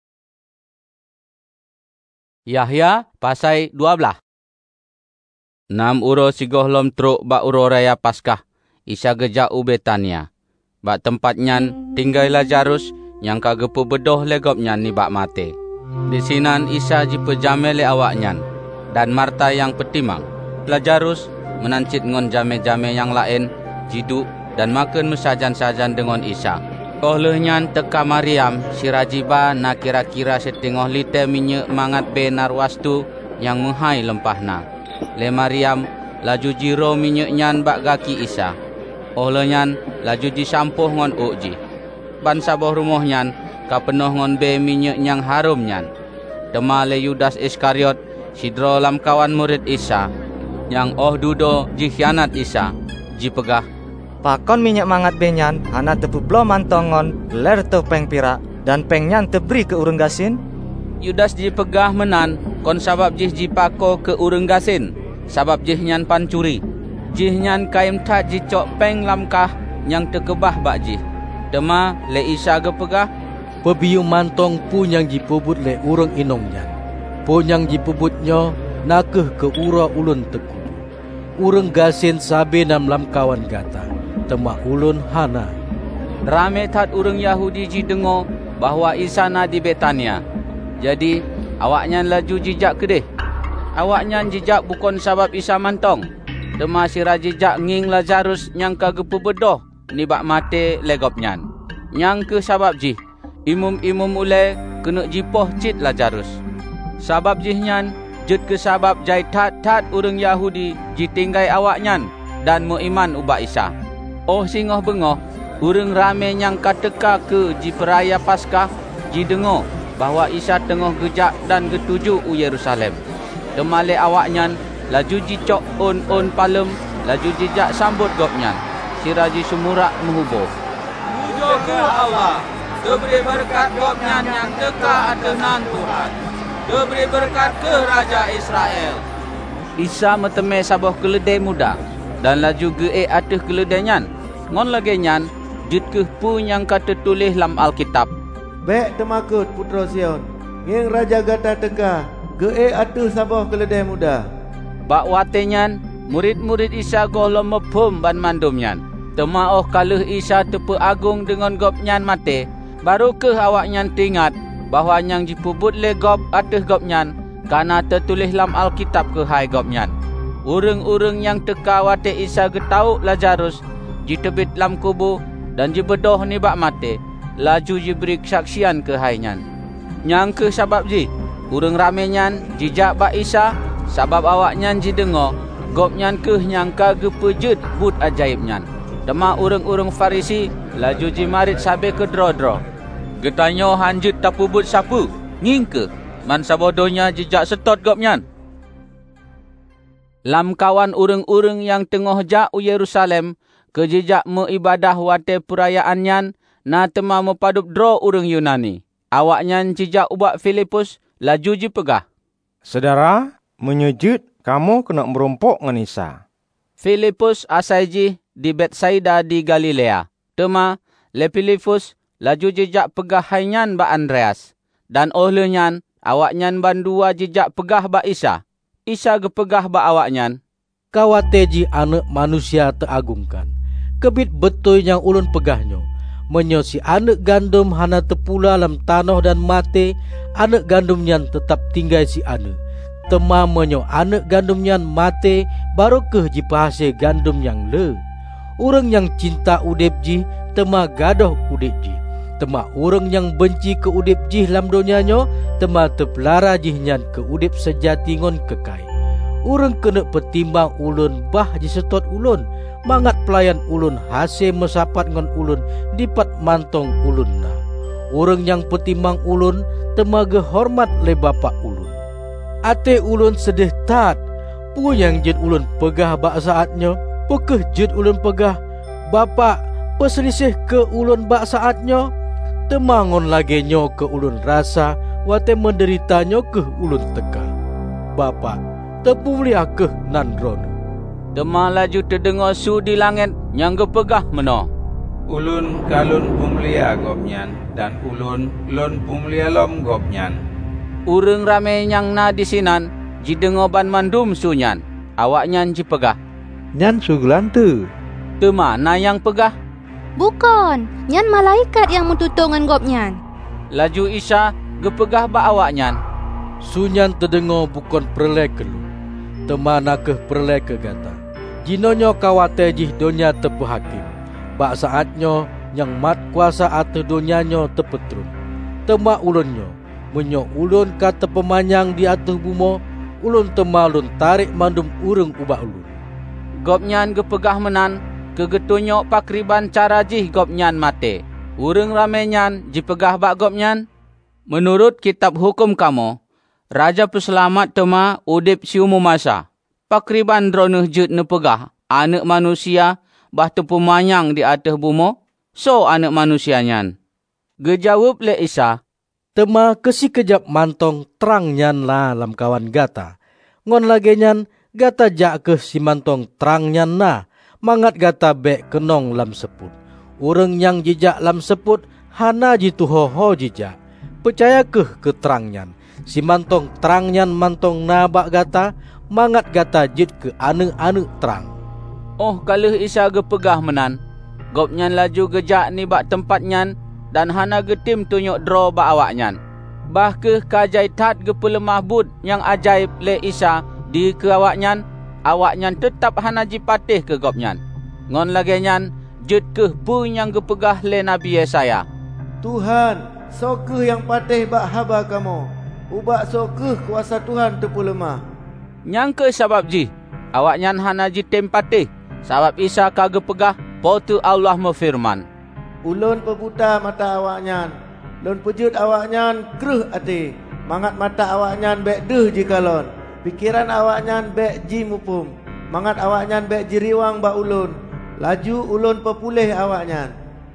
Speaker 1: Yahya pasai dua belas. Nam uro sigohlom truk bak uro raya Paskah. Isa gejak u Betania. Bak tempat nyan tinggal Lazarus yang kagepu bedoh legop nyan ni bak mate. Di sinan Isa jipejame le awak nyan dan Marta yang petimang. Lazarus menancit ngon jame-jame yang lain jiduk dan makan mesajan-sajan dengan Isa. Oleh nyan teka Maryam sirajiba na kira-kira setengah liter minyak mangat benar wastu yang menghai lempahna. Le Maryam laju jiro minyak nyan bak gaki Isa. Oleh nyan laju disampuh ngon uji. Ban saboh rumah nyan ka penuh ngon be minyak yang harum nyan. Tema le Yudas Iskariot, sidro lam kawan murid Isa, yang oh dudo ji khianat Isa, ji pegah.
Speaker 10: Pakon minyak mangat benyan, hana tepu blo mantongon, ler te peng pirak, dan pengnya teberi ke urang gasin.
Speaker 1: Yudas ji pegah menan, kon sabab jih ji pako ke urang gasin, sabab jih nyan pancuri. Jih nyan kaim tak ji cok peng lamkah, yang tekebah bak jih. Tema le Isa ge pegah.
Speaker 3: Pebiu mantong pun yang ji pebut le urang inong nyan. Pun yang ji pebutnya, nakeh ke ura ulun teku. Urang gasin sabe nam lam kawan gata. Tema ulun hana.
Speaker 1: Rame tat urang Yahudi ji dengo bahwa Isa na di Betania. Jadi awaknya laju jijak kedeh. Awaknya jijak bukan sabab Isa mantong. Tema sira jijak nging Lazarus yang kage pebedoh ni bak mate legopnyan. Yang ke sabab ji imum-imum ule kena jipoh cit Lazarus. Sabab jihnyan jut ke sabab jai tat-tat urang Yahudi ji tinggai awaknyan dan muiman ubah Isa. Oh singoh bengoh, urang rame yang kateka ke ji peraya Paskah ji dengo bahwa Isa tengah gejak dan getuju u Yerusalem. Temale awaknyan laju ji cok on-on palem, laju jijak sambut gopnyan. Siraji sumurak menghubur. Puja ke Allah, diberi berkat gopnyan yang teka atenan Tuhan. Diberi berkat ke Raja Israel. Isa meteme sabah keledai muda dan laju ge ateh keledainya. Ngon lagi nyan, jut ke pun yang kata tulis dalam Alkitab.
Speaker 7: Bek temakut putra Sion, nging raja gata teka, ge atuh sabah keledai muda.
Speaker 1: Bak watenyan, murid-murid Isa gohlom mepum ban mandumnyan. Tema oh kaluh Isa tepe agung dengan gopnyan mate, baru ke awaknyan tingat bahwa yang dipubut le gop atuh gopnyan, karena tertulis dalam Alkitab ke hai gopnyan. Urang-urang yang teka wate Isa getau Lazarus, jitebit dalam kubur dan jibedoh ni bak mate, laju jiberi kesaksian ke hainyan. Yang ke sabab ji, urang ramenyan jijak bak Isa, sabab awaknyan ji dengo, gopnyan ke yang kage pejut but ajaibnyan. Tema urang-urang Farisi, laju ji marit sabe ke dro-dro. Getanyo hanjut tapubut sapu, nging ke, man sabodonya jijak setot gopnyan. Lam kawan urang-urang yang tengah jak u Yerusalem, kejejak meibadah wate perayaannya na tema mepadup dro urang Yunani. Awaknya jejak ubak Filipus laju ji pegah.
Speaker 15: Saudara, menyujud kamu kena merompok ngan Isa.
Speaker 1: Filipus asai ji di Betsaida di Galilea. Tema le Filipus laju jejak pegah hainyan ba Andreas. Dan ohlunyan awaknya bandua jejak pegah ba Isa. Isa gepegah ba awaknya.
Speaker 3: Kawateji anak manusia teragungkan. Kebit betul yang ulun pegahnya. Menyosi anak gandum hana tepula dalam tanah dan mate, anak gandum yang tetap tinggal si anak. Tema menyo anak gandum yang mate, baru ke ji pahase gandum yang le. Orang yang cinta udip ji, tema gadoh udip ji. Tema orang yang benci ke udip ji dalam dunianya, tema terpelara jihnya ke udip sejati ngon kekai. Orang kena petimbang ulun bah ji setot ulun. Mangat pelayan ulun hasil mesapat ngon ulun dipat mantong ulun na. Orang yang petimbang ulun temaga hormat le bapa ulun. Ate ulun sedih tat, pu yang jid ulun pegah bak saatnya, pekeh jid ulun pegah. Bapa peselisih ke ulun bak saatnya, temangon lagi nyo ke ulun rasa, wate menderitanya ke ulun teka. Bapa tepuli akeh nandron.
Speaker 1: Tema laju terdengar su di langit yang gepegah meno.
Speaker 16: Ulun kalun pumlia gopnyan dan ulun lon pumlia lom gopnyan.
Speaker 1: Urang rame yang na di sinan ji dengo ban mandum sunyan. Awaknya ji pegah.
Speaker 4: Nyan sugelan tu.
Speaker 1: Tema na yang pegah?
Speaker 12: Bukan, nyan malaikat yang mentutungan gopnyan.
Speaker 1: Laju Isa gepegah ba awaknya.
Speaker 3: Sunyan terdengar bukan perlek kelu. Tema nakeh perlek ke gata. Jinonyo kawate jih donya tepu hakim. Bak saatnyo yang mat kuasa atas donyanya tepetrun. Tema ulunnya, menyo ulun kata pemanyang di atas bumo, ulun tema ulun tarik mandum urung ubah ulun.
Speaker 1: Gopnyan gepegah menan, kegetunyo pakriban cara jih gopnyan mate. Urang ramenyan jipegah bak gopnyan. Menurut kitab hukum kamu, Raja Peselamat tema udip siumu masa. Pakriban droneh jut nepegah anak manusia bah tepumanyang di atas bumo. So anak manusianyan. Gejawab le Isa.
Speaker 3: Tema kesi kejap mantong terang nyan la lam kawan gata. Ngon lage nyan gata jak ke si mantong terang nyan na. Mangat gata bek kenong lam seput. Urang yang jejak lam seput hana jitu ho-ho jejak. Percaya keh ke terang nyan. Si mantong terang nyan mantong nabak gata. Mangat gata jit ke ane-ane terang.
Speaker 1: Oh kalau Isa gepegah menan. Gop nyan laju gejak ni bak tempat nyan. Dan hana getim tunjuk draw bak awak nyan. Bah ke kajai tat gepelemah bud yang ajaib le Isa di ke awak nyan. Awak nyan tetap hana jipatih ke gop nyan. Ngon lagi nyan jut ke pun yang gepegah le Nabi Yesaya.
Speaker 7: Tuhan, sokeh yang patih bak haba kamu. Ubak sokeh kuasa Tuhan tepu lemah.
Speaker 1: Nyang ke sabab ji, awak nyan hana jitim patih. Sabab Isa kage pegah, potu Allah memfirman.
Speaker 7: Ulun pebuta mata awak nyan. Lun pejut awak nyan keruh hati. Mangat mata awak nyan bek deh jikalon. Pikiran awak nyan bek ji mupum. Mangat awak nyan bek jiriwang bak ulun. Laju ulun pepulih awak nyan.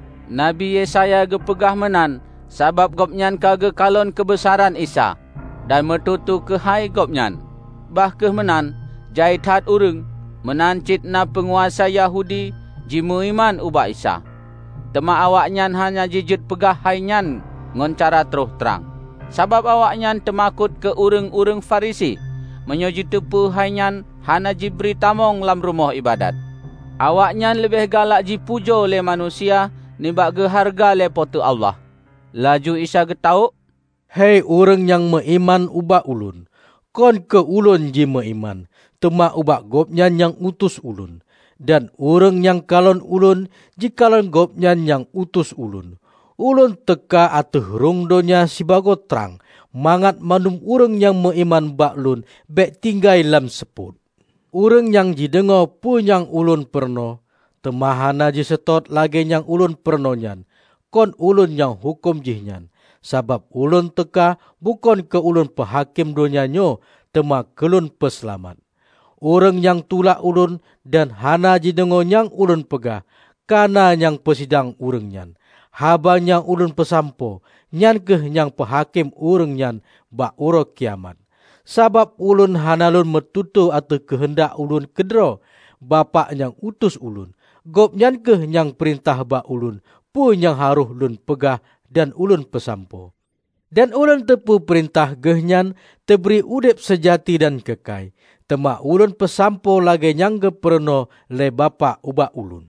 Speaker 1: Nabi Yesaya gepegah menan. Sabab gopnyan kage kalon kebesaran Isa. Dan metutu ke hai gopnyan. Bah ke menan. Jaitat urung. Menancit na penguasa Yahudi. Jimu iman ubah Isa. Tema awak nyan hanya jijut pegah hai nyan. Ngon cara terus terang. Sabab awak nyan temakut ke urung-urung Farisi. Menyoji tepu hai nyan hana jibri tamong lam rumah ibadat. Awak nyan lebih galak jipujo le manusia. Nibak ge harga le potu Allah. Laju Isa getau.
Speaker 3: Hei urang yang meiman ubak ulun. Kon ke ulun ji meiman. Tema ubak gopnyan yang utus ulun. Dan urang yang kalon ulun jikalon gopnyan yang utus ulun. Ulun teka atuh rung donya sibago terang. Mangat manum urang yang meiman bak lun bek tinggai lam seput. Urang yang jidengo pun yang ulun perno. Temahana jisetot lagi yang ulun perno nyan. Kon ulun yang hukum jihnyan. Sabab ulun teka bukan ke ulun pehakim donya nyo. Tema kelun peselamat. Orang yang tulak ulun dan hana jidengo yang ulun pegah. Kana yang pesidang urang nyan. Haba yang ulun pesampo. Nyan keh yang pehakim urang nyan bak uro kiamat. Sabab ulun hanalun metutu atau kehendak ulun kedro. Bapak yang utus ulun. Gop nyan keh yang perintah bak ulun. Pun yang haruh ulun pegah dan ulun pesampo. Dan ulun tepu perintah gehnyan teberi udip sejati dan kekai. Tema ulun pesampo lagi yang geperno le bapa ubak ulun.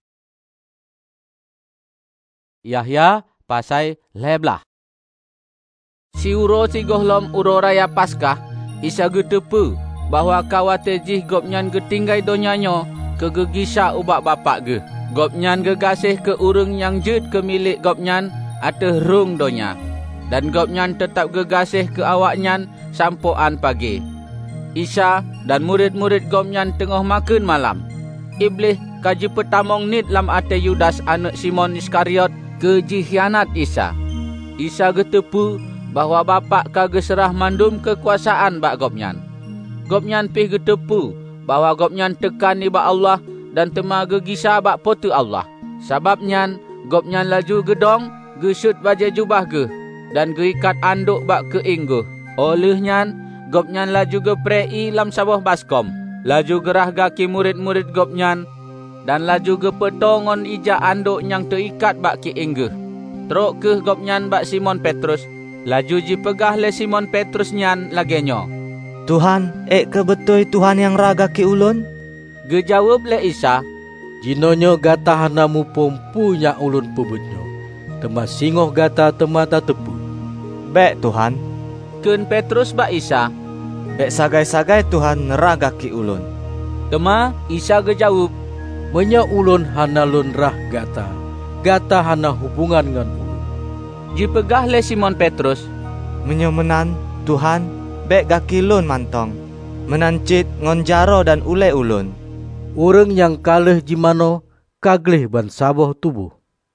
Speaker 1: Yahya pasai leblah. Si uro si gohlom uro raya Paskah. Isa getepu bahwa kawate jih gopnyan getinggai donyanyo kegegisa ubak bapak ge. Gopnyan gegasih ke urang yang jut ke milik gopnyan ateh rung donya. Dan gopnyan tetap gegasih ke awaknyan sampoan pagi. Isa dan murid-murid gopnyan tengah makan malam. Iblis kaji petamong nit lam ate Yudas anak Simon Iskariot ke jikhianat Isa. Isa getepu bahwa bapak kage serah mandum kekuasaan bak gopnyan. Gopnyan pih getepu bahwa gopnyan tekan ibak Allah dan tema gegisa bak potu Allah. Sababnyan gopnyan laju gedong gesut baje jubah ge dan geikat anduk bak keingguh. Olehnyan gopnyan laju geprei lam sabah baskom. Laju gerah gaki murid-murid gopnyan dan laju gepetongon ija anduk yang terikat bak keingguh. Trok ke gopnyan bak Simon Petrus. Laju jipegah le Simon Petrus nyan lagenyo.
Speaker 10: Tuhan, ek kebetoi Tuhan yang raga ki ulun?
Speaker 1: Gejawab le Isa.
Speaker 3: Jinonyo gata hana mupom punya ulun pebutnyo. Tema singoh gata temata tepu.
Speaker 10: Bek Tuhan.
Speaker 1: Ken Petrus bak Isa.
Speaker 10: Bek sagai-sagai Tuhan neraga ki ulun.
Speaker 1: Tema Isa gejawab.
Speaker 3: Menya ulun hana lun rah gata. Gata hana hubungan ngan ulun.
Speaker 1: Jipegah le Simon Petrus.
Speaker 10: Menyomenan Tuhan bek gaki lun mantong. Menancit ngonjaro dan ule ulun.
Speaker 3: Urang yang kaleh jimano kagleh ban saboh tubuh.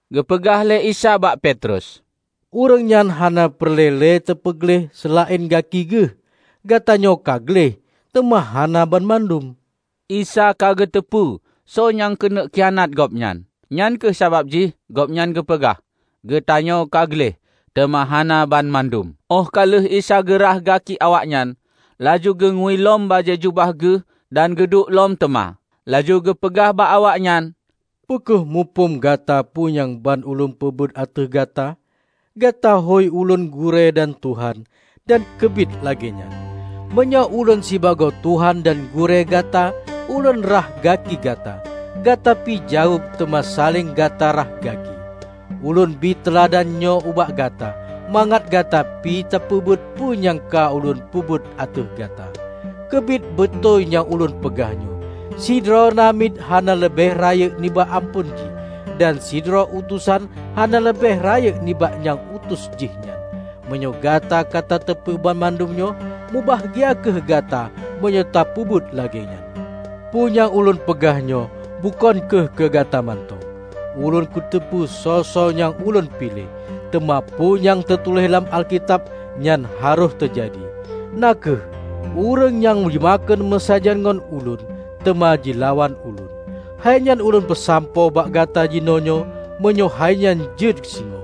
Speaker 1: Gepegah le Isa bak Petrus.
Speaker 3: Urang nyan hana perlele tepegleh selain gaki ge. Gatanyo kagleh, temah hana ban mandum.
Speaker 1: Isa kage tepu, so nyang kena kianat gopnyan. Nyan ke sabab ji, gopnyan gepegah. Getanyo kagleh, temah hana ban mandum. Oh kaleh Isa gerah gaki awaknyan, laju ge ngui lom baje jubah ge dan geduk lom temah. Laju gepegah bak awaknyan.
Speaker 3: Pekeh mupum gata punyang ban ulun pebut ateh gata. Gata hoi ulun gure dan Tuhan dan kebit laginya. Menya ulun sibago Tuhan dan gure gata, ulun rah gaki gata. Gata pi jawab tema saling gata rah gaki. Ulun bi teladan nyo ubak gata. Mangat gata pi tapubut punyang ka ulun pubut ateh gata. Kebit betul yang ulun pegahnyo. Sidro namid hana lebih raya niba ampun ji. Dan sidro utusan hana lebih raya niba yang utus jihnya. Menyo gata kata tepu ban mandumnyo, mubahgia ke gata menyota pubut laginya. Punya ulun pegahnyo, bukan ke ke gata manto. Ulun kutepu sosok yang ulun pilih. Temapu yang tertulis dalam Alkitab nyan harus terjadi. Nakeh, urang yang dimakan mesajan ngon ulun, temaji lawan ulun. Hanyan ulun pesampo bak gata jinonyo, menyo hanyan jid singo.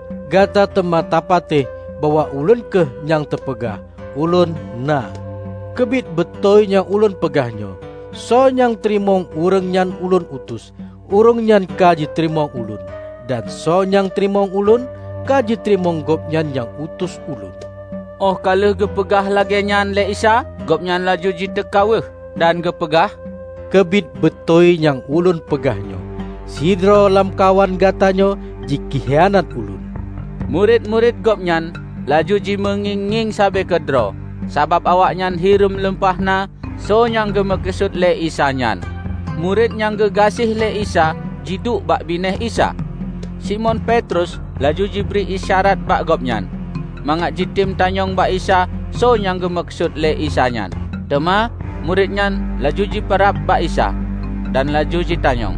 Speaker 3: Gata tema tapate bawa ulun ke yang terpegah, ulun na. Kebit betul yang ulun pegahnyo. So yang terimong urang nyan ulun utus, urang nyan kaji terimong ulun. Dan so yang terimong ulun, kaji terimong gopnyan yang utus ulun.
Speaker 1: Oh kalau gepegah lagi nyan le Isa, gopnyan laju jita kaweh dan gepegah.
Speaker 3: Kebit betul yang ulun pegahnyo. Sidro lam kawan gatanyo jikihianat ulun.
Speaker 1: Murid-murid gopnyan laju ji menginging sabe kedro. Sabab awaknyan hirum lempahna, so nyang gemekesut le Isa nyan. Murid nyang gegasih le Isa, jiduk bak bineh Isa. Simon Petrus laju jiberi isyarat bak gopnyan. Mangat jitim tanyong bak Isa, so nyang gemekesut le Isa nyan. Tema, murid nyan laju jiparap bak Isa. Dan laju jitanyong.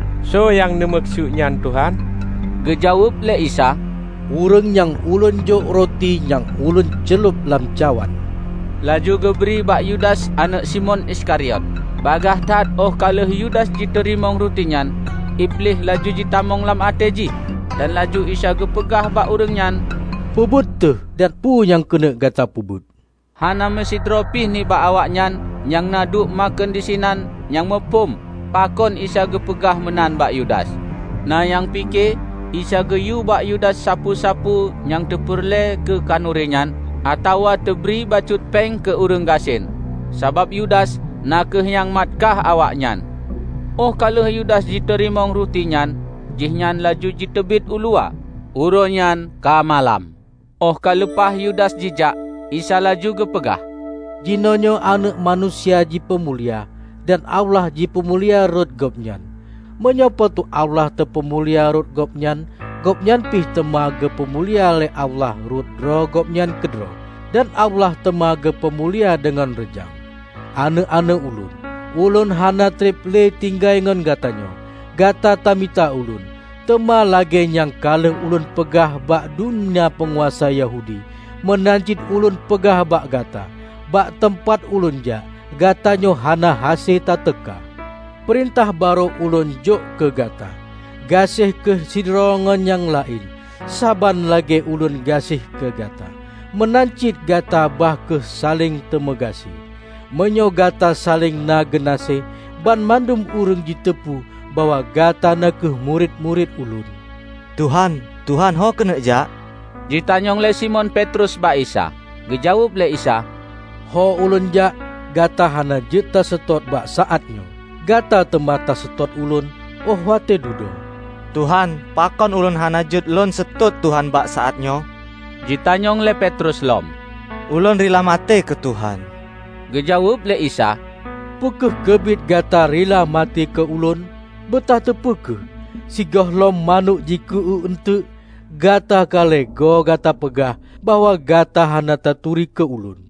Speaker 11: So yang nemaksud nyan Tuhan?
Speaker 1: Gejawab le Isa.
Speaker 3: Urang yang ulun jok roti yang ulun celup lam cawan.
Speaker 1: Laju geberi bak Yudas anak Simon Iskariot. Bagah tat oh kalau Yudas jiterimong rutinyan, Iblis laju jitamong lam ateji. Dan laju Isa gepegah bak urang nyan.
Speaker 3: Pubut tu dan pu yang kena gata pubut.
Speaker 1: Hana mesi dropih ni bak awaknyan yang naduk makan di sinan yang mepum. Pakon Isa gepegah menan bak Yudas. Nah yang fikir Isa geyu bak Yudas sapu-sapu yang terperle ke kanurinyan atau teberi bacut peng ke urang gasin. Sabab Yudas nakeh yang matkah awaknyan. Oh kalau Yudas jiterimong rutinyan, jihnyan laju jitebit ulua. Uronyan ka malam. Oh kalau pah Yudas jijak, Isa laju gepegah.
Speaker 3: Jinonyo anak manusia ji pemulia dan Allah ji pemulia rod gopnyan. Menyapa tu Allah te pemulia rod gopnyan, gopnyan pih temaga pemulia le Allah rod ro gopnyan kedro. Dan Allah temaga pemulia dengan rejang. Ane-ane ulun, ulun hana triple tinggai ngon gatanyo. Gata tamita ulun, tema lagi yang kaleh ulun pegah bak dunia penguasa Yahudi. Menancit ulun pegah bak gata, bak tempat ulun ja, gatanyo hana hase tak teka. Perintah baru ulun jok ke gata, gasih ke sidrongan yang lain, saban lagi ulun gasih ke gata. Menancit gata bah ke saling temegasi. Menyo gata saling nagenase, ban mandum urang jitepu bawa gata na ke murid-murid ulun.
Speaker 10: Tuhan, Tuhan ho kena jak?
Speaker 1: Ditanyong le Simon Petrus ba Isa. Gejawab le Isa.
Speaker 3: Ho ulun jak, gata hana jeta setot bak saatnyo. Gata temata setot ulun, oh wate dudo.
Speaker 10: Tuhan, pakon ulun hana jut lon setot Tuhan bak saatnyo?
Speaker 1: Ditanyong le Petrus lom.
Speaker 10: Ulun rila mate ke Tuhan.
Speaker 1: Gejawab le Isa.
Speaker 3: Pekeh kebit gata rila mati ke ulun, betah tepekeh. Sigah lom manuk jiku ente, gata kale go gata pegah, bahwa gata hana taturi ke ulun.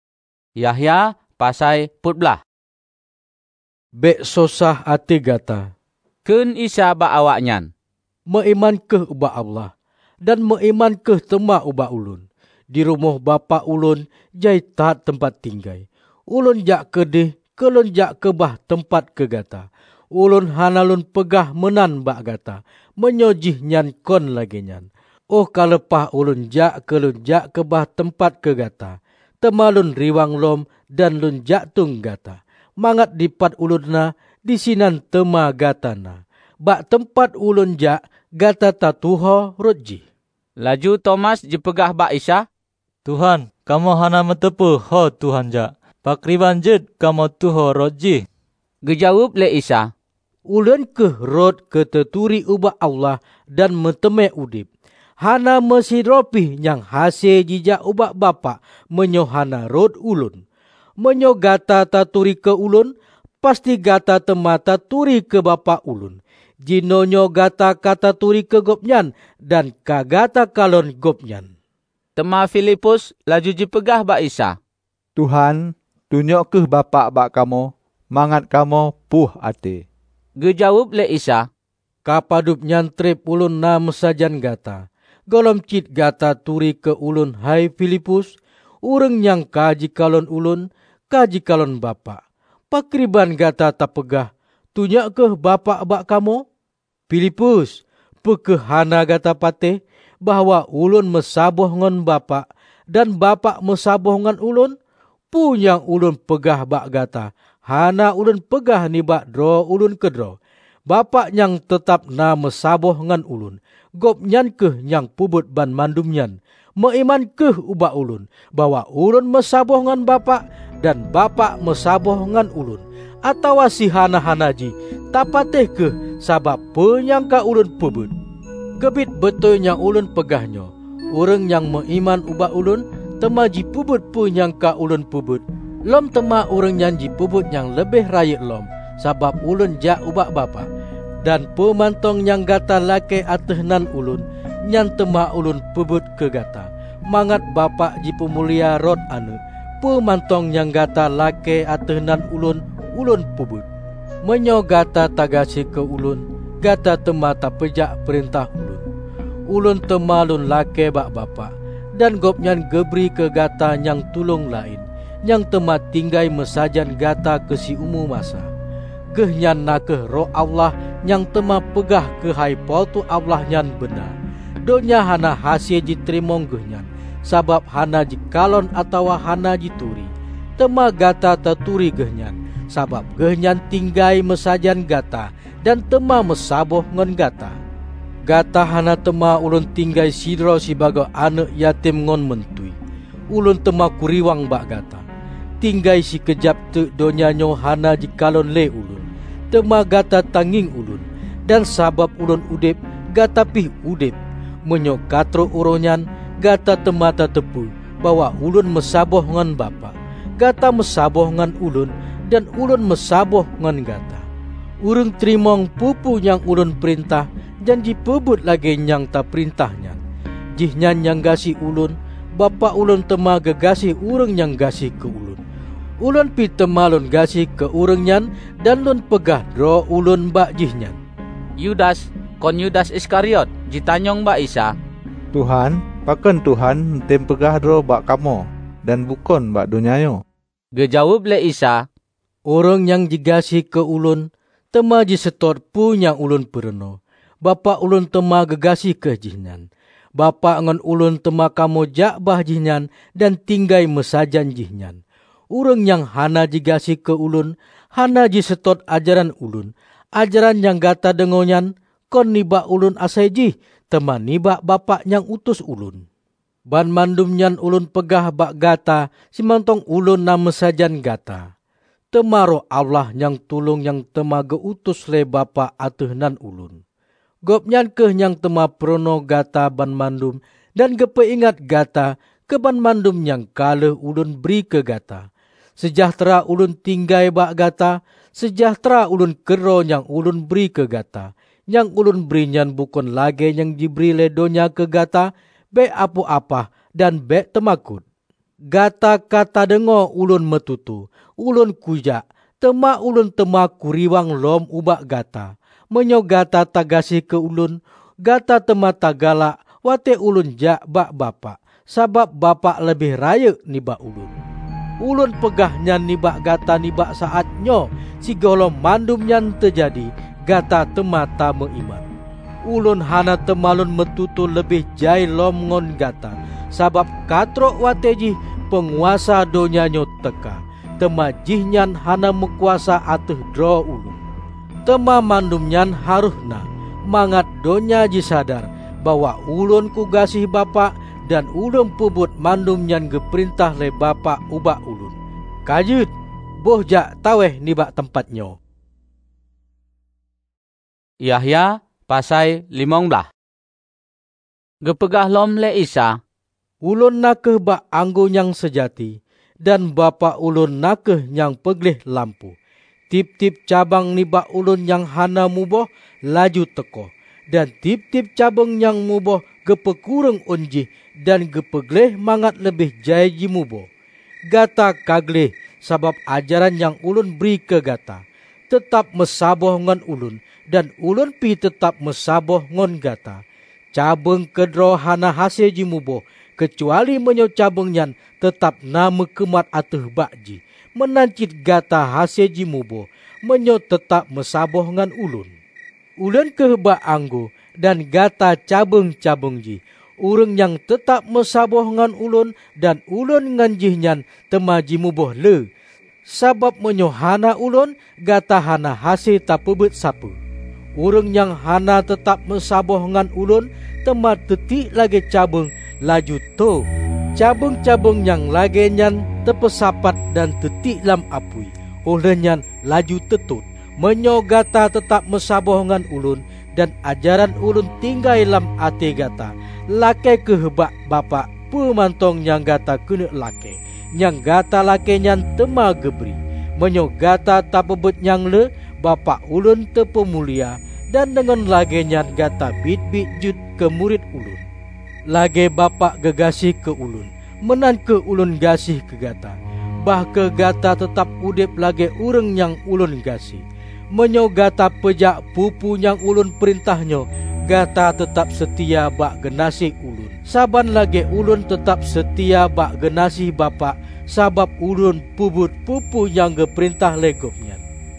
Speaker 1: Yahya pasai putblah.
Speaker 3: Bek sosah ate gata.
Speaker 1: Keun Isa ba awaknyan,
Speaker 3: meiman keh ubah Allah dan meiman keh tema ubah ulun. Di rumah bapa ulun jai tat tempat tinggai. Ulun jak kedih, kelun jak kebah tempat kegata. Ulun hanalun pegah menan bak gata, menyojih nyan kon lagi nyan. Oh kalepah ulun jak kelun jak kebah tempat kegata. Temalun riwang lom dan lun jak tung gata. Mangat dipat ulun na, di sinan tema gata na. Bak tempat ulun jak, gata tatuho roji.
Speaker 1: Laju Thomas jepegah bak Isa,
Speaker 2: Tuhan, kamu hana metepu ho Tuhan jak. Pakriban jed kamu tuho roji.
Speaker 1: Gejawab le Isa,
Speaker 3: ulun ke rod ke teturi ubah Allah dan meteme udip. Hana mesiropi yang hasil jijak ubah bapa menyohana rod ulun. Menyo gata taturi ke ulun, pasti gata temata turi ke bapa ulun. Jinonyo gata kata turi ke gopnyan dan kagata kalon gopnyan.
Speaker 1: Tema Filipus laju jepegah bak Isa,
Speaker 4: Tuhan, tunjuk ke bapa bak kamu, mangat kamu puh ate.
Speaker 1: Gejawab le Isa,
Speaker 3: kapadup nyantrip ulun na mesajan gata. Golom cit gata turi ke ulun hai Filipus, ureng yang kaji kalon ulun, kaji kalon bapa. Pakriban gata tapegah, tunjuk ke bapa bak kamu? Filipus, pekehana gata pateh, bahwa ulun mesaboh ngon bapa dan bapa mesaboh ngon ulun, punyang ulun pegah bak gata, hana ulun pegah ni bak dro ulun kedro. Bapa yang tetap na mesaboh ngan ulun, gop nyan keh yang pubut ban mandum nyan, meiman keh ubah ulun, bahwa ulun mesaboh ngan bapa dan bapa mesaboh ngan ulun. Atau si hana-hanaji, tapateh keh sabab penyangka ulun pubut. Gebit betul yang ulun pegahnya. Orang yang meiman ubah ulun, tema jipubut pun yang ka ulun pubut. Lom tema orang yang jipubut yang lebih rayek lom, sabab ulun jak ubah bapa. Dan pemantong yang gata lake atehnan ulun, yang tema ulun pubut ke gata. Mangat bapa jipemulia rod anu, pemantong yang gata lake atehnan ulun, ulun pubut. Menyo gata tagasi ke ulun, gata tema tak pejak perintah ulun. Ulun temalun lake bak bapa, dan gopnyan gebri ke gata yang tulung lain, yang tema tinggai mesajan gata ke si umu masa. Gehnyan nakeh roh Allah yang tema pegah ke hai poltu Allah nyan benar. Donya hana hasil jitrimong gehnyan, sabab hana jikalon atau hana jituri. Tema gata taturi gehnyan, sabab gehnyan tinggai mesajan gata, dan tema mesaboh ngon gata. Gata hana tema ulun tinggai sidro sebagai anak yatim ngon mentui. Ulun tema kuriwang bak gata. Tinggai si kejap te donyanyo hana jikalon le ulun. Tema gata tanging ulun. Dan sabab ulun udip, gata pih udip. Menyo katro uronyan, gata temata tepu, bahwa ulun mesaboh ngon bapa. Gata mesaboh ngon ulun, dan ulun mesaboh ngon gata. Urung trimong pupu yang ulun perintah, janji pebut lagi yang tak perintahnya. Jihnya yang gasih ulun, bapa ulun tema gegasih urang yang gasih ke ulun. Ulun pi temalun gasih ke urangnya dan lun pegah dro ulun bak jihnya.
Speaker 1: Yudas, kon Yudas Iskariot, jitanyong bak Isa,
Speaker 4: Tuhan, paken Tuhan tem pegah dro bak kamu dan bukan bak dunyayo.
Speaker 1: Gejawab le Isa,
Speaker 3: orang yang digasih ke ulun, tema jisetor punya ulun pereno. Bapa ulun tema gegasih ke jihnan. Bapa ngan ulun tema kamu jak bah jihnan dan tinggai mesajan jihnan. Urang yang hana jigasih ke ulun, hana jisetot ajaran ulun. Ajaran yang gata dengonyan, kon niba ulun asai jih, tema niba bapa yang utus ulun. Ban mandum nyan ulun pegah bak gata, simantong ulun na mesajan gata. Temaro Allah yang tulung yang tema geutus le bapa atehnan ulun. Gopnyan keh yang tema prono gata ban mandum dan gepeingat gata ke ban mandum yang kale ulun beri ke gata. Sejahtera ulun tinggai bak gata, sejahtera ulun kero yang ulun beri ke gata. Yang ulun beri nyan bukan lagi yang diberi le donya ke gata, be apa-apa dan be temakut. Gata kata dengo ulun metutu, ulun kujak, tema ulun tema kuriwang lom ubak gata. menyo gata tagasih ke ulun, gata temata galak wate ulun jak bak bapak, sabab bapak lebih raya nibak ulun. Ulun pegah nyan nibak gata nibak saatnyo sigolo mandum nyan terjadi, gata temata meiman. Ulun hana temalun metutu lebih jai lom ngon gata, sabab katrok wateji penguasa donyanyo teka, temajih nyan hana mekuasa ateh dro ulun. Tema mandum nyan haruhna, mangat donya ji sadar bahwa ulun ku gasih bapak dan ulun pubut mandum nyan geperintah le bapak ubak ulun. Kajut, boh jak taweh nibak tempatnyo.
Speaker 1: Yahya pasai limong belah. Gepegah lom le Isa,
Speaker 3: ulun nakeh bak anggo nyang sejati, dan bapak ulun nakeh nyang pegleh lampu. Tip-tip cabang nibak ulun yang hana muboh laju teko, dan tip-tip cabang yang muboh gepekureng unji dan gepegleh mangat lebih jaya ji muboh. Gata kagleh sabab ajaran yang ulun beri ke gata tetap mesaboh ngon ulun, dan ulun pi tetap mesaboh ngon gata. Cabang kedro hana hasil ji muboh, kecuali menyo cabang nyan tetap nama kemat atuh bakji. Menancit gata hasil ji muboh, menyo tetap mesaboh ngan ulun. Ulun kehebak anggo dan gata cabang-cabang ji. Urang yang tetap mesaboh ngan ulun dan ulun ngan jihnyan temaji muboh le. Sabab menyo hana ulun, gata hana hasil tapebet sapa. Urang yang hana tetap mesaboh ngan ulun, tema tetik lagi cabang laju to. Cabang-cabang yang lagi nyan tepesapat dan tetik lam apui. Oleh nyan laju tetut. Menyo gata tetap mesaboh ngan ulun, dan ajaran ulun tinggal lam ate gata. Lake kehebak bapak pemantong yang gata kena lake. Yang gata lake nyan tema gebri. Menyo gata tapebet nyang le, bapak ulun tepemulia, dan dengan lage nyan gata bit-bit jut ke murid ulun. Lage bapak gegasih ke ulun, menan ke ulun gasih ke gata. Bah ke gata tetap udip lage urang yang ulun gasih. Menyo gata pejak pupu yang ulun perintahnyo, gata tetap setia bak genasih ulun. Saban lage ulun tetap setia bak genasih bapak, sabab ulun pubut pupu yang geperintah legopnya.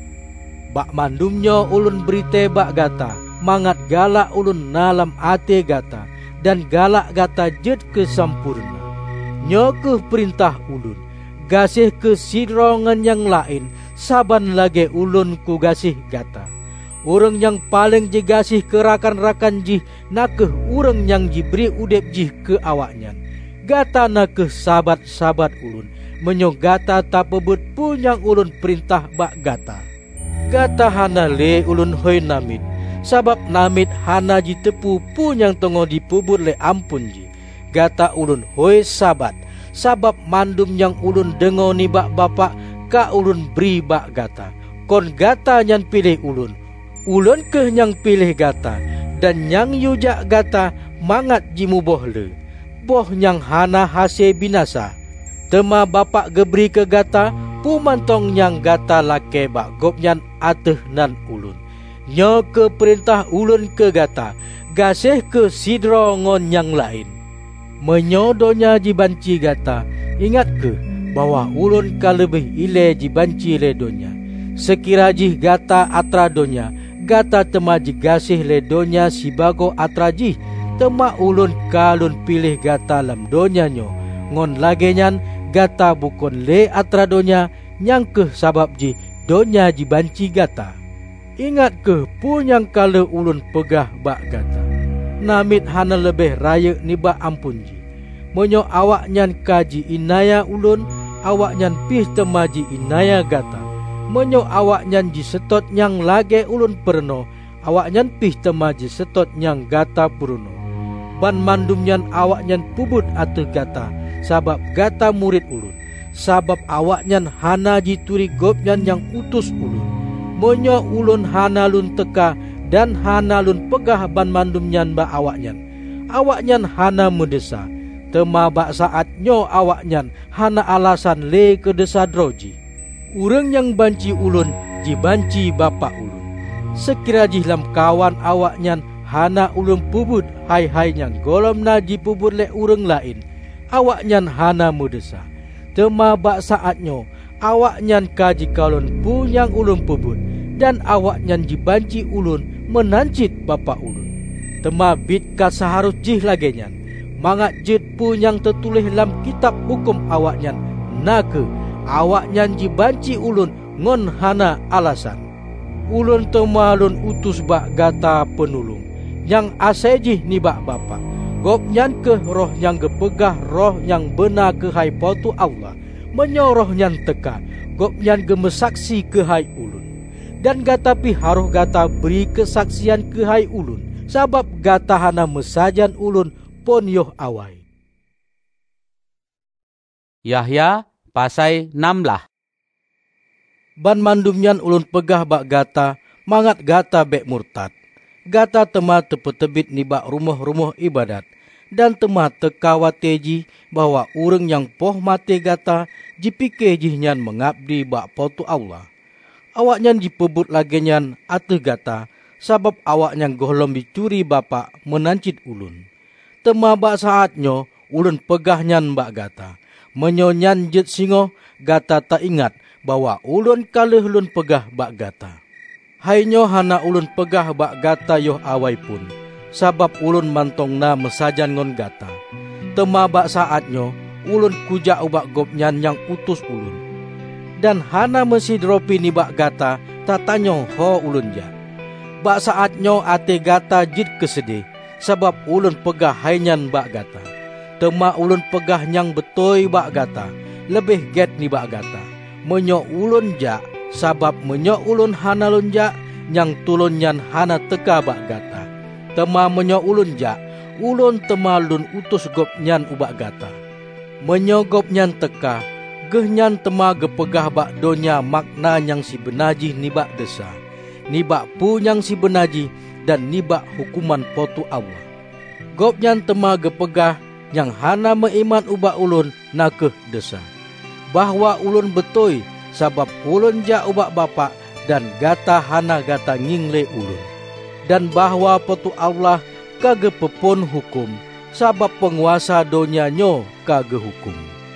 Speaker 3: Bak mandumnyo ulun berite bak gata, mangat galak ulun nalam ate gata, dan galak gata jed ke sampurna. Nyo ke perintah ulun, gasih ke sidrongan yang lain, saban lage ulun ku gasih gata. Orang yang paling jigasih ke rakan-rakan jih, nakeh orang yang diberi udep jih ke awaknya. Gata nakeh sabat-sabat ulun, menyo gata tapebut punyang ulun perintah bak gata. Gata hana le ulun hoi namit, sabab namit hana ji tepu punyang tongo dipubut le ampun ji. Gata ulun hoi sabat, sabab mandum yang ulun dengo ni bak bapak, ka ulun beri bak gata. Kon gata nyan pilih ulun, ulun keh nyang pilih gata, dan nyang yujak gata mangat jimu boh le. Boh nyang hana hasil binasa. Tema bapak geberi ke gata, pumantong nyang gata lake bak gopnyan ateh nan ulun. Nyo ke perintah ulun ke gata, gasih ke sidro ngon yang lain. Menyodonya jibanci gata, ingat ke bahwa ulun ka lebih ile jibanci le donya. Sekira jih gata atra donya, gata tema jigasih le donya sibago atra jih, tema ulun kalun pilih gata lam donya nyo. Ngon lage nyan gata bukon le atra donya, nyang ke sabab ji donya jibanci gata. Ingat ke punyang kala ulun pegah bak gata. Namit hana lebih raya ni bak ampun ji. Menyo awak nyan kaji inaya ulun, awak nyan pih temaji inaya gata. Menyo awak nyan ji setot nyang lage ulun perno, awak nyan pih temaji setot nyang gata purno. Ban mandum nyan awak nyan pubut atau gata, sabab gata murid ulun. Sabab awak nyan hana ji turi gop nyan yang utus ulun. Menyo ulun hana lun teka dan hana lun pegah ban mandum nyan ba awak nyan. Awak nyan hana mendesa. Tema bak saat nyo awak nyan hana alasan le ke desa droji. Urang yang banci ulun jibanci bapak ulun. Sekira jih lam kawan awak nyan hana ulun pubut hai-hai nyang golom na jipubut le urang lain, awak nyan hana mudesa. Tema bak saatnyo awak nyan kaji kalon punyang ulun pubut, dan awak nyan jibanci ulun menancit bapa ulun. Tema bit ka saharus jih lagi nyan mangat jet punyang tertulis dalam kitab hukum awak nyan, nake awak nyan jibanci ulun ngon hana alasan. Ulun temalun utus bak gata penulung yang asejih ni bak bapa. Gop nyan ke roh yang gepegah roh yang benar ke hai potu Allah. Menyoroh nyan teka gop nyan gemesaksi ke hai ulun. Dan gata pi haruh gata beri kesaksian ke hai ulun, sabab gata hana mesajan ulun pon yoh awai.
Speaker 1: Yahya pasai enam belas.
Speaker 3: Ban mandum nyan ulun pegah bak gata, mangat gata bek murtad. Gata tema tepetebit ni bak rumah-rumah ibadat, dan tema tekawateji bahwa urang yang poh mate gata jipike jih nyan mengabdi bak potu Allah. Awak nyan jipebut lagi nyan ateh gata, sabab awak nyan gohlom dicuri bapa menancit ulun. Tema bak saatnyo ulun pegah nyan bak gata. Menyonyan jet singo gata tak ingat bahwa ulun kalih ulun pegah bak gata. Hainyo hana ulun pegah bak gata yoh awai pun, sabab ulun mantong na mesajan ngon gata. Tema bak saatnyo ulun kujak ubak gop nyan yang utus ulun. Dan hana mesidropi ni bak gata tatanyo ho ulun ja. Bak saatnyo ate gata jid kesedih, sabab ulun pegah hainyan bak gata. Tema ulun pegah nyang betoi bak gata, lebih get ni bak gata. Menyo ulun ja, sabab menyo ulun hana lun ja, nyang tulun nyan hana teka bak gata. Tema menyo ulun ja, ulun tema lun utus gop nyan ubak gata. Menyo gop nyan teka, geh nyan tema gepegah bak donya makna nyang si benaji ni bak desa, ni bak pu nyang si benaji, dan ni bak hukuman potu Allah. Gop nyan tema gepegah yang hana meiman ubak ulun nakeh desa, bahwa ulun betoi sabab ulun ja ubak bapa dan gata hana gata ngingle ulun, dan bahwa potu Allah kage pepon hukum sabab penguasa donya nyo kage hukum.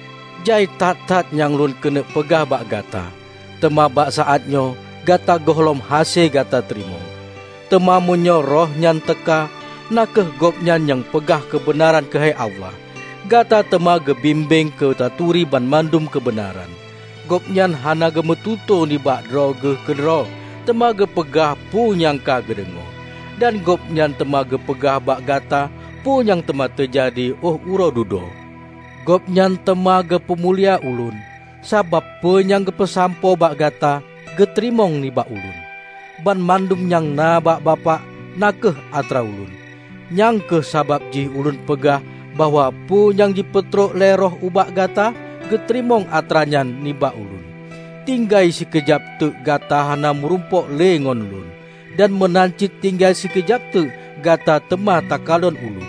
Speaker 3: Jai tat-tat yang lun kena pegah bak gata, tema bak saatnyo gata gohlom hase gata terima. Tema munyo roh nyan teka, nakeh gop nyan yang pegah kebenaran ke hai Allah. Gata tema gebimbing ke taturi ban mandum kebenaran. Gop nyan hana gemetuto ni bak dro ge kedro, tema gepegah pu yang ka gedengo. Dan gop nyan tema gepegah bak gata pu yang tema terjadi oh uro dudo. Gop nyan tema gepemulia ulun, sabab pu yang gepesampo bak gata getrimong ni bak ulun. Ban mandum yang na bak bapa nakeh atra ulun. Nyang ke sabab jih ulun pegah bahwa pu yang dipetrok leroh ubak gata getrimong atranyan ni bak ulun. Tinggai sekejap tu gata hana merumpok lengon ulun, dan menancit tinggal sekejap tu gata tema takalon ulun.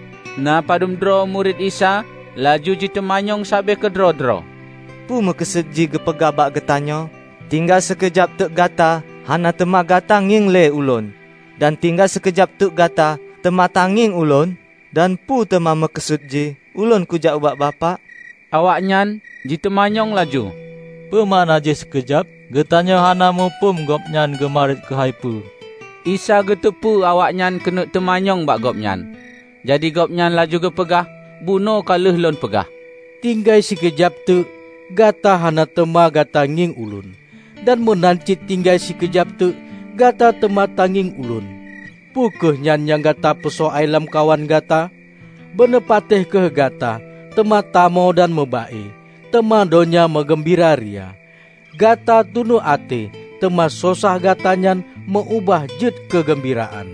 Speaker 1: Na padum dro murid Isa laju ji temanyong sabe ke dro-dro.
Speaker 10: Pu mekeseji gepegah bak getanyo, tinggal sekejap tu gata hana tema gata ngingle ulun, dan tinggal sekejap tu gata tema tanging ulun, dan pu tema mekesutji ulun kujak ubak bapa.
Speaker 1: Awak nyan ji temanyong laju.
Speaker 2: Pemana je sekejap, getanyo hana mupum gop nyan gemarit ke hai pu.
Speaker 1: Isa getepu awak nyan kena temanyong bak gop nyan. Jadi gop nyan laju gepegah, buno kalih lon pegah.
Speaker 3: Tinggai sekejap tu gata hana tema gata nging ulun, dan menancit tinggai sekejap tu gata tema tanging ulun. Pukeh nyan yang gata pesoai lam kawan gata, benepateh ke gata, tema tamo dan mebae, tema donya megembira ria. Gata tunu ate, tema sosah gatanyan meubah jet kegembiraan.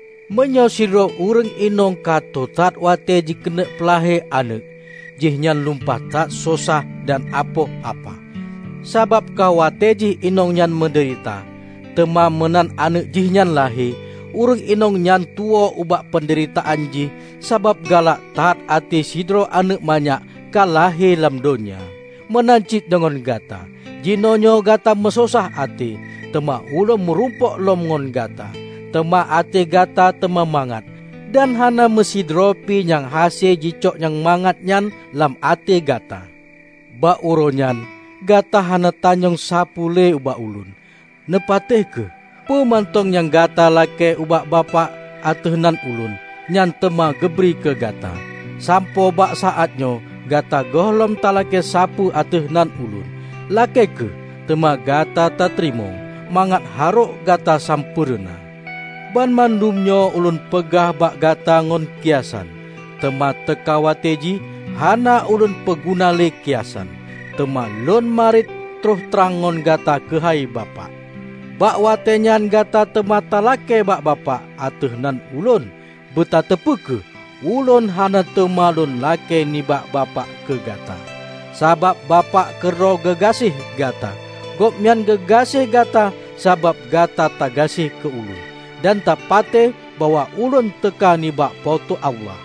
Speaker 3: Menyosiro ureng inong kato tat wate jikene pelahe anek, jihnya lumpah tak sosah dan apo-apa. Sabab kawate jih inong nyan menderita, tema menan anek jihnya lahi, ureng inong nyan tuo ubak penderitaan jih, sabab galak tat ate sidro anek banyak kalahe lam donya. menancit dengan gata. Jinonyo gata mesosah ati, tema ulun merumpok lom ngon gata. Tema ati gata tema mangat. Dan hana mesidropi yang hasil jicok yang mangat nyan lam ati gata. Ba uronyan, gata hana tanyong sapule ubak ulun. Nepateh ke, pemantong yang gata lake ubak bapak atehnan ulun, nyan tema gebri ke gata. Sampo bak saatnyo, gata gohlom talake sapu atehnan ulun. Lake ke, tema gata tatrimo, mangat haruk gata sampurna. Ban mandumnyo ulun pegah bak gata ngon kiasan. Tema tekawateji, hana ulun peguna le kiasan. Tema lon marit terus terang ngon gata kehai bapak. Bak watenyan gata tema talake bak bapak atehnan ulun. Beta tepeke, ulun hana tema lon lake ni bak bapak ke gata. Sabab bapak kero gegasih gata. Gopnyan gegasih gata sabab gata tagasih ke ulun. Dan tak pate bahwa ulun teka ni bak poto Allah.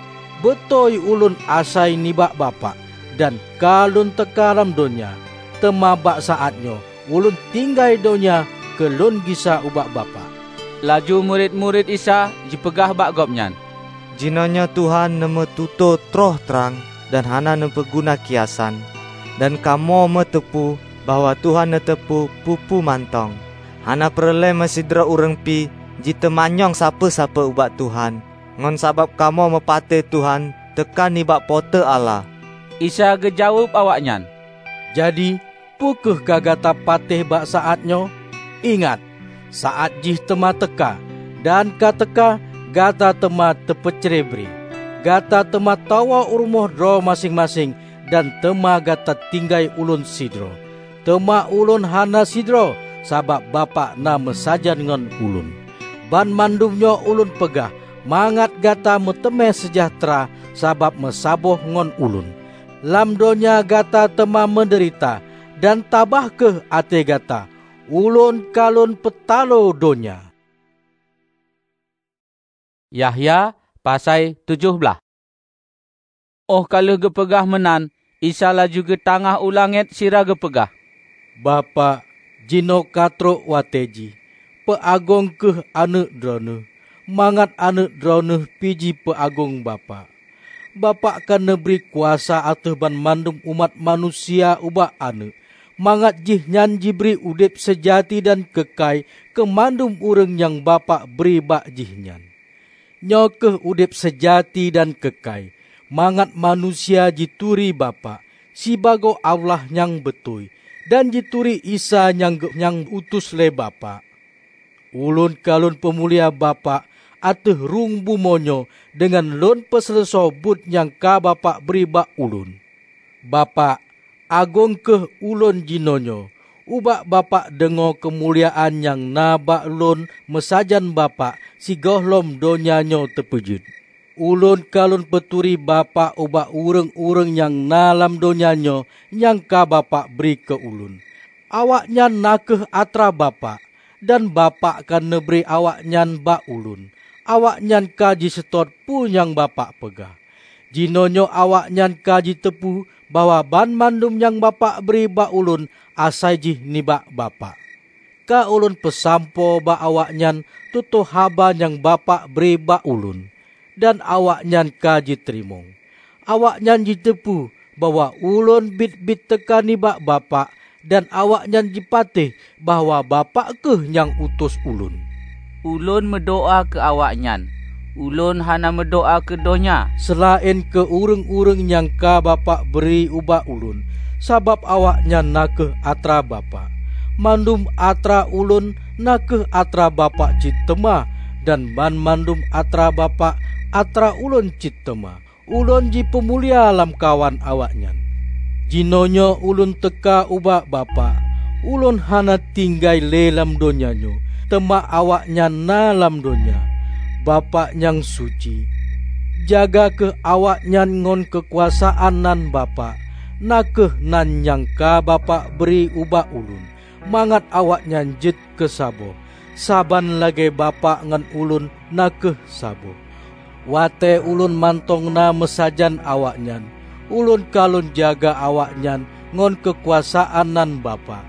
Speaker 3: Betoi ulun asai ni bak bapak. Dan kalun teka ram donya. Tema bak saatnyo ulun tinggai donya ke lon gisa ubak bapa.
Speaker 1: Laju murid-murid Isa dipegah bak gopnyan.
Speaker 10: Jinanya Tuhan neme tuto troh terang dan hana nepeguna kiasan. Dan kamo metepu bahwa Tuhan netepu pupu mantong. Hana perle mesidra urang pi jita manyong sapa-sapa ubak Tuhan. Ngon sabab kamo mepate Tuhan tekan ibak pote Allah.
Speaker 1: Isa gejawab awaknyan.
Speaker 3: Jadi pukeh gagata pateh bak saatnyo. Ingat, saat jih tema teka, dan kateka gata tema tepecerebri. Gata tema tawa urmoh dro masing-masing, dan tema gata tinggai ulun sidro. Tema ulun hana sidro, sabab bapak na mesajan ngon ulun. Ban mandumnyo ulun pegah, mangat gata meteme sejahtera, sabab mesaboh ngon ulun. Lam donya gata tema menderita, dan tabah ke ate gata. Ulun kalun petalo donya.
Speaker 1: Yahya pasai tujuh belas. Oh kalau gepegah menan, Isa laju ge tangah ulanget sira gepegah.
Speaker 3: Bapa jino katro wateji, peagong ke ane drone, mangat ane drone piji peagong bapa. Bapa kan neberi kuasa atau ban mandum umat manusia ubak ane. Mangat jih nyan jibri udip sejati dan kekai kemandum urang yang bapak beri bak jih nyan. Nyokeh udip sejati dan kekai. Mangat manusia jituri bapak. Si bago Allah yang betui. Dan jituri Isa yang yang utus le bapak. Ulun kalun pemulia bapak. Ateh rung bumonyo dengan lon peselesobut yang ka bapak beri bak ulun. Bapak. Agong ke ulun jinonyo, ubak bapak dengo kemuliaan yang nabak lon mesajan bapak si gohlom donyanyo tepejut. Ulun kalun peturi bapak ubak ureng-ureng yang nalam donyanyo yang ka bapak beri ke ulun. Awaknya nakeh atra bapak dan bapak kan neberi awaknyan bak ulun. Awaknyan kaji setot pun yang bapak pegah. Jinonyo awaknyan kaji tepu bahwa ban mandum yang bapak beri bak ulun asai jih ni bak bapak. Ka ulun pesampo bak awaknyan tuto haba yang bapak beri bak ulun. Dan awaknyan kaji terimong. Awaknyan jitepu bahwa ulun bit-bit teka ni bak bapak. Dan awaknyan jipatih bahwa bapak keh yang utus ulun.
Speaker 1: Ulun mendoa ke awaknyan. Ulun hana mendoa ke donya.
Speaker 3: Selain ke ureng-ureng yang ka bapak beri ubak ulun. Sabab awaknya nakeh atra bapak. Mandum atra ulun nakeh atra bapak citema. Dan ban mandum atra bapak atra ulun citema. Ulun ji pemulia lam kawan awaknya. Jinonyo ulun teka ubak bapak. Ulun hana tinggai lelam donyanyo. Tema awaknya na lam donya. Bapak yang suci, jaga ke awaknya ngon kekuasaan nan bapak, nakeh nan yang ka bapak beri ubak ulun, mangat awaknya jet ke sabo, saban lagi bapak ngan ulun nakeh sabo. Wate ulun mantong na mesajan awaknya, ulun kalun jaga awaknya ngon kekuasaan nan Bapa.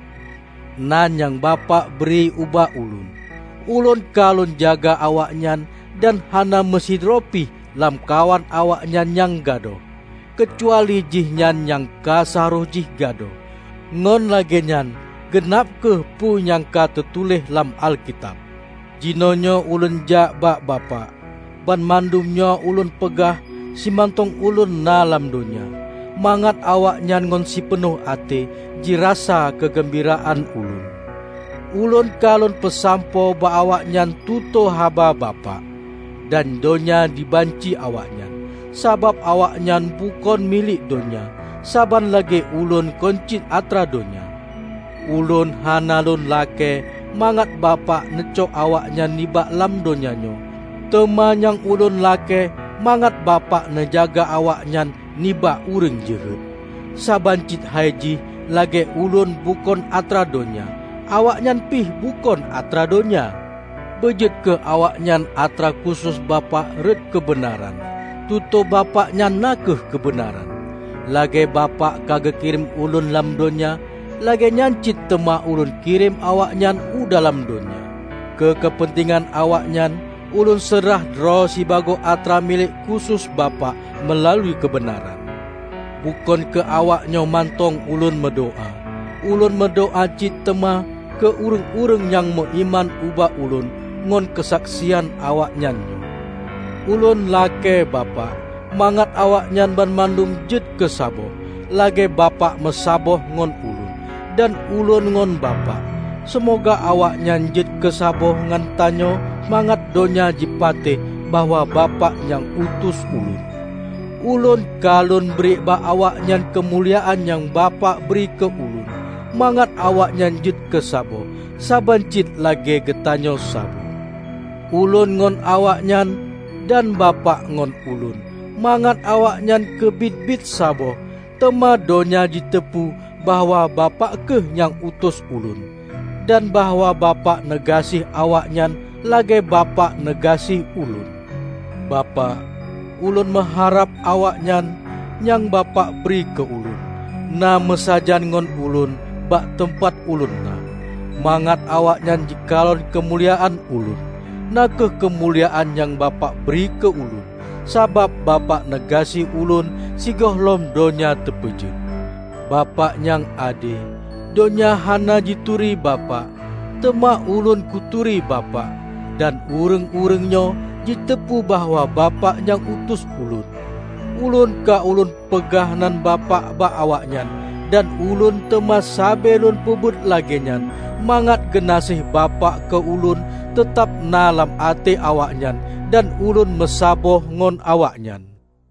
Speaker 3: Nan yang Bapa beri ubah ulun. Ulun kalun jaga awaknyan dan hana mesidropi lam kawan awaknyan yang gado. Kecuali jihnyan yang kasaruh jih gado. Ngon lagenyan genap ke pu yang ka tertulih lam Alkitab. Jinonyo ulun jak bak Bapa. Ban mandumnya ulun pegah simantong ulun nalam dunia. Mangat awaknyan ngon si penuh ate jirasa kegembiraan ulun. Ulun kalon pesampo ba awaknyan tuto haba Bapa. Dan donya dibanci awaknyan. Sabab awaknyan bukon milik donya. Saban lagi ulun koncit atra donya. Ulun hanalun lake mangat Bapa necok awaknyan nibak lam donyanyo. Temanyang ulun lake mangat Bapa nejaga awaknyan nibak urang jeut. Saban cit haji lage ulun bukon atra donya. Awaknyan pih bukon atra donya. Bejet ke awaknyan atra khusus Bapa red kebenaran. Tuto Bapa nyan nakeh kebenaran. Lage Bapa kage kirim ulun lam donya. Lage nyancit tema ulun kirim awaknyan u dalam donya. Ke kepentingan awaknyan ulun serah dro si bago atra milik khusus Bapa melalui kebenaran. Bukon ke awaknya mantong ulun medoa. Ulun medoa cit tema ke urang-urang yang meiman ubah ulun ngon kesaksian awaknyan. Ulun lake Bapa mangat awaknyan ban mandum jet kesaboh. Lage Bapa mesaboh ngon ulun dan ulun ngon Bapa. Semoga awaknyan jet kesaboh ngan tanyo mangat donya jipate bahwa Bapa yang utus ulun. Ulun kalun beri ba awaknyan kemuliaan yang Bapa beri ke ulun. Mangat awaknyan jet kesaboh. Saban cit lage getanyo sabo. Ulun ngon awaknyan dan Bapa ngon ulun. Mangat awaknyan kebit-bit sabo. Tema donya ditepu bahwa Bapa keh yang utus ulun. Dan bahwa Bapa negasih awaknyan lage Bapa negasih ulun. Bapa, ulun mengharap awaknyan yang Bapa beri ke ulun. Na mesajan ngon ulun bak tempat ulun na. Mangat awaknyan jikalon kemuliaan ulun. Na ke kemuliaan yang Bapa beri ke ulun. Sabab Bapa negasi ulun sigoh lom donya tepejut. Bapa yang ade, donya hana jituri Bapa. Tema ulun kuturi Bapa. Dan ureng-urengnyo jitepu bahwa Bapa yang utus ulun. Ulun ka ulun pegah nan Bapa ba awaknyan. Dan ulun tema sabelun pebut lagenyan. Mangat genasih Bapa ke ulun tetap nalam ate awaknyan. Dan ulun mesaboh ngon awaknyan.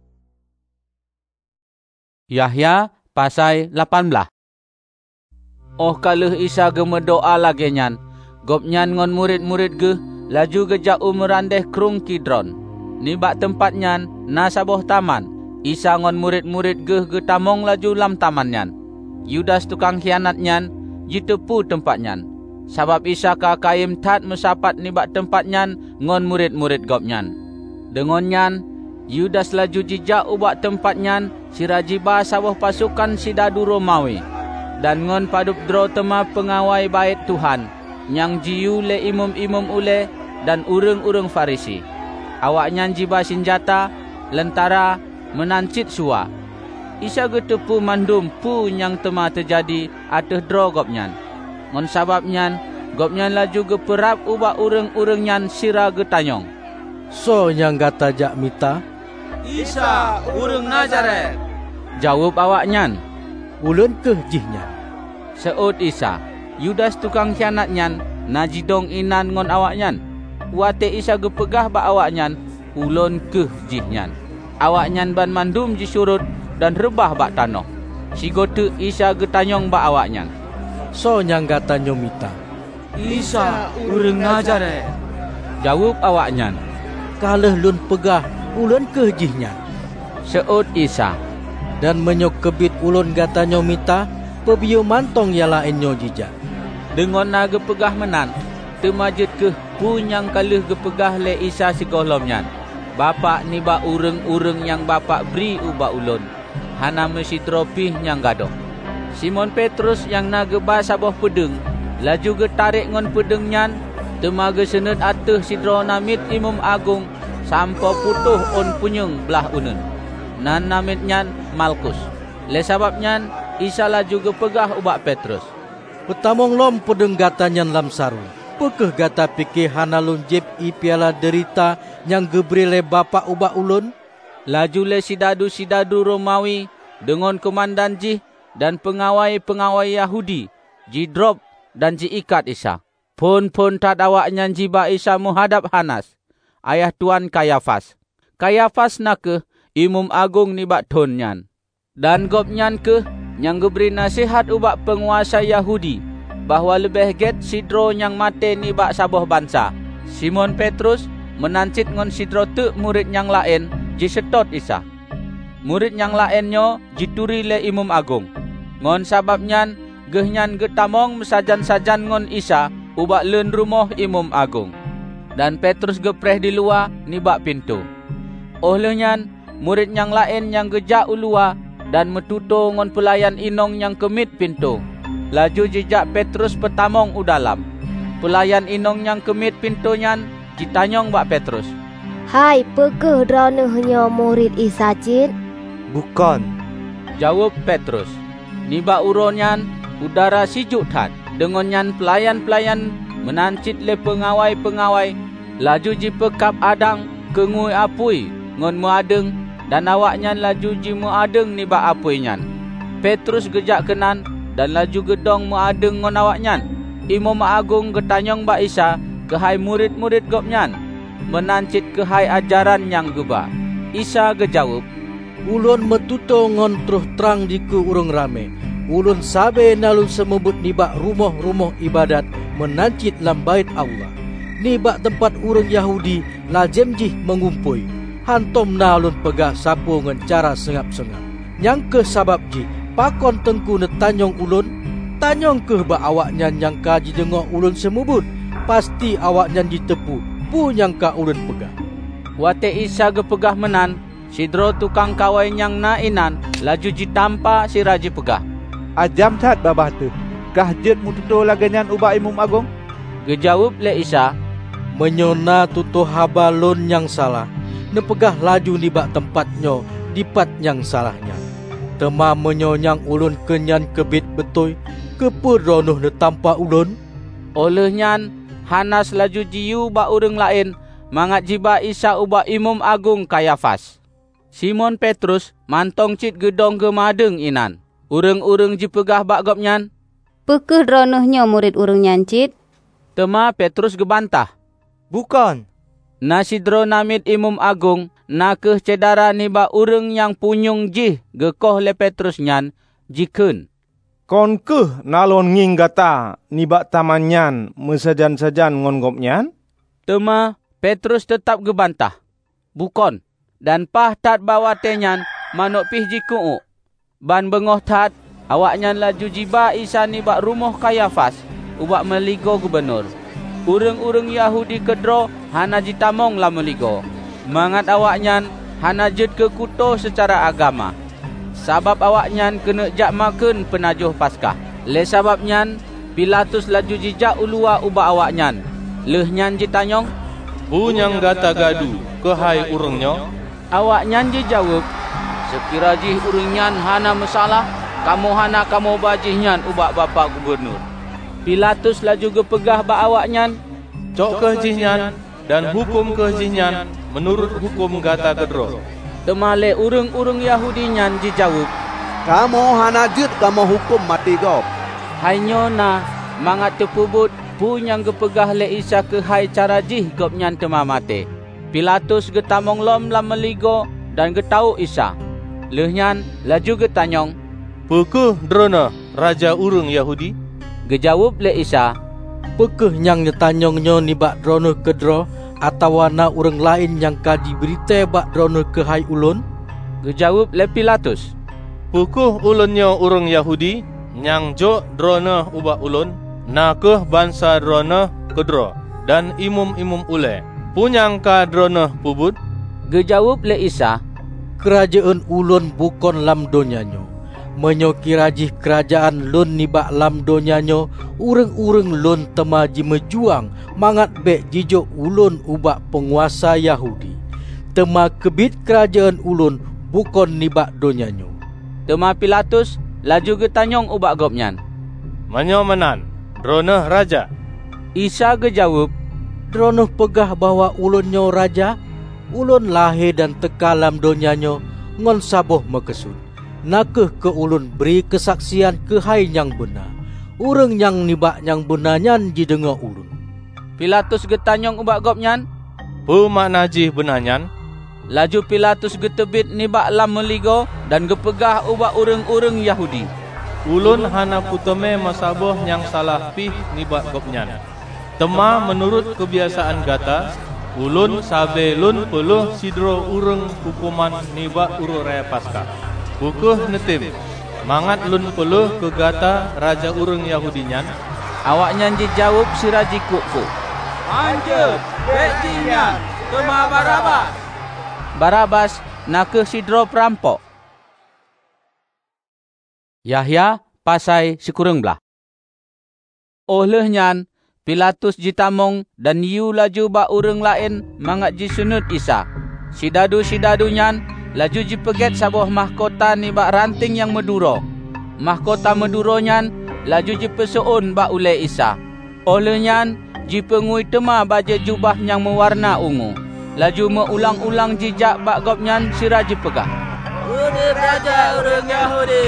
Speaker 1: Yahya pasai lapan belas. Oh kaluh Isa gemedoa lagenyan. Gopnyan ngon murid-murid ge laju gejak umrandeh krung Kidron. Nibak tempatnyan na saboh taman. Isa ngon murid-murid ge getamong laju lam tamanyan. Yudas tukang khianatnyan jitepu tempatnyan. Sabab Isa ka kaim tat mesapat nibak tempatnyan ngon murid-murid gopnyan. Dengonyan Yudas laju jijak ubak tempatnyan sirajiba saboh pasukan sidadu Romawi. Dan ngon padup dro tema pengawai bait Tuhan yang jiu le imam-imam ule dan urang-urang Farisi. Awaknyan jiba senjata lentara menancit sua. Isa getepu mandum pu yang tema terjadi ateh dro gopnyan. Ngon sababnyan gopnyan laju geperap ubak urang-urangnyan sira getanyong.
Speaker 3: So yang gata jak mita?
Speaker 16: Isa urang Nazaret.
Speaker 1: Jawab awaknyan.
Speaker 3: Ulun keh jihnyan.
Speaker 1: Seut Isa. Yudas tukang khianatnyan najidong inan ngon awaknyan. Wate Isa gepegah ba awaknyan ulun keh jihnyan. Awaknyan ban mandum jisurut dan rebah bak tanoh. Sigote Isa getanyong ba awaknyan.
Speaker 3: So yang gata nyomita.
Speaker 16: Isa urang Nazaret.
Speaker 1: Jawab awaknyan.
Speaker 3: Kaleh lun pegah ulun keh jihnyan.
Speaker 1: Seut Isa.
Speaker 3: Dan menyok kebit ulun gata nyomita. Pebiu mantong ialah enyo jijak.
Speaker 1: Dengon na gepegah menan. Temajut ke punyang kaleh gepegah le Isa sigolomnyan. Bapa niba ureng-ureng yang Bapa beri ubak ulun. Hana mesi tropih yang gadoh. Simon Petrus yang nageba sabah pedeng, laju getarik ngon pedeng nyan, temaga senet ateh sidro namit Imam Agung sampai putuh on punyeng belah unun. Nan namit nyan Malkus. Le sabab nyan Isa laju gepegah ubak Petrus.
Speaker 3: Petamong lom pedeng gata nyan lam saru. Pekeh gata pikir hana lun jeb i piala derita yang geberi le bapa ubak ulun?
Speaker 1: Laju le sidadu-sidadu Romawi dengan komandan jih dan pengawai-pengawai Yahudi ji drop dan ji ikat Isa. Pun-pun tak awak nyan jiba Isa menghadap Hanas, ayah Tuan Kayafas. Kayafas nakeh Imam Agung ni bak ton nyan. Dan gop nyan ke yang geberi nasihat ubak penguasa Yahudi bahawa lebih get sidro yang mate ni bak sabah bangsa. Simon Petrus menancit ngon sidro tu murid yang lain ji setot Isa. Murid yang lainnya jituri le Imam Agung. Ngon sabab nyan geh nyan getamong mesajan-sajan ngon Isa ubak len rumah Imam Agung. Dan Petrus gepreh di luar nibak pintu. Oleh nyan murid yang lain yang gejak ulua dan metuto ngon pelayan inong yang kemit pintu. Laju jejak Petrus petamong u dalam. Pelayan inong yang kemit pintu nyan ditanyong bak Petrus.
Speaker 9: Hai, pekeh dronehnya murid Isa cit?
Speaker 10: Bukan.
Speaker 1: Jawab Petrus. Niba uronyan udara sijuk tat. Dengan nyan pelayan-pelayan menancit le pengawai-pengawai. Laju ji pekap adang kengui apui ngon muadeng dan awak nyan laju ji muadeng niba apui nyan. Petrus gejak kenan dan laju gedong muadeng ngon awak nyan. Imam Agung getanyong bak Isa kehai murid-murid gop nyan. Menancit kehai ajaran yang geba. Isa gejawab.
Speaker 3: Ulun metuto ngon terus terang diku urung rame. Ulun sabe nalun semebut nibak rumah-rumah ibadat menancit lam bait Allah. Nibak tempat urung Yahudi lajem jih mengumpui. Hantom nalun pegah sapu ngan cara sengap-sengap. Yang ke sabab jih pakon tengku netanyong ulun. Tanyong ke bak awak nyan yang kaji jengok ulun semebut. Pasti awak nyan ditepu pu yang ka ulun pegah.
Speaker 1: Wate Isa gepegah menan. Sidro tukang kawai yang nainan laju jitampa si raji pegah.
Speaker 4: Ajam cat babah tu. Kah jet mututo laganyan ubak Imam Agung?
Speaker 1: Gejawab le Isa.
Speaker 3: Menyona tuto habalon yang salah. Nepegah laju nibak tempatnya dipat yang salahnya. Tema menyonyang ulun kenyan kebit betul. Keperonuh netampa ulun.
Speaker 1: Oleh nyan Hanas laju jiu bak urang lain mangat jiba Isa ubak Imam Agung Kayafas. Simon Petrus mantong cit gedong gemadeng inan. Urang-urang jipegah bak gop nyan.
Speaker 14: Pekeh dronohnya murid urang nyan cit?
Speaker 1: Tema Petrus gebantah.
Speaker 10: Bukan.
Speaker 1: Nasidro namit Imam Agung nakeh cedara niba urang yang punyung jih gekoh le Petrus nyan jikeun.
Speaker 15: Kon keh nalon nging gata nibak taman nyan mesajan-sajan ngon gop nyan?
Speaker 1: Tema Petrus tetap gebantah. Bukan. Dan pah tat bawa tenyan manuk pih jiku'u. Ban bengoh tat awak nyan laju jiba Isa nibak rumah Kayafas ubak meligo gubernur. Urang-urang Yahudi kedro hana jitamong la meligo. Mangat awak nyan hana jut ke kuto secara agama. Sabab awak nyan kena jak makan penajuh Paskah. Le sabab nyan Pilatus laju jijak ulua ubak awak nyan. Leh nyan jitanyong.
Speaker 2: Bunyang gata gadu kehai urangnya.
Speaker 1: Awak nyan jawab. Sekira jih urang nyan hana masalah, kamu hana kamu bajih nyan ubak bapa gubernur. Pilatus laju gepegah bak awak nyan.
Speaker 2: Cok ke jih nyan dan hukum ke jih nyan menurut hukum gata gedro.
Speaker 1: Temale urang-urang Yahudi nyan dijawab.
Speaker 13: Kamu hana jut kamu hukum mati gop.
Speaker 1: Hainyo na mangat tepubut pu yang gepegah le Isa ke hai cara jih gop nyan tema mate. Pilatus getamong lom lam meligo dan getau Isa. Leh nyan laju getanyong.
Speaker 2: Pekeh drona raja urang Yahudi?
Speaker 1: Gejawab le Isa.
Speaker 3: Pekeh yang nyetanyongnya nibak drono kedro atawa na urang lain yang kaji berita bak drono ke hai ulun?
Speaker 1: Gejawab le Pilatus.
Speaker 2: Pekeh ulunnya urang Yahudi nyang jok drona ubak ulun nakeh bangsa drona kedro dan imum-imum ule. Punyang ka drona pubut?
Speaker 1: Gejawab le Isa.
Speaker 3: Kerajaan ulun bukan lam donyanya. Menyo kirajih kerajaan lun nibak lam donyanyo, urang-urang lun tema ji mejuang mangat bek jijo ulun ubak penguasa Yahudi. Tema kebit kerajaan ulun bukan nibak donyanyo.
Speaker 1: Tema Pilatus laju getanyong ubak gopnyan.
Speaker 2: Menyo menan, droneh raja.
Speaker 1: Isa gejawab,
Speaker 3: droneh pegah bahwa ulunnya raja, ulun lahir dan tekalam donyanyo ngon saboh mekesud. Nakeh ke ulun beri kesaksian ke hai yang benar. Urang yang nibak yang benar nyan jidenga ulun.
Speaker 1: Pilatus getanyong ubak gopnyan.
Speaker 2: Pu makna jih benar nyan?
Speaker 1: Laju Pilatus getebit nibak lam meligo dan gepegah ubak urang-urang Yahudi.
Speaker 2: Ulun hana puteme masaboh yang salah pih nibak gopnyan. Tema menurut kebiasaan gata, ulun sabe lun peluh sidro urang hukuman nibak uru raya Paskah. Bukuh netim, mangat lun peluh ke gata raja urang Yahudinyan.
Speaker 1: Awaknya dijawab si raji kuku. Anjur, bejinya, tema Barabas. Barabas nakeh sidro perampok. Yahya pasai sikurang belah. Oleh nyan, Pilatus jitamong dan yu laju ba urang lain mangat jisunut Isa. Sidadu-sidadu nyan laju jipeget sabuah mahkota nibak ranting yang meduro. Mahkota meduro nyan laju jipesoon ba ule Isa. Oleh nyan jipengui tema baje jubah yang mewarna ungu. Laju meulang-ulang jijak bak gopnyan sira jipegah. Udah raja urang Yahudi.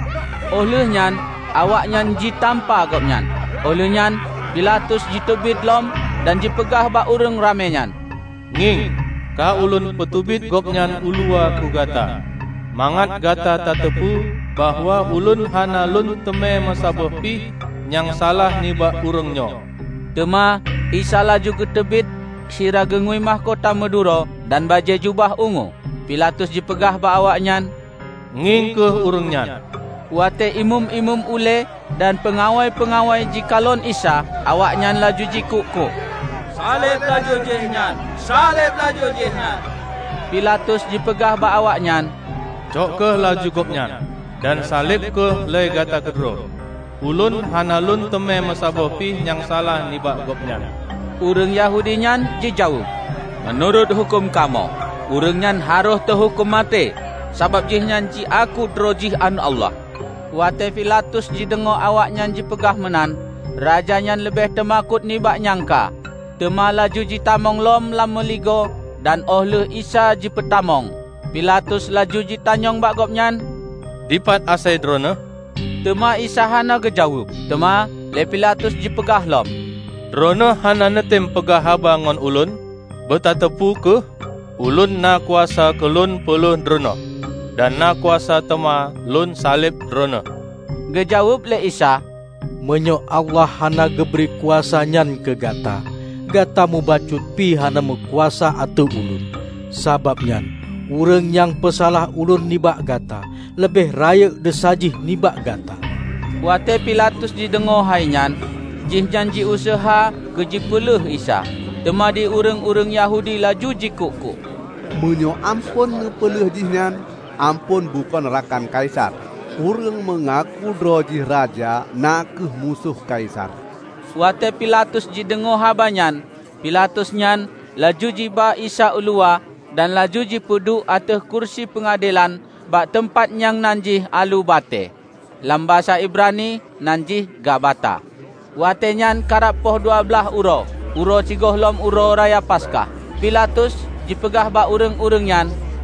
Speaker 1: Oleh nyan awak nyan jitampa gopnyan. Oleh nyan Pilatus jitubit lom dan jipegah bak urang ramenyan.
Speaker 2: Nging, ka ulun petubit gopnyan ulua ku gata. Mangat gata tatepu bahwa ulun hana lun teme masaboh pih yang salah nibak urangnya.
Speaker 1: Tema Isa laju ketebit sira gengui mahkota meduro dan baje jubah ungu. Pilatus jipegah bak awaknyan.
Speaker 2: Nging ke urangnya.
Speaker 1: Wate imum-imum ule dan pengawai-pengawai jikalon Isa, awaknyan laju jikuku. Salib laju jihnya, salib laju jihnya. Pilatus jipegah ba awaknyan.
Speaker 2: Cok ke laju gopnyan dan salib ke le gata kedro. Ulun hanalun teme masaboh pih yang salah nibak gopnyan.
Speaker 1: Urang Yahudinyan dijawab, menurut hukum kamu, urangnya harus terhukum mati, sabab jihnya ji aku drojih an Allah. Wate Pilatus jidengo awaknya jipegah menan, rajanya lebih temakut nibak nyangka. Tema laju jitamong lom lam meligo dan oleh Isa jipetamong. Pilatus laju jitanyong bak gopnyan.
Speaker 2: Dipat asai drone?
Speaker 1: Tema Isa hana gejawab. Tema le Pilatus jipegah lom.
Speaker 2: Drone hana netem pegah haba ngon ulun. Betatepu ke ulun na kuasa ke lun peluh drone. Dan na kuasa tema lun salib drone.
Speaker 1: Gejawab le Isa.
Speaker 3: Menyo Allah hana geberi kuasa nyan ke gata. Gata mu bacut pi hana mekuasa atau ulun. Sababnya urang yang pesalah ulun nibak gata lebih raya desajih nibak gata.
Speaker 1: Wate Pilatus didengo hainyan, jih janji usaha kejipuluh Isa. Tema di urang-urang Yahudi laju jikuku.
Speaker 13: Menyo ampun ngepeluh jihnya, ampun bukan rakan kaisar. Urang mengaku drojih raja nakeh musuh kaisar.
Speaker 1: Wate Pilatus jidengo habanyan, Pilatus nyan laju jiba Isa ulua dan laju jipudu atas kursi pengadilan bak tempat yang nanjih alu bate. Dalam bahasa Ibrani nanjih Gabata. Wate nyan karap poh dua belah uro, uro cigoh lom uro raya Paskah. Pilatus jipegah bak urang-urang nyan.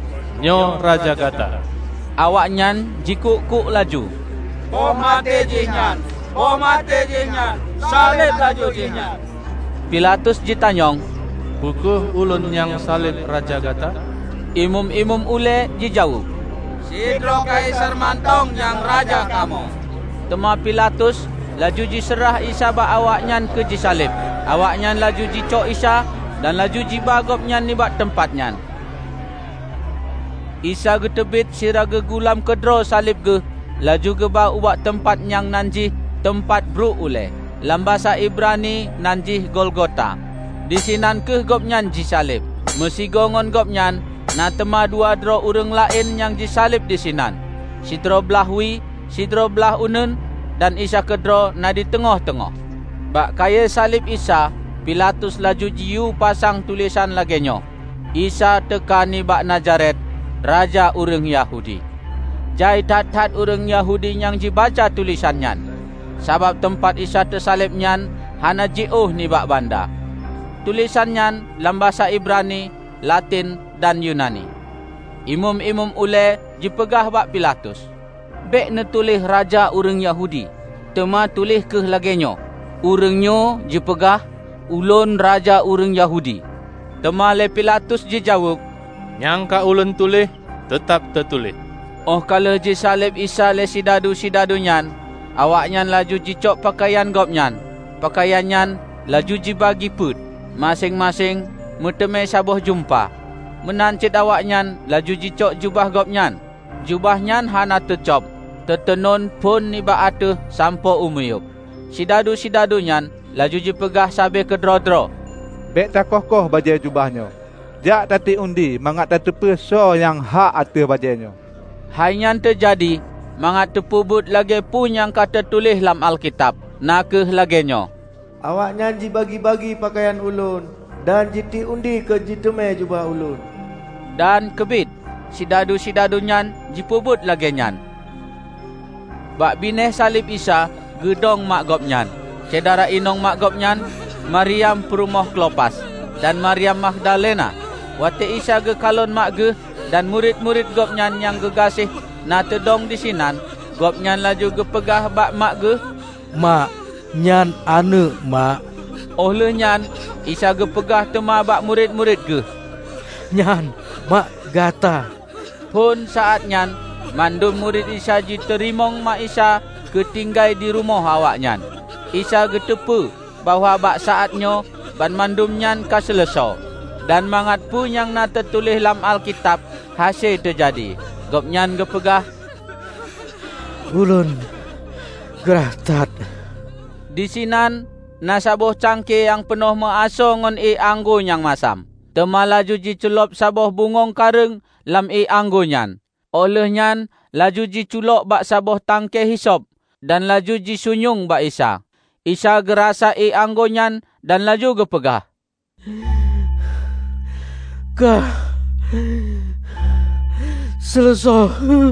Speaker 2: Nyo raja gata.
Speaker 1: Awak nyan jikuk-kuk laju.
Speaker 16: Oh mati jihnya, oh mati jihnya, salib laju jihnya.
Speaker 1: Pilatus jitanyong.
Speaker 2: Bukuh ulun yang salib raja gata?
Speaker 1: Imum-imum ule dijawab.
Speaker 16: Sidro kaisar mantong yang raja kamu.
Speaker 1: Tema Pilatus laju jiserah Isa bak awaknyan ke jisalib. Awaknyan laju jicok Isa dan laju jibagopnyan nibak tempatnyan. Isa getebit sira gegulam kedro salib ge, laju geba ubak tempat yang nanjih tempat bru ule. Dalam bahasa Ibrani nanjih Golgota. Di sinan ke gopnyan jisalib. Mesigongon gopnyan na tema dua dro urang lain yang jisalib di sinan. sidro belah wi, sidro belah unun, dan Isa kedro na di tengah-tengah. Bak kaya salib Isa, Pilatus laju jiu pasang tulisan lagenyo, Isa tekani bak Nazaret, Raja urang Yahudi. Jai tat-tat urang Yahudi yang dibaca tulisannya. Sabab tempat Isa tersalib nyan hana jiuh ni bak banda. Tulisannya dalam bahasa Ibrani, Latin dan Yunani. Imum-imum ule dipegah bak Pilatus. Bek ne tulis Raja urang Yahudi, tema tulis ke lagenyo, urangnya dipegah ulun Raja urang Yahudi. Tema le Pilatus dijawab,
Speaker 2: yang ka ulun tulis tetap tertulis.
Speaker 1: Oh kalau ji salib Isa le sidadu-sidadu nyan, awaknyan laju jicok pakaian gopnyan. Pakaian nyan laju jibagi put, masing-masing meteme saboh jumpa. Menancit awaknyan laju jicok jubah gopnyan. Jubahnya hana tercop, tertenun pun niba atuh sampo umuyup. Sidadu-sidadu nyan laju jipegah sabe kedro-dro.
Speaker 4: Bek tak kokoh bajai jubahnya. Jak tati undi mangat tetepe so yang hak atuh bajainya.
Speaker 1: Hainyan terjadi mangat tepubut lagi pun yang kata tulis dalam Alkitab. Nakeh lagenyo.
Speaker 7: Awaknya dibagi-bagi pakaian ulun dan jiti undi ke jiteme jubah ulun.
Speaker 1: Dan kebit sidadu-sidadu nyan jipubut lagenyan. Bak bineh salib Isa gedong mak gopnyan. Cedara inong mak gopnyan Maryam Perumah Klopas dan Maryam Magdalena. Wate Isa ge kalon mak ge dan murid-murid gopnyan yang gegasih na tedong di sinan. Gopnyan laju ge pegah bak mak ge,
Speaker 3: mak nyan ane mak.
Speaker 1: Oleh nyan Isa ge pegah tema bak murid-murid ge,
Speaker 3: nyan mak gata.
Speaker 1: Pun saat nyan mandum murid Isa ji terimong mak Isa ketinggai di rumah awaknyan. Isa ge tepu bahwa bak saatnyo ban mandum nyan ka selesa. Dan mangat pun yang na tertulis dalam Alkitab hasil terjadi. Gopnyan ge pegah,
Speaker 3: ulun geratat.
Speaker 1: Di sinan nasaboh cangke yang penuh maaso ngon e anggo yang masam. Tema laju ji celop saboh bungong kareng lam e anggo nyan. Oleh nyan laju ji culok bak saboh tangke hisop dan laju ji sunyung bak Isa. Isa gerasa e anggo nyan dan laju ge pegah,
Speaker 3: kah selesai.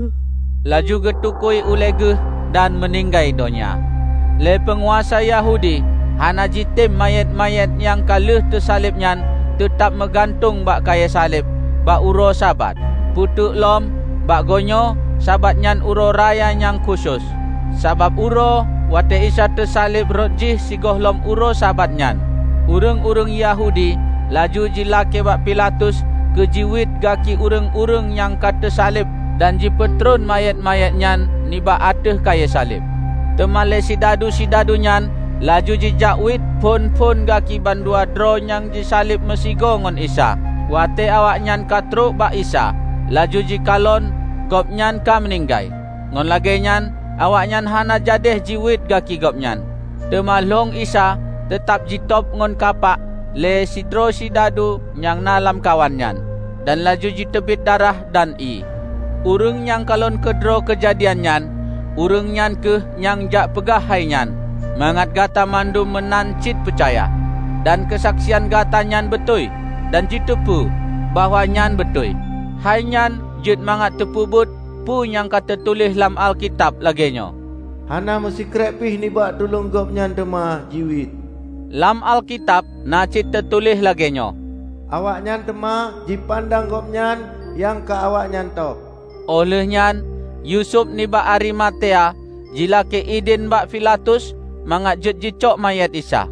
Speaker 1: Laju getukui ulege dan meninggai donya. Le penguasa Yahudi hana jitim mayat-mayat yang kaluh tersalib nyan tetap megantung bak kaya salib bak uro sabat. Putuk lom bak gonyo sabat nyan uro raya yang khusus. Sabab uro wate Isa tersalib rojih sigoh lom uro sabat nyan. Urang-urang Yahudi laju jilake bak Pilatus kejiwit gaki urang-urang yang kata salib dan jipetron mayat-mayat nyan niba ateh kaya salib. Temale sidadu-sidadu nyan laju jijakwit pun-pun gaki bandua dro yang jisalib mesigo ngon Isa. Wate awak nyan katruk bak Isa laju jikalon gop nyan ka meninggai. Ngon lage nyan awak nyan hana jadeh jiwit gaki gop nyan. Temalong Isa tetap jitop ngon kapak le sidro sidadu yang nalam kawan nyan dan laju jitebit darah dan i. Urang yang kalon kedro kejadian nyan, urang nyan ke yang jak pegah hai nyan. Mangat gata mandum menancit percaya dan kesaksian gata nyan betul dan jitepu bahwa nyan betul. Hai nyan jut mangat tepubut pu yang kata tulis dalam Alkitab lagenyo.
Speaker 7: Hana mesti krepih ni bak tulung gop nyan tema jiwit.
Speaker 1: Lam Alkitab nacit tertulis lagenyo.
Speaker 7: Awak nyan tema jipandang gop nyan yang ke awak nyan to.
Speaker 1: Oleh nyan Yusuf ni bak Arimatea jilake idin bak Pilatus mangat jut jicok mayat Isa.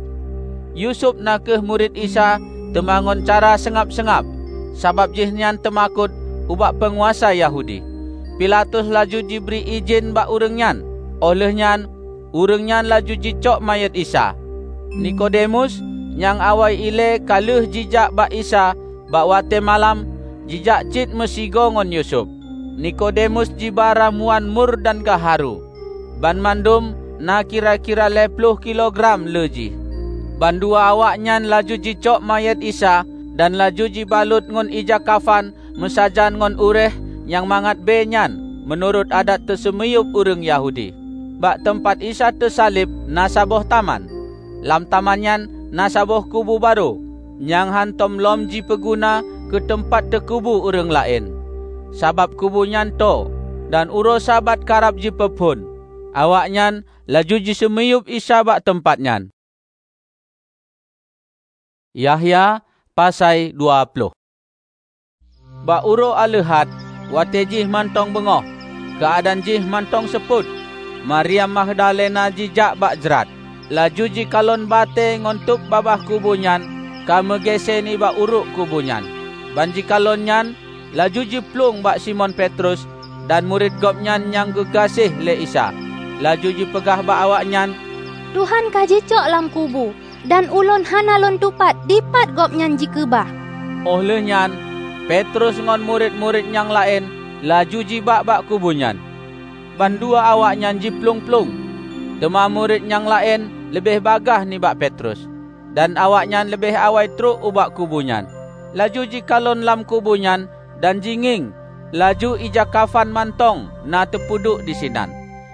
Speaker 1: Yusuf nakeh murid Isa temangon cara sengap-sengap sabab jih nyan temakut ubak penguasa Yahudi. Pilatus laju diberi izin bak urang nyan. Oleh nyan urang nyan laju jicok mayat Isa. Nikodemus yang awai ile kaluh jijak bak Isa bak wate malam jijak cit mesigo ngon Yusuf. Nikodemus jibara muan mur dan gaharu. Ban mandum na kira-kira lepluh kilogram leji. Bandua awak nyan laju jicok mayat Isa dan laju jibalut ngon ija kafan mesajan ngon ureh yang mangat be nyan menurut adat tersemuyup urang Yahudi. Bak tempat Isa tersalib nasaboh taman. Lam tamanyan nasaboh kubu baru, nyang hantom lom ji peguna ke tempat terkubu urang lain. Sabab kubunyan to, dan uro sabat karab ji pepun. Awaknyan laju ji semuyup Isa bak tempatnyan. Yahya pasai dua puluh. Bak uro alehat, wate jih mantong bengoh, keadaan jih mantong seput. Maryam Magdalena jijak bak jerat. Laju ji kalon bate ngontuk babah kubunyan, kame gese ni bak uruk kubunyan. Banji kalonyan, laju ji plung bak Simon Petrus, dan murid gopnyan yang gegasih le Isa. Laju ji pegah bak awaknyan,
Speaker 12: Tuhan kaji cok lam kubu, dan ulun hana lon tupat dipat gopnyan ji kebah.
Speaker 1: Oleh nyan, Petrus ngon murid-murid yang lain, laju ji bak bak kubunyan. Ban dua awaknyan ji plung-plung. Dema murid yang lain lebih bagah ni bak Petrus, dan awaknyan lebih awai truk ubak kubunyan. Laju ji kalon lam kubunyan, dan jinging, laju ija kafan mantong na tepuduk di sinan.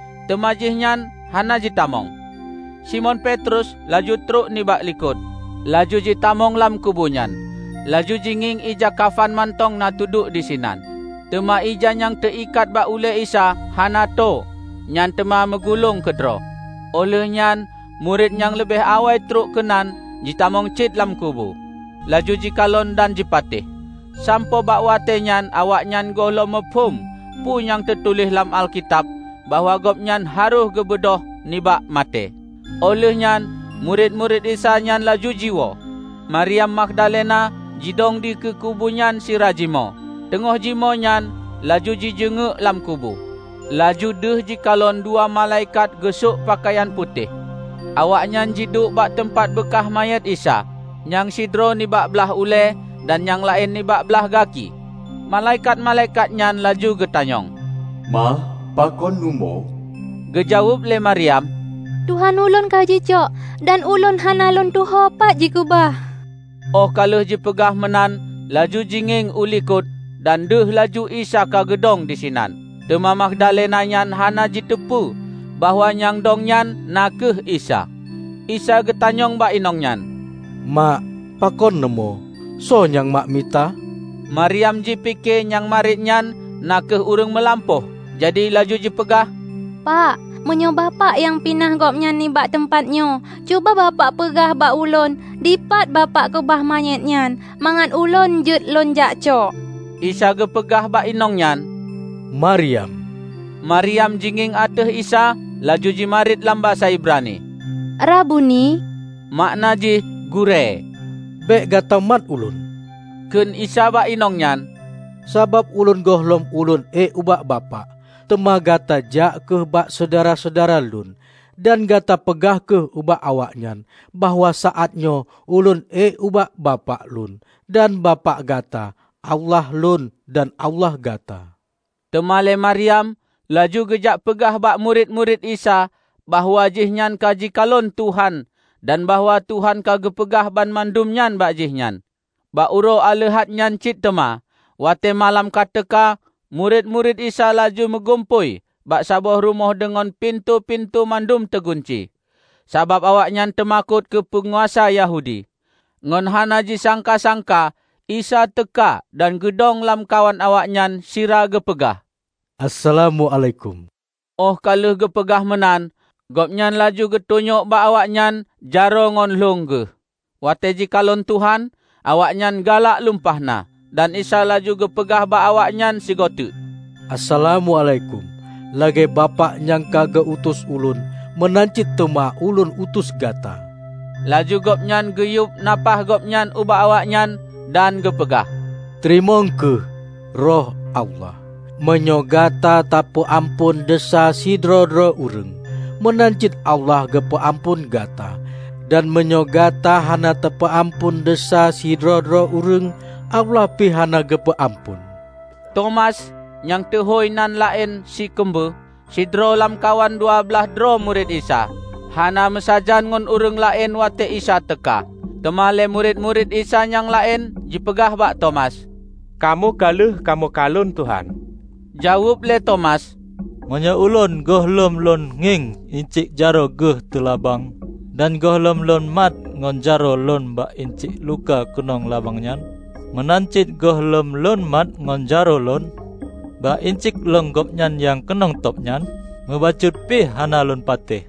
Speaker 1: Temajihnya hana ji tamong. Simon Petrus laju truk ni bak likut, laju ji tamong lam kubunyan. Laju jinging ija kafan mantong na tuduk di sinan. Tema ija yang terikat bak ule Isa hana to, nyan tema megulung kedro. Oleh nyan, murid yang lebih awai truk kenan ji tamong cit lam kubu. Laju ji kalon dan ji patih. Sampo bak wate nyan awak nyan gohlo mephum pu yang tertulis lam Alkitab bahwa gop nyan haruh gebedoh nibak mate. Oleh nyan, murid-murid Isa nyan laju jiwo. Maryam Magdalena jidong di ke kubunyan si rajimo. Tengah jimo nyan laju ji jenguk lam kubu. Laju deh ji kalon dua malaikat gesuk pakaian putih. Awak nyan jiduk bak tempat bekah mayat Isa. Yang sidro ni bak belah ule dan yang lain ni bak belah gaki. Malaikat-malaikat nyan laju getanyong,
Speaker 8: Ma, pakon numo?
Speaker 1: Gejawab le Maryam,
Speaker 12: Tuhan ulun kaji cok, dan ulun hana lon tuho pak ji kubah.
Speaker 1: Oh kaluh ji pegah menan, laju jinging ulikut, dan deh laju Isa ka gedong di sinan. Tema Magdalena nyan hana ji tepu, bahwa nyang dong nyan nakeh Isa. Isa getanyong bak inong nyan,
Speaker 3: Mak, pakon nemo, so nyang mak mita?
Speaker 1: Maryam ji pikir nyang marit nyan nakeh urang melampau, jadi laju ji pegah,
Speaker 12: Pak, menyo bapak yang pinah gopnya ni bak tempatnyo. Cuba bapak pegah bak ulun, dipat bapak kebah mayat nyan, mangan ulun jut lon jak cok.
Speaker 1: Isa ge pegah bak inong nyan,
Speaker 3: Maryam.
Speaker 1: Maryam jinging ateh Isa, laju ji marit lam bahasa Ibrani.
Speaker 12: Rabuni,
Speaker 1: makna ji gure.
Speaker 3: Bek gata mat ulun.
Speaker 1: Ken Isa bak inong nyan,
Speaker 3: sabab ulun gohlom ulun e ubak bapak. Tema gata jak ke bak saudara-saudara lun, dan gata pegah ke ubak awaknyan, bahwa saatnyo ulun e ubak bapak lun, dan bapak gata, Allah lun dan Allah gata.
Speaker 1: Temale Maryam, laju gejak pegah bak murid-murid Isa, bahwa jihnyan kaji kalon Tuhan, dan bahwa Tuhan kage pegah ban mandum nyan bak jihnyan. Bak uro alehat nyan cit tema, wate malam kateka, murid-murid Isa laju megumpui bak saboh rumah dengan pintu-pintu mandum tergunci. Sabab awaknyan temakut ke penguasa Yahudi. Ngon hana ji sangka-sangka, Isa teka dan gedong lam kawan awaknyan sira gepegah.
Speaker 3: Assalamualaikum.
Speaker 1: Oh kaluh gepegah menan, gopnyan laju getunyuk bak awaknyan jaro ngon lungge. Wate ji kalon Tuhan, awaknyan galak lumpahna. Dan Isa laju gepegah bak awaknyan si gotu.
Speaker 3: Assalamualaikum. Lagi bapak yang kage utus ulun, menancit tema ulun utus gata.
Speaker 1: Laju gopnyan geyup napah gopnyan ubak awaknyan dan gepegah.
Speaker 3: Terima ke roh Allah. Menyogata tapu ampun desa sidro-dro ureng. Menancit Allah gepe ampun gata. Dan menyogata hana tepe ampun desa sidro-dro ureng. Allah pihana gepe ampun.
Speaker 1: Thomas yang tehoi nan lain si kembe, sidro lam kawan dua belah dro murid Isa. Hana mesajan ngon urang lain wate Isa teka. Temale murid-murid Isa yang lain jipegah bak Thomas.
Speaker 11: Kamu kaluh kamu kalun Tuhan.
Speaker 1: Jawab le Thomas,
Speaker 2: Monya ulun gohlom lon nging incik jaro geh telabang, dan gohlom lon mat ngon jaro lon ba incik luka kunong labangnya. Menancit gohlom lon mat ngon jaro lon, ba incik long gopnyan yang kenong topnyan, mebacut pih hana lon patih.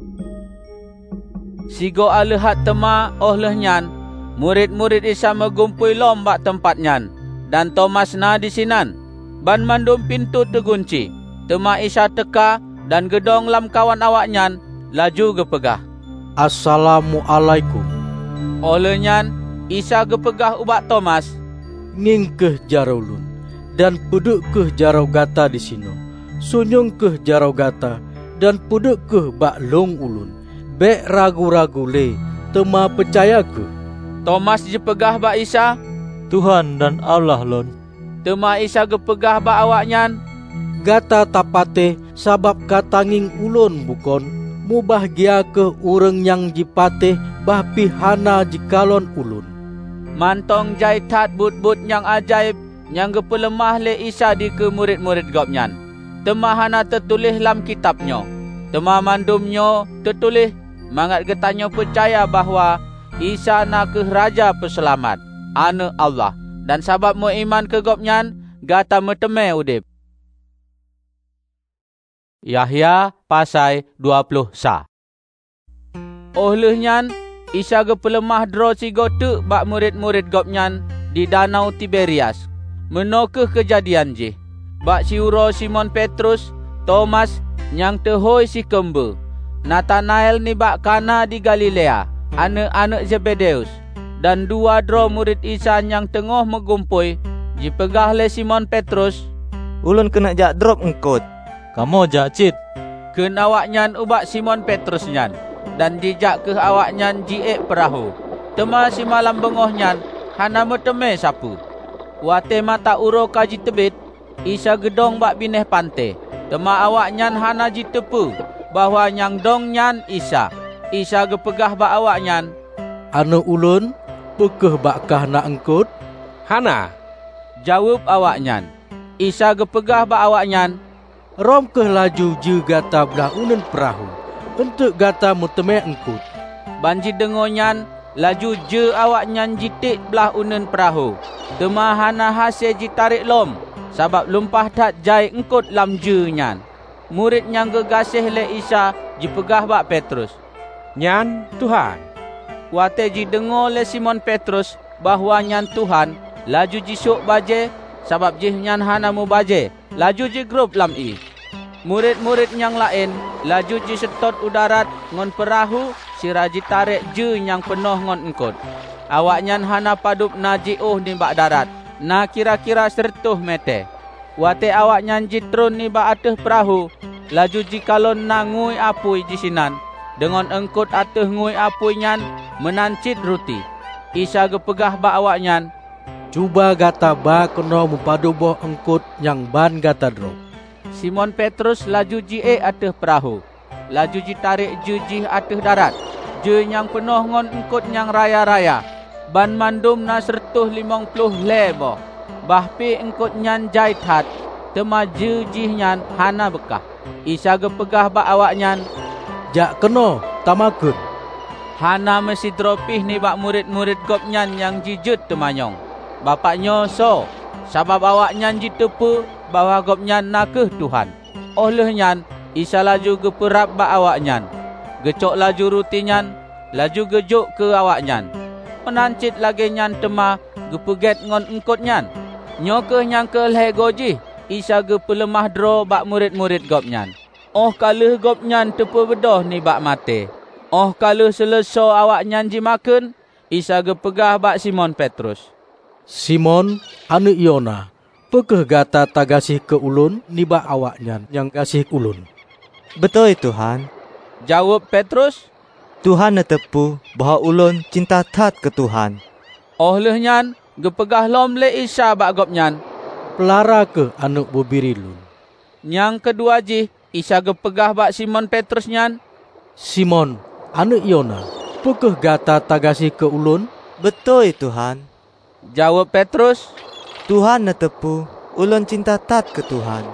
Speaker 1: Sigo alehat tema ohlehnya, murid-murid Isa megumpui lom bak tempatnya, dan Thomas na di sinan. Ban mandum pintu tergunci. Tema Isa teka dan gedong lam kawan awaknya, laju gepegah.
Speaker 3: Assalamualaikum.
Speaker 1: Olehnya Isa gepegah ubak Thomas,
Speaker 3: nging keh jarau lun, dan puduk keh jarau gata di sino. Sunyung keh jarau gata, dan puduk keh bak long ulun. Bek ragu-ragu le, tema percaya ke?
Speaker 1: Thomas jepegah bak Isa,
Speaker 2: Tuhan dan Allah lon.
Speaker 1: Tema Isa gepegah bak awaknya,
Speaker 3: gata tapate sabab katanging ulun bukon, mubahgia ke urang yang jipate bah pihana jikalon ulun.
Speaker 1: Mantong jaitat but-but yang ajaib yang gepelemah le Isa di ke murid-murid gopnyan. Tema hana tertulis lam kitabnya. Tema mandumnya tertulis mangat getanyo percaya bahawa Isa na ke Raja Peselamat, Anak Allah, dan sabab mu iman ke gopnyan, gata meteme udip. Yahya pasai dua puluh sa. Ohlehnya Isa gepelemah dro sigo tu bak murid-murid gopnyan di danau Tiberias. Menokeh kejadian je. Bak siuro Simon Petrus, Thomas yang tehoi si kembe, Nathanael ni bak Kana di Galilea, anak-anak Zebedeus, dan dua dro murid Isa yang tengah megumpui, jipegah le Simon Petrus,
Speaker 10: ulun kena jak drop engkot.
Speaker 2: Kamu jak cit.
Speaker 1: Ken awaknyan ubak Simon Petrus nyan, dan dijak ke awaknyan jiek perahu. Tema si malam bengohnyan, hana meteme sapu. Wate mata uro kaji tebit, Isa gedong bak bineh pante. Tema awaknyan hana jitepu, bahwa nyang dong nyan Isa. Isa gepegah bak awaknyan,
Speaker 3: anu ulun, pekeh bakkah nak engkut?
Speaker 11: Hana.
Speaker 1: Jawab awaknyan. Isa gepegah bak awaknyan,
Speaker 3: rom keh laju je gata belah unen perahu, untuk gata muteme engkut.
Speaker 1: Banji dengonyan, laju je awaknyan jitik belah unen perahu. Tema hana hasil jitarik lom, sabab lumpah tak jai engkut lam je nyan. Murid yang gegasih le Isa jipegah bak Petrus,
Speaker 11: Nyan Tuhan.
Speaker 1: Wate ji dengo le Simon Petrus bahawa nyan Tuhan, laju jisuk baje, sabab jih nyan hana mu baje, laju ji grup lam i. Murid-murid yang lain laju ji setot udarat ngon perahu siraji tarik je yang penuh ngon engkut. Awak nyan hana padup na jiuh ni bak darat, na kira-kira sertuh mete. Wate awak nyan jitrun ni bak ateh perahu, laju ji kalon na ngui apui jisinan, dengan engkut ateh ngui apui nyan menancit ruti. Isa gepegah bak awak nyan,
Speaker 3: cuba gata ba kena mupadu boh engkut yang ban gata drop.
Speaker 1: Simon Petrus laju ji e ateh perahu, laju ji tarik je ji ateh darat, je yang penuh ngon engkut yang raya-raya. Ban mandum na sertuh limang puluh lebo, bahpi engkut nyan jait hat, tema je jih nyan hana bekah. Isa gepegah bak awak nyan,
Speaker 3: jak kena tamakun.
Speaker 1: Hana mesti dropih ni bak murid-murid gopnyan yang jijut temanyong. Bapaknya so, sabab awak nyan jitepu bahawa gopnyan nakeh Tuhan. Oleh nyan, Isa laju geperap bak awak nyan. Gecok laju ruti nyan, laju gejuk ke awak nyan. Menancit lagi nyan tema gepeget ngon engkut nyan. Nyokeh nyan ke leh goji, Isa gepelemah dro bak murid-murid gopnyan. Oh kalih gopnyan tepu bedoh ni bak mate. Oh kalih seleso awak nyan ji makan, Isa gepegah bak Simon Petrus.
Speaker 3: Simon, anu Yona, pekeh gata tagasih ke ulun ni bak awak nyan yang kasih ulun?
Speaker 10: Betul Tuhan.
Speaker 1: Jawab Petrus,
Speaker 10: Tuhan netepu bahawa ulun cinta tat ke Tuhan.
Speaker 1: Oleh nyan, gepegah lom le Isa bak gopnyan,
Speaker 3: pelara ke anak bubiri lun.
Speaker 1: Yang kedua ji, Isa gepegah bak Simon Petrus nyan,
Speaker 3: Simon, anak Yona, pekeh gata tagasih ke ulun?
Speaker 10: Betul Tuhan.
Speaker 1: Jawab Petrus,
Speaker 10: Tuhan netepu ulun cinta tat ke Tuhan.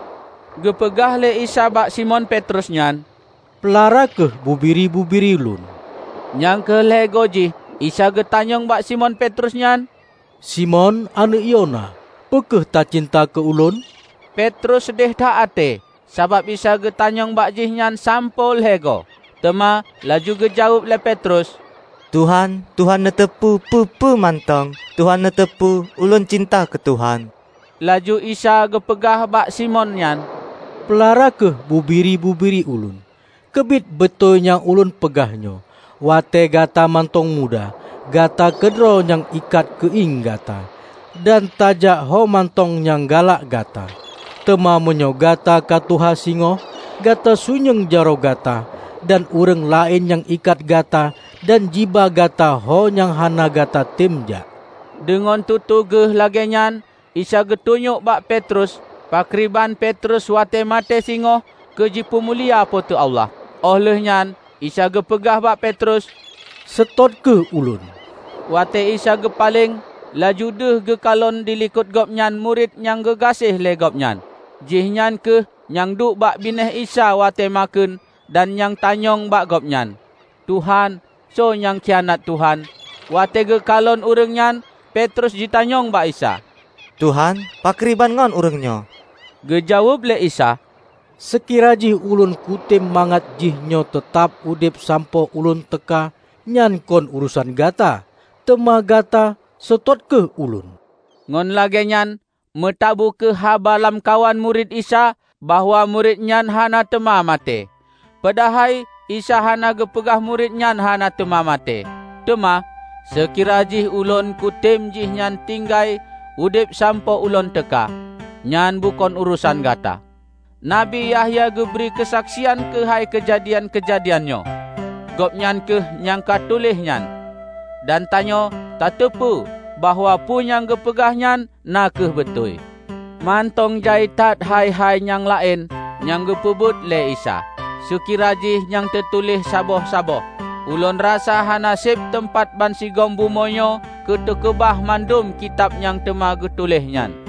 Speaker 1: Gepegah le Isa bak Simon Petrus nyan,
Speaker 3: pelara ke bubiri-bubiri ulun.
Speaker 1: Nyang ke le goji, Isa getanyong bak Simon Petrus nyan,
Speaker 3: Simon anu Iona, pekeh tak cinta ke ulun?
Speaker 1: Petrus sedih tak ate, sabab Isa getanyong bak jih nyan sampol hego. Tema laju gejawab le Petrus,
Speaker 10: Tuhan, Tuhan netepu pu-pu mantong. Tuhan netepu ulun cinta ke Tuhan.
Speaker 1: Laju Isa gepegah bak Simon nyan,
Speaker 3: pelara ke bubiri-bubiri ulun. Kebit betul yang ulun pegahnyo. Wate gata mantong muda, gata kedro yang ikat keing gata. Dan tajak ho mantong yang galak gata. Tema menyo gata katuha singo, gata sunyeng jaro gata. Dan urang lain yang ikat gata, dan jiba gata ho yang hana gata timja.
Speaker 1: Dengan tutu geh lagenyan, Isa getunyuk bak Petrus, pakriban Petrus wate mate singo, ke jipu mulia potu Allah. Oleh nyan, Isa gepegah bak Petrus,
Speaker 3: setot ke ulun.
Speaker 1: Wate Isa gepaling, laju deh gekalon dilikut gopnyan murid yang gegasih le gopnyan. Jih-nyan ke, yang duk bak bineh Isa wate makan, dan yang tanyong bak gopnyan, Tuhan, so yang kianat Tuhan. Wate gekalon urang nyan, Petrus ditanyong bak Isa,
Speaker 10: Tuhan, pakriban ngon urengnyo?
Speaker 1: Gejawab le Isa,
Speaker 3: sekira jih ulun kutim mangat jihnyo tetap udip sampo ulun teka, nyan kon urusan gata, tema gata setot ke ulun.
Speaker 1: Ngon lage nyan, metabu ke habalam kawan murid Isa, bahwa murid nyan hana tema mate. Padahai Isa hana gepegah murid nyan hana tema mate. Tema, sekira jih ulun kutim jih nyan tinggai, udip sampo ulun teka, nyan bukan urusan gata. Nabi Yahya geberi kesaksian ke hai kejadian-kejadiannya. Gop nyan ke nyang katulih nyan. Dan tanyo tak tepu bahwa pu nyang gepegah nyan na ke betul. Mantong jaitat hai-hai nyang lain nyang gepebut le Isa. Sukirajih nyang tertulih saboh-saboh. Ulun rasa hanasib tempat bansi gombu monyo ketekebah mandum kitab yang tema getulih nyan.